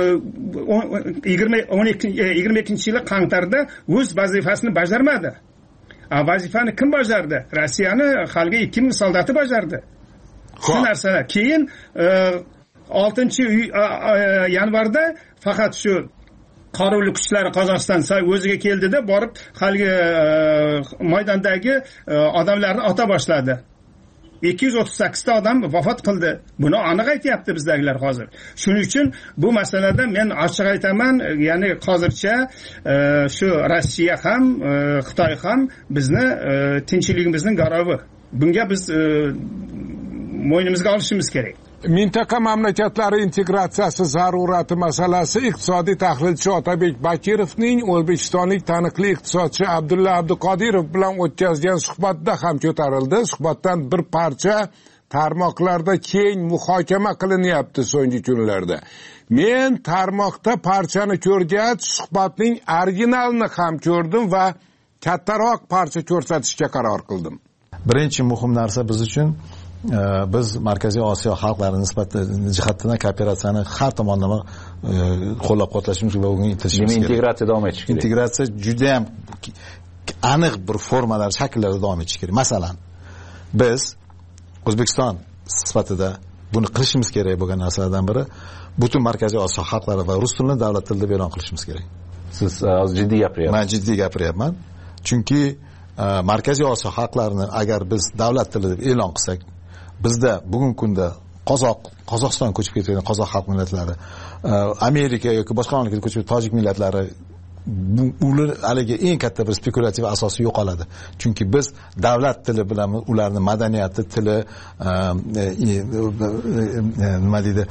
yigirma ikkinchi yil qantarda o'z vazifasini bajarmadi. A vazifani kim bajardi? Rossiyani xalqi ikki ming soldati bajardi. Shu narsalar. Keyin oltinchi yanvarda faqat shu qarorli kuchlar Qozog'iston o'ziga keldida borib xalqi maydondagi odamlarni ota boshladi. ikki yuz o'ttiz sakkizta odam vafot qildi. Buni aniq aytyapti bizdagilar hozir. Shuning uchun bu masalada men ochiq aytaman, ya'ni hozircha shu Rossiya ham, Xitoy ham bizni tinchligimizning garovi. Bunga biz mo'ynimizga olishimiz kerak. Mintaqa mamlakatlari integratsiyasi zarurati masalasi iqtisodiy tahlilchi Otabek Bakirovning O'zbekistonlik taniqli iqtisodchi Abdulla Abduqodirov bilan o'tkazgan suhbatda ham ko'tarildi. Suhbatdan bir parcha tarmoqlarda keng muhokama qilinyapti so'nggi kunlarda. Men tarmoqda parchani ko'rgach, suhbatning originalini ham ko'rdim va kattaroq parcha ko'rsatishga qaror qildim. Birinchi muhim narsa biz uchun biz Markaziy Osiyo xalqlari nisbati jihatidan kooperatsiyani har tomonlama qo'llab-quvvatlashimiz va unga intilishimiz kerak. Integratsiya davom etishi kerak. Integratsiya juda ham aniq bir formalar, shakllarda davom etishi kerak. Masalan, biz O'zbekiston sifatida buni qilishimiz kerak bo'lgan narsalardan biri butun Markaziy Osiyo xalqlari va rus tilini davlat tilida e'lon qilishimiz kerak. Siz jiddiy gapiryapsiz. Men jiddiy gapiryapman. Chunki Markaziy Osiyo xalqlarini agar biz davlat tili deb e'lon qilsak, bizda bugungi kunda Qozoq, Qozog'iston ko'chib ketgan qozoq xalq millatlari, Amerika yoki boshqa mamlakatga ko'chib tojik millatlari ular haligi eng katta bir spekulativ asosi yo'qoladi. Chunki biz davlat tili bilan ularning madaniyati, tili, nima deydi,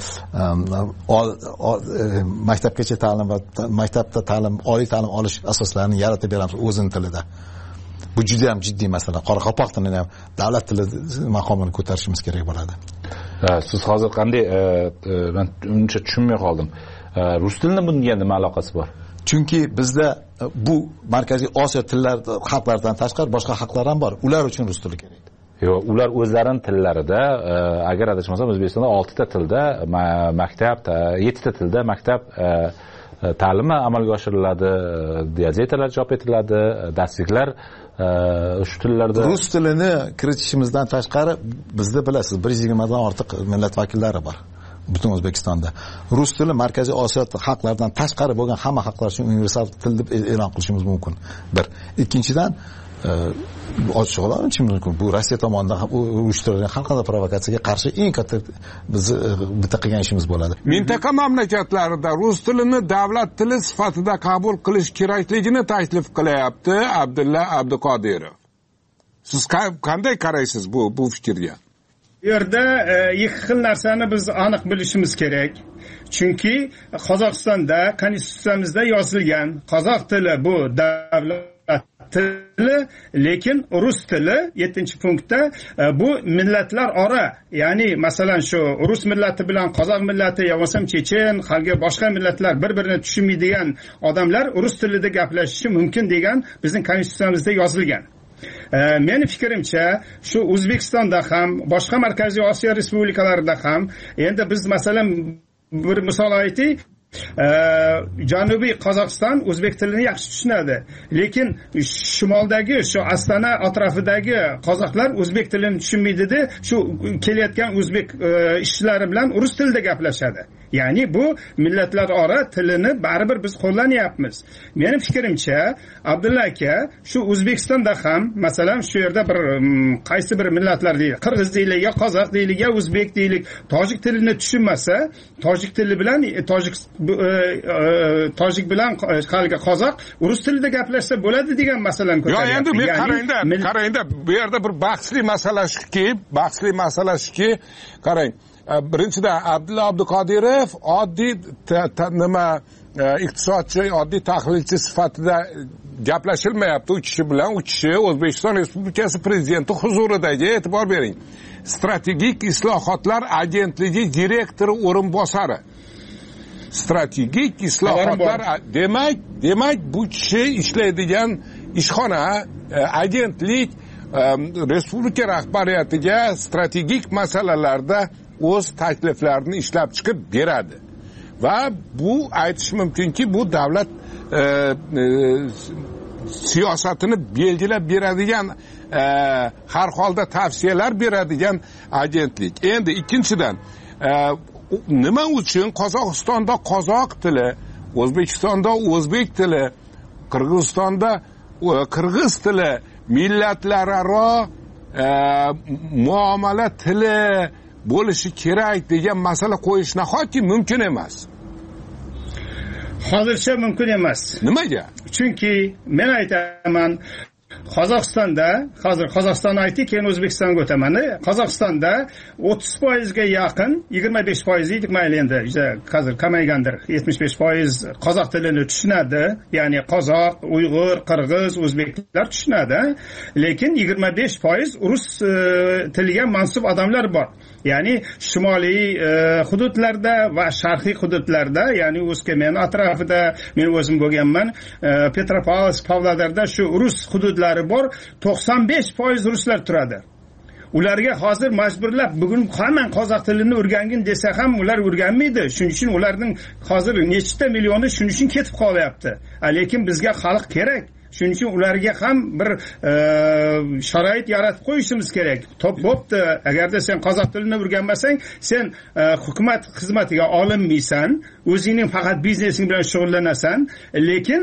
maktabgacha ta'lim va maktabda ta'lim, oliy ta'lim olish asoslarini yaratib beramiz o'zining tilida. Bu juda ham jiddiy masala. Qoraqalpoq tilini ham davlat tili maqomini ko'tarishimiz kerak bo'ladi. Siz hozir qanday, men uncha tushunmay qoldim. Rus tilining bunga nima aloqasi bor? Chunki bizda bu Markaziy Osiyo tillar xalqlaridan tashqari boshqa xalqlar ham bor. Ular uchun rus tili kerak. Yo'q, ular o'zlarining tillarida, agar adashmasam O'zbekistonda oltita tilda maktab, yettita tilda maktab ta'limi amalga oshiriladi, gazetalar chop etiladi, darsliklar shu tillarda. Rus tilini kiritishimizdan tashqari bizda bilasiz bir yuz yigirma dan ortiq millat vakillari bor butun O'zbekistonda. Rus tili Markaziy Osiyo xalqlaridan tashqari bo'lgan hamma xalqlar uchun universal til deb e'lon qilishimiz mumkin. Bir. Ikkinchidan ochiq olishimiz mumkin. Bu Rossiya tomonidan uyushtirilgan xalqaro provokatsiyaga qarshi eng katta biz bitta qilgan ishimiz bo'ladi. Mintaqa mamlakatlarida rus tilini davlat tili sifatida qabul qilish kerakligini taklif qilyapti Abdulla Abduqodirov. Siz qanday qaraysiz bu bu fikrga? Bu yerda ikki xil narsani biz aniq bilishimiz kerak. Chunki Qozog'istonda konstitutsiyamizda yozilgan qozoq tili bu davlat tili, lekin rus tili yettinchi punktda bu millatlar ora, ya'ni masalan shu rus millati bilan qozoq millati yo bo'lmasam chechen, haligi boshqa millatlar bir-birini tushunmaydigan odamlar rus tilida gaplashishi mumkin degan bizning konstitutsiyamizda yozilgan. Meni fikrimcha shu O'zbekistonda ham, boshqa Markaziy Osiyo respublikalarida ham endi biz masalan bir misol aytaylik, Janubiy Qozog'iston o'zbek tilini yaxshi tushunadi, lekin shimoldagi shu Astana atrofidagi qozoqlar o'zbek tilini tushunmaydi-da, shu kelayotgan o'zbek ishchilari bilan rus tilida gaplashadi. Ya'ni bu millatlar ora tilini baribir biz qo'llanyapmiz. Mening fikrimcha, Abdulla aka, shu O'zbekistonda ham, masalan, shu yerda bir qaysi bir millatlar deydi, qirg'iz deylik, yo qozoq deylik, yo o'zbek deylik, tojik tilini tushunmasa, tojik tili bilan tojik tojik bilan haligi qozoq rus tilida gaplashsa bo'ladi degan masalani ko'taryapti. Yo, endi men qarangda, qarangda, bu yerda bir bahsli masala shuki, bahsli masala shuki, qarang. Birinchidan Abdulla Abduqodirov oddiy nima iqtisodchi, oddiy tahlilchi sifatida gaplashilmayapti u kishi bilan. U kishi O'zbekiston Respublikasi prezidenti huzuridagi, e'tibor bering, strategik islohotlar agentligi direktori o'rinbosari. Strategik islohotlar demak, demak bu kishi ishlaydigan ishxona, agentlik respublika rahbariyatiga strategik masalalarda o'z takliflarini ishlab chiqib beradi. Va bu aytish mumkinki, bu davlat e, e, siyosatini belgilab beradigan, e, har holda tavsiyalar beradigan agentlik. Endi ikkinchidan, e, nima uchun Qozog'istonda qozoq tili, O'zbekistonda o'zbek tili, Qirg'izistonda qirg'iz tili millatlararo muomala tili bo'lishi kerak degan masala qo'yish nahotki mumkin emas? Hozircha mumkin emas. Nimaga? Chunki men aytaman, Qozog'istonda, hozir Qozog'istonni aytdik, keyin O'zbekistonga o'taman. Qozog'istonda o'ttiz foizga yaqin, yigirma besh foiz deydik, mayli endi, hozir kamaygandir. yetmish besh foiz qozoq tilini tushunadi, ya'ni qozoq, uyg'ur, qirg'iz, o'zbeklar tushunadi. Lekin yigirma besh foiz rus tiliga mansub odamlar bor. Ya'ni shimoliy hududlarda va sharqiy hududlarda, ya'ni O'zkemen atrofida men o'zim bo'lganman, Petropavlovsk, Pavlodarda shu rus hududlari bor, to'qson besh foiz ruslar turadi. Ularga hozir majburlab bugun hamma qozoq tilini o'rgangin desa ham ular o'rganmaydi. Shuning uchun ularning hozir nechta millioni shuning uchun ketib qolyapti. Lekin bizga xalq kerak. Shuning uchun ularga ham bir sharoit yaratib qo'yishimiz kerak. Top bo'pti, agarda sen qozoq tilini o'rganmasang, sen hukumat xizmatiga olinmaysan, o'zingning faqat biznesing bilan shug'ullanasan, lekin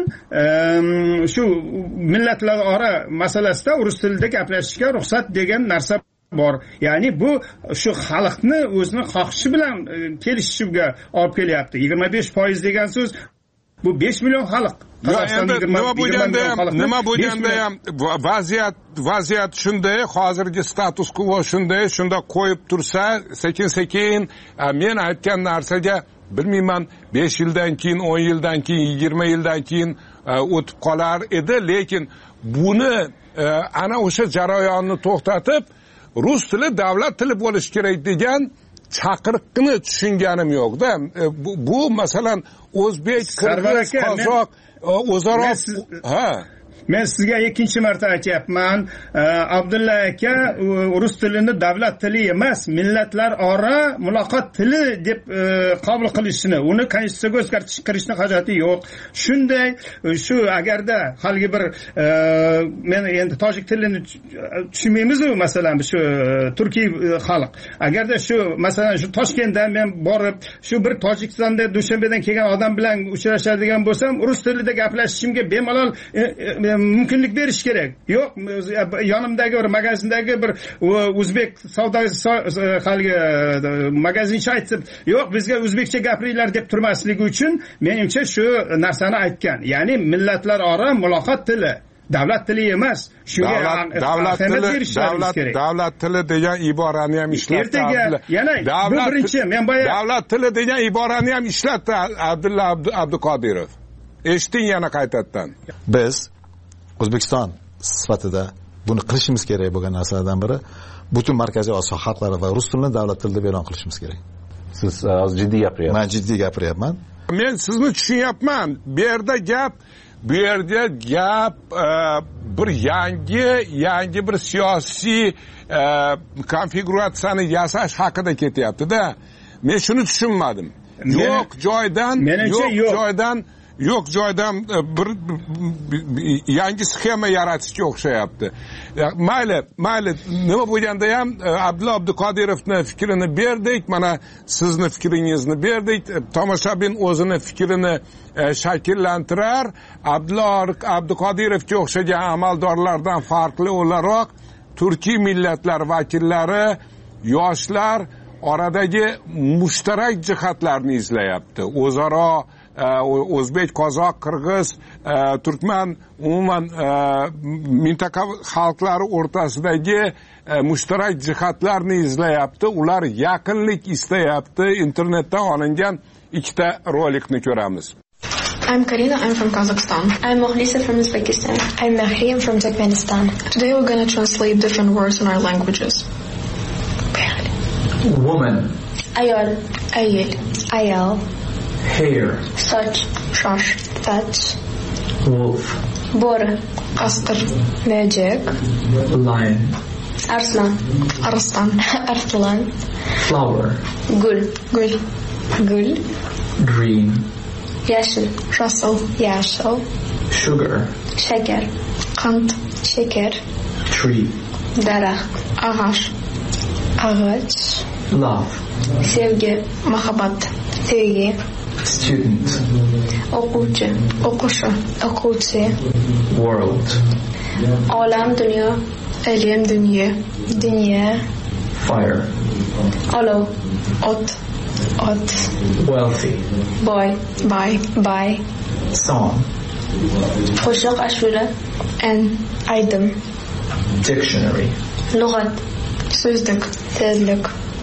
shu millatlararo masalasida rus tilida gaplashishga ruxsat degan narsa bor. Ya'ni bu shu xalqni o'zini xohishi bilan kelishishiga olib kelyapti. yigirma besh foiz degan so'z bu besh million xalq. Nima bo'lganda ham, nima bo'lganda ham vaziyat vaziyat shunday, hozirgi status quo shunday, shunda qo'yib tursa, sekin-sekin men aytgan narsaga bilmayman besh yildan keyin, o'n yildan keyin, yigirma yildan keyin o'tib qolar edi, lekin buni ana o'sha jarayonni to'xtatib, rus tili davlat tili bo'lishi kerak degan chaqiriqni tushunganim yo'q-da. Bu, bu masalan o'zbek, qirg'iz, qozoq o'zaro ha men sizga ikkinchi marta aytyapman, Abdulla aka rus tilini davlat tili emas, millatlararo muloqot tili deb qabul qilishini, uni konstitutsiyaga o'zgartirish kirishni hojati yo'q. Shunday, shu agarda haligi bir men endi tojik tilini tushunmaymiz-ku, masalan shu turkiy xalq. Agarda shu masalan shu Toshkentda men borib, shu bir Tojikistonda Dushanbedan kelgan odam bilan uchrashadigan bo'lsam, rus tilida gaplashishimga bemalol mumkinlik berish kerak. Yo'q, yonimdagi bir magazindagi bir o'zbek savdosi haligi magazinchi aytib, yo'q, bizga o'zbekcha gapiringlar deb turmasligi uchun menimcha shu narsani aytgan. Ya'ni millatlararo muloqot tili, davlat tili emas. Shunga davlat tili, davlat davlat tili degan iborani ham ishlatdi. Yana bu birinchi, men boya davlat tili degan iborani ham ishlatdi Abdulla Abduqodirov. Eshiting yana qaytadan. Biz O'zbekiston sifatida buni qilishimiz kerak bo'lgan narsalardan biri butun Markaziy Osiyo xalqlari va rus tilini davlat tilida e'lon qilishimiz kerak. Siz hozir jiddiy gapiryapsiz. Men jiddiy gapiryapman. Men sizni tushunyapman. Bu yerda gap, bu yerda gap bir yangi, yangi bir siyosiy konfiguratsiyani yasash haqida ketyapti-da. Men shuni tushunmadim. Yo'q joydan, yo'q joydan yo'q joydan bir yangi sxema yaratishga o'xshayapti. Mayli, mayli, nima bo'lganda ham Abdulla Abduqodirovning fikrini berdik, mana sizni fikringizni berdik. Tomoshabin o'zini fikrini shakllantirar. Abdulla Abduqodirovga o'xshagan amaldorlardan farqli o'laroq turkiy millatlar vakillari, yoshlar oradagi mushtarak jihatlarni izlayapti. O'zaro o'zbek, qozoq, qirg'iz, turkman, umuman mintaqa xalqlari o'rtasidagi mushtarak jihatlarni izlayapti. Ular yaqinlik istayapti. Internetdan olingan ikkita rolikni ko'ramiz. I'm Karina, I'm from Kazakhstan. I'm Mohlisa from Uzbekistan. I'm Mahriam from Turkmenistan. Today we're going to translate different words in our languages. Woman. Ayol. Ayel. Ayal. Hair. Saç. Şaş. Saç. Wolf. Boru. Asır. Böcek. Lion. Arslan. Arslan. Arslan. Flower. Gül. Gül. Gül. Green. Yeşil. Yeşil. Yeşil. Sugar. Şeker. Kant. Şeker. Tree. Daraxt. Ağaç. Ağaç. Love. Sevgi. Muhabbat. Sevgi. Student. O'quvchi. O'qishi. O'quvchi. World. Olam, dunyo. Ilm, dunyo. Dunyo. Fire. Olov. Ot. Ot. Wealthy. Boy. Boy. Boy. Song. Qo'shiq, ashula. An. Aydim. Dictionary. Lug'at. So'zlik. So'zlik.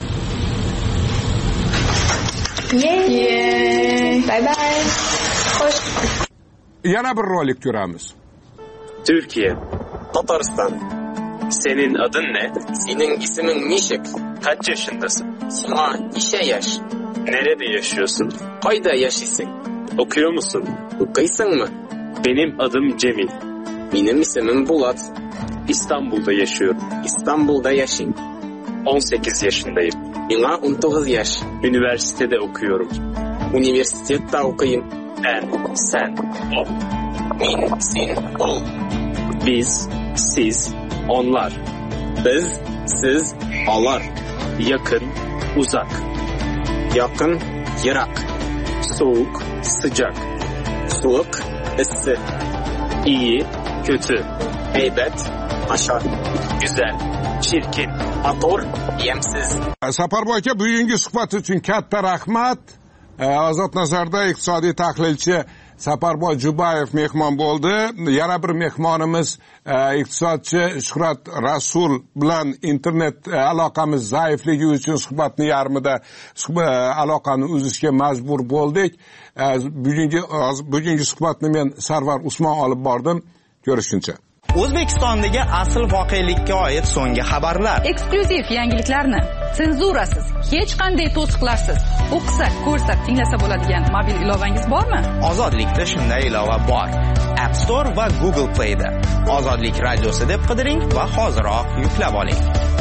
Yay! Bye bye. Xo'sh. Yana bir rolik ko'ramiz. Türkiye. Tataristan. Senin adın ne? Senin ismin Nişik. Kaç yaşındasın? Sana işe yaş. Nerede yaşıyorsun? Kayda yaşısın. Okuyor musun? Okuyorsun mu? Benim adım Cemil. Benim ismim Bulat. İstanbul'da yaşıyorum. İstanbul'da yaşayın. on sekiz yaşındayım. Bana on dokuz yaş. Üniversitede okuyorum. Üniversitede okuyayım. Ben, sen, o. Min, sen, ol. Biz, siz, onlar. Biz, siz, onlar. Yakın, uzak. Yakın, Irak. Soğuk, sıcak. Soğuk, ısı. İyi, kötü. Heybet, aşağı. Güzel, çirkin. Ator, yemsiz. Saparboy aka, bugungi suhbat uchun katta rahmat. Ozod nazarda iqtisodiy tahlilchi Saparboy Jubayev mehmon bo'ldi. Yana bir mehmonimiz iqtisodchi Shuhrat Rasul bilan internet aloqamiz zaifligi uchun suhbatning yarmida aloqani uzishga majbur bo'ldik. Bugungi bugungi suhbatni men Sarvar Usmon olib bordim. Ko'rishguncha. O'zbekistondagi asl voqelikka oid so'nggi xabarlar. Eksklyuziv yangiliklarni senzurasiz, hech qanday to'siqlarsiz o'qisak, ko'rsak, tinglasa bo'ladigan mobil ilovangiz bormi? Ozodlikda shunday ilova bor. App Store va Google Play da. Ozodlik radiosi deb qidiring va hoziroq yuklab oling.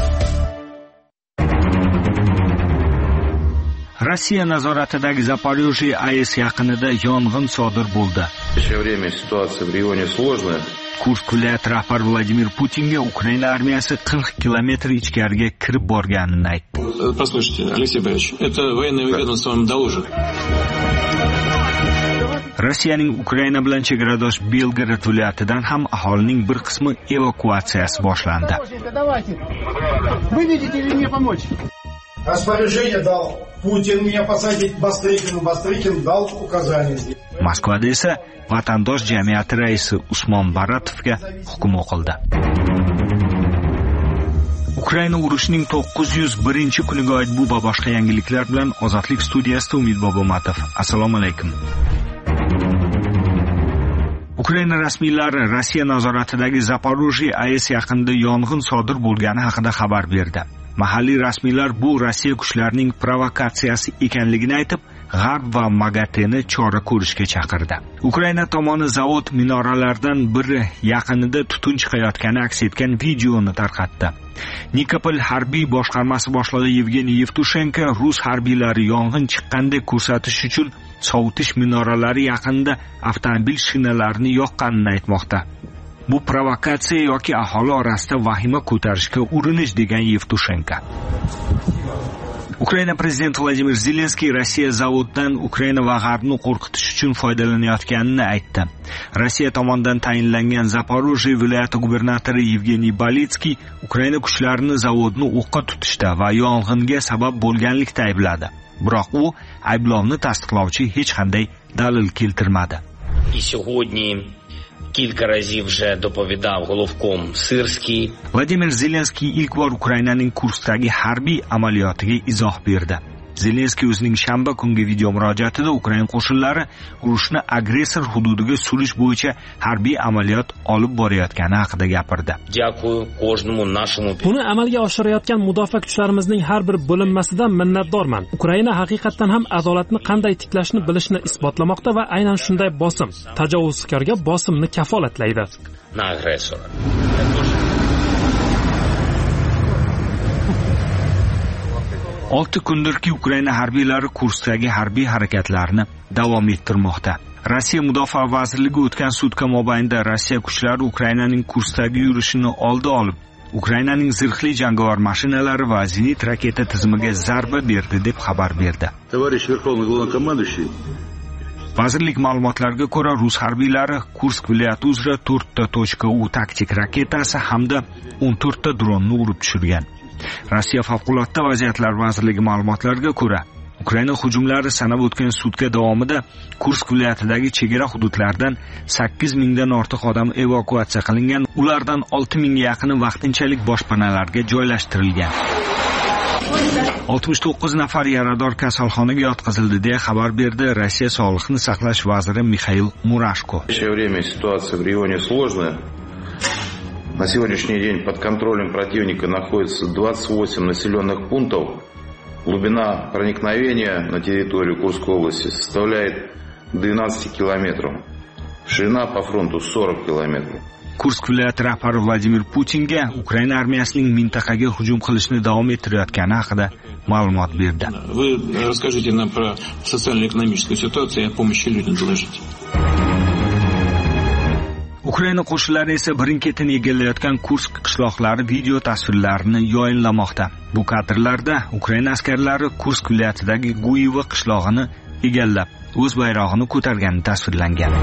Rossiya nazoratidagi Zaporojye A E S yaqinida yong'in sodir bo'ldi. Kursk viloyat rahbari Vladimir Putinga Ukraina armiyasi qirq kilometr ichkariga kirib borganini aytdi. Послушайте, Алексей Борисович, это военное ведомство вам доложит. Rossiyaning Ukraina bilan chegaradosh Belgorod viloyatidan ham aholining bir qismi evakuatsiyasi boshlandi. Вы видите ли мне помочь? Распоряжение дал Putin, меня посадить Бастрыкину, Бастрыкин дал указание. Moskvada esa vatandosh jamiyati raisi Usmon Baratovga hukm o'qildi. Ukraina urushining to'qqiz yuz birinchi kuniga oid bu va boshqa yangiliklar bilan Ozodlik studiyasida Umid Bobomatov. Assalomu alaykum. Ukraina rasmiylari Rossiya nazoratidagi Zaporojye A E S yaqinida yong'in sodir bo'lgani haqida xabar berdi. Mahalliy rasmiylar bu Rossiya kuchlarining provokatsiyasi ekanligini aytib, G'arb va MAGATEni chora ko'rishga chaqirdi. Ukraina tomoni zavod minoralaridan biri yaqinida tutun chiqayotgani aks etgan videoni tarqatdi. Nikopol harbiy boshqarmasi boshlig'i Yevgeniy Yevtushenko rus harbiylari yong'in chiqqandek ko'rsatish uchun sovutish minoralari yaqinida avtomobil shinalarini yoqqanini aytmoqda. Bu provokatsiya yoki aholi orasida vahima ko'tarishga urinish degan Yevtushenko. Ukraina prezidenti Vladimir Zelenskiy Rossiya zavodidan Ukraina va G'arbni qo'rqitish uchun foydalanayotganini aytdi. Rossiya tomonidan tayinlangan Zaporojye viloyati gubernatori Yevgeniy Balitskiy Ukraina kuchlarini zavodni o'qqa tutishda va yong'inga sabab bo'lganlikda aybladi. Biroq u ayblovni tasdiqlovchi hech qanday dalil keltirmadi. Кілька разів вже доповідав головком Сирський. Vladimir Zelenskiy ilk bor Ukrainaning Kurskdagi harbiy amaliyotiga izoh berdi. Zelenskiy o'zining shanba kungi video murojaatida Ukraina qo'shinlari urushni agressor hududiga surish bo'yicha harbiy amaliyot olib borayotgani haqida gapirdi. Buni amalga oshirayotgan mudofaa kuchlarimizning har bir bo'linmasidan minnatdorman. Ukraina haqiqatan ham adolatni qanday tiklashni bilishni isbotlamoqda va aynan shunday bosim, tajovuzkorga bosimni kafolatlaydi. Na agressor. olti kundirki Ukraina harbiylari Kurskdagi harbiy harakatlarni davom ettirmoqda. Rossiya Mudofaa vazirligi o'tgan sutka mobaynida Rossiya kuchlari Ukrainaning Kurskdagi yurishini oldi olib, Ukrainaning zirhli jangovar mashinalari va zenit raketa tizimiga zarba berdi deb xabar berdi. Товарищ Верховный Главнокомандующий, Vazirlik ma'lumotlariga ko'ra, rus harbiylari Kursk viloyati uzra to'rtta tochka U taktik raketasi hamda o'n to'rtta dronni urib tushirgan. Rossiya favqulodda vaziyatlar vazirligi ma'lumotlariga ko'ra, Ukraina hujumlari sanab o'tgan sutka davomida Kursk viloyatidagi chegara hududlardan sakkiz mingdan ortiq odam evakuatsiya qilingan, ulardan olti mingga yaqini vaqtinchalik boshpanalarga joylashtirilgan. oltmish to'qqiz nafar yarador kasalxonaga yotqizildi deya xabar berdi Rossiya sog'liqni saqlash vaziri Mixail Murashko. В настоящее время ситуация в регионе сложная. На сегодняшний день под контролем противника находится двадцать восемь населенных пунктов. Глубина проникновения на территорию Курской области составляет двенадцать километров. Ширина по фронту сорок километров. Kursk viloyati rahbari Vladimir Putinga Ukraina armiyasining mintaqaga hujum qilishni davom ettirayotgani haqida ma'lumot berdi. Вы расскажите нам про социально-экономическую ситуацию и о помощи людям доложите. Ukraina qo'shinlari esa birin-ketin egallayotgan Kursk qishloqlari video tasvirlarini yoyinlamoqda. Bu kadrlarda Ukraina askarlari Kursk viloyatidagi Guyevo qishlog'ini egallab, o'z bayrog'ini ko'targani tasvirlangan.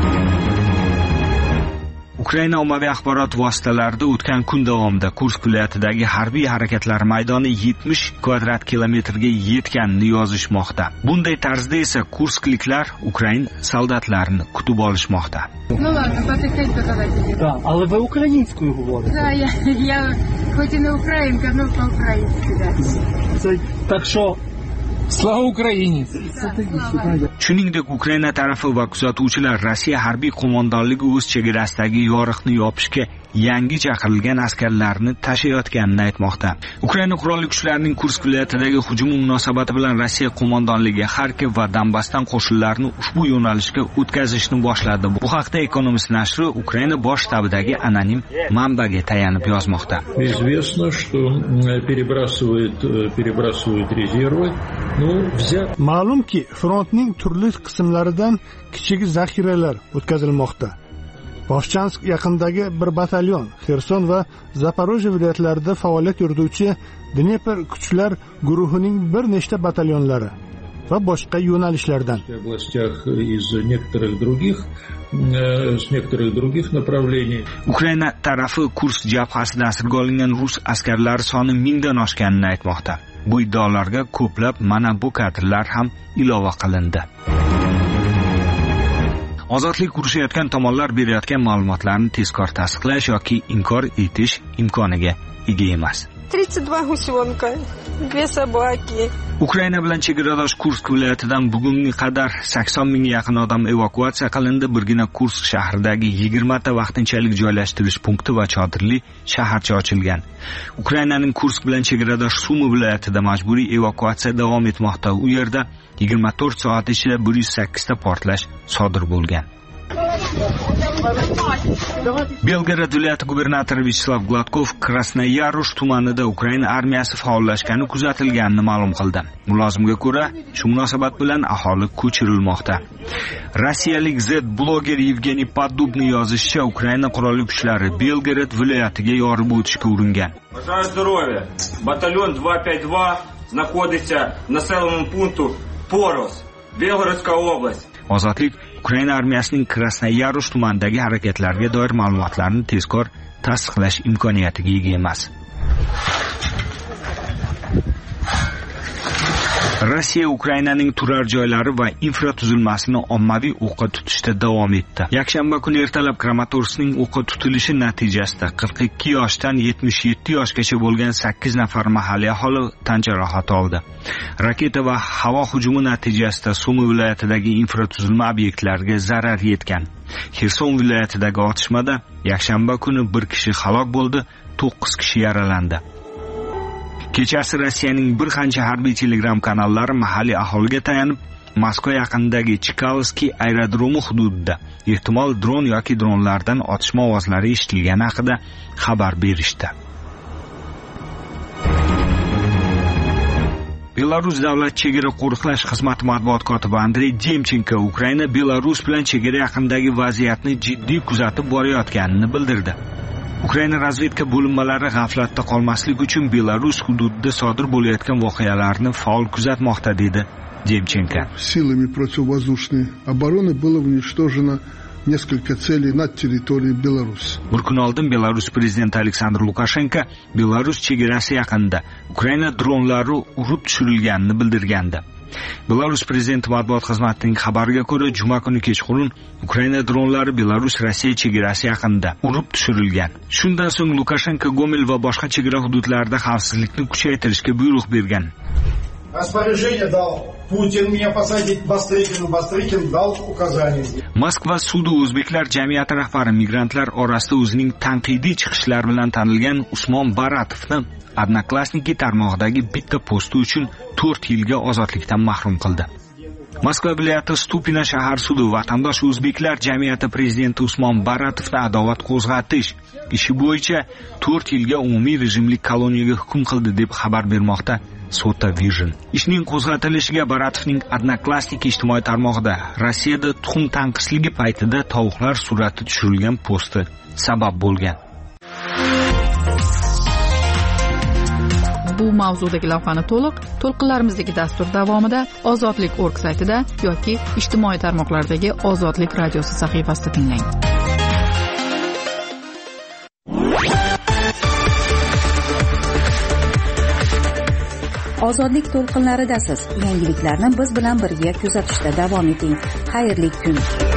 Ukraina ommaviy axborot vositalarida o'tgan kun davomida Kursk viloyatidagi harbiy harakatlar maydoni yetmish kvadrat kilometrga yetganini yozishmoqda. Bunday tarzda esa kurskliklar Ukraina soldatlarini kutib olishmoqda. Ну ладно, потыкать показать. Да, але ви українською говорите. Да, я, я хоч і не українка, но по-українськи, да. Це так що Slava Ukraina. Shuningdek, Ukraina tarafi va kuzatuvchilar Rossiya harbiy qo'mondonligi o'z chegarasidagi yoriqni yopishga yangi chaqirilgan askarlarni tashiyotganini aytmoqda. Ukraina qurolli kuchlarining Kursk viloyatidagi hujumi munosabati bilan Rossiya qo'mondonligi Xarkov va Donbassdan qo'shinlarni ushbu yo'nalishga o'tkazishni boshladi. Bu haqda Economist nashri Ukraina bosh shtabidagi anonim manbaga tayanib yozmoqda. Известно, что перебрасывают перебрасывают резервы. Ma'lumki, frontning turli qismlaridan kichik zaxiralar o'tkazilmoqda. Vovchansk yaqinidagi bir batalyon, Xerson va Zaporojye viloyatlarida faoliyat yurituvchi Dnepr kuchlar guruhining bir nechta batalyonlari va boshqa yo'nalishlardan. Ukraina tarafi Kursk jabhasida asirga olingan rus askarlari soni mingdan oshganini aytmoqda. Bu iddaolarga ko'plab mana bu kadrlar ham ilova qilindi. Ozodlik urushayotgan tomonlar berayotgan ma'lumotlarni tezkor tasdiqlash yoki inkor etish imkoniga ega emas. тридцать два гусенка, две собаки. Ukraina bilan chegaradosh Kursk viloyatidan bugunga qadar sakson mingga yaqin odam evakuatsiya qilindi. Birgina Kursk shahridagi yigirma ta vaqtinchalik joylashtirish punkti va chodirli shaharcha ochilgan. Ukrainaning Kursk bilan chegaradosh Sumi viloyatida majburiy evakuatsiya davom etmoqda. U yerda yigirma to'rt soat ichida bir yuz sakkiz ta portlash sodir bo'lgan. Belgorod viloyati gubernatori Vyacheslav Gladkov Krasnoyarush tumanida Ukraina armiyasi faollashgani kuzatilganini ma'lum qildi. Mulozimga ko'ra, shu munosabat bilan aholi ko'chirilmoqda. Rossiyalik Z-bloger Yevgeniy Podubniy yozishicha, Ukraina qurolli kuchlari Belgorod viloyatiga yorib o'tishga uringan. Бажаю здоров'я. Батальон двести пятьдесят два знаходиться в населеному пункту Порос, Белгородская область. Ozodlik Ukraina armiyasining Krasnoyarush tumanidagi harakatlariga doir ma'lumotlarni tezkor tasdiqlash imkoniyatiga ega emas. Rossiya Ukrainaning turar joylari va infratuzilmasini ommaviy o'qqa tutishda davom etdi. Yakshanba kuni ertalab Kramatorskning o'qqa tutilishi natijasida qirq ikki yoshdan yetmish yetti yoshgacha bo'lgan sakkiz nafar mahalliy aholi tan jarohati oldi. Raketa va havo hujumi natijasida Sumi viloyatidagi infratuzilma obyektlariga zarar yetgan. Xerson viloyatidagi otishmada yakshanba kuni bir kishi halok bo'ldi, to'qqiz kishi yaralandi. Kechasi Rossiyaning bir qancha harbiy telegram kanallari mahalliy aholiga tayanib, Moskva yaqinidagi Chkalovskiy aerodromi hududida ehtimol dron yoki dronlardan otishma ovozlari eshitilgani haqida xabar berishdi. Belarus davlat chegara qo'riqlash xizmati matbuot kotibi Andrey Demchenko Ukraina Belarus bilan chegara yaqinidagi vaziyatni jiddiy kuzatib borayotganini bildirdi. Ukraina razvedka bo'linmalari g'aflatda qolmaslik uchun Belarus hududida sodir bo'layotgan voqealarni faol kuzatmoqda dedi Демченко. Силами противовоздушной обороны было уничтожено несколько целей над территорией Беларуси. Bir kun oldin Belarus prezidenti Aleksandr Lukashenko Belarus chegarasi yaqinida Ukraina dronlari urib tushirilganini bildirgandi. Belarus prezidenti matbuot xizmatining xabariga ko'ra, juma kuni kechqurun Ukraina dronlari Belarus Rossiya chegarasi yaqinida urib tushirilgan. Shundan so'ng Lukashenko Gomel va boshqa chegara hududlarida xavfsizlikni kuchaytirishga buyruq bergan. Распоряжение дал Putin меня посадить Бастрыкин, Бастрыкин dal указание. Moskva sudi o'zbeklar jamiyati rahbari migrantlar orasida o'zining tanqidiy chiqishlari bilan tanilgan Usmon Baratovni Odnoklassniki tarmog'idagi bitta posti uchun to'rt yilga ozodlikdan mahrum qildi. Moskva viloyati Stupina shahar sudi vatandosh o'zbeklar jamiyati prezidenti Usmon Baratovni adovat qo'zg'atish ishi bo'yicha to'rt yilga umumiy rejimli koloniyaga hukm qildi deb xabar bermoqda Sota Vision. Ishning qo'zg'atilishiga Baratovning Odnoklassniki ijtimoiy tarmog'ida Rossiyada tuxum tanqisligi paytida tovuqlar surati tushirilgan posti sabab bo'lgan. Bu mavzudagi lavhani to'liq to'lqinlarimizdagi dastur davomida ozodlik nokta org saytida yoki ijtimoiy tarmoqlardagi Ozodlik radiosi sahifasida tinglang. Ozodlik to'lqinlaridasiz. Yangiliklarni biz bilan birga kuzatishda davom eting. Xayrli kun.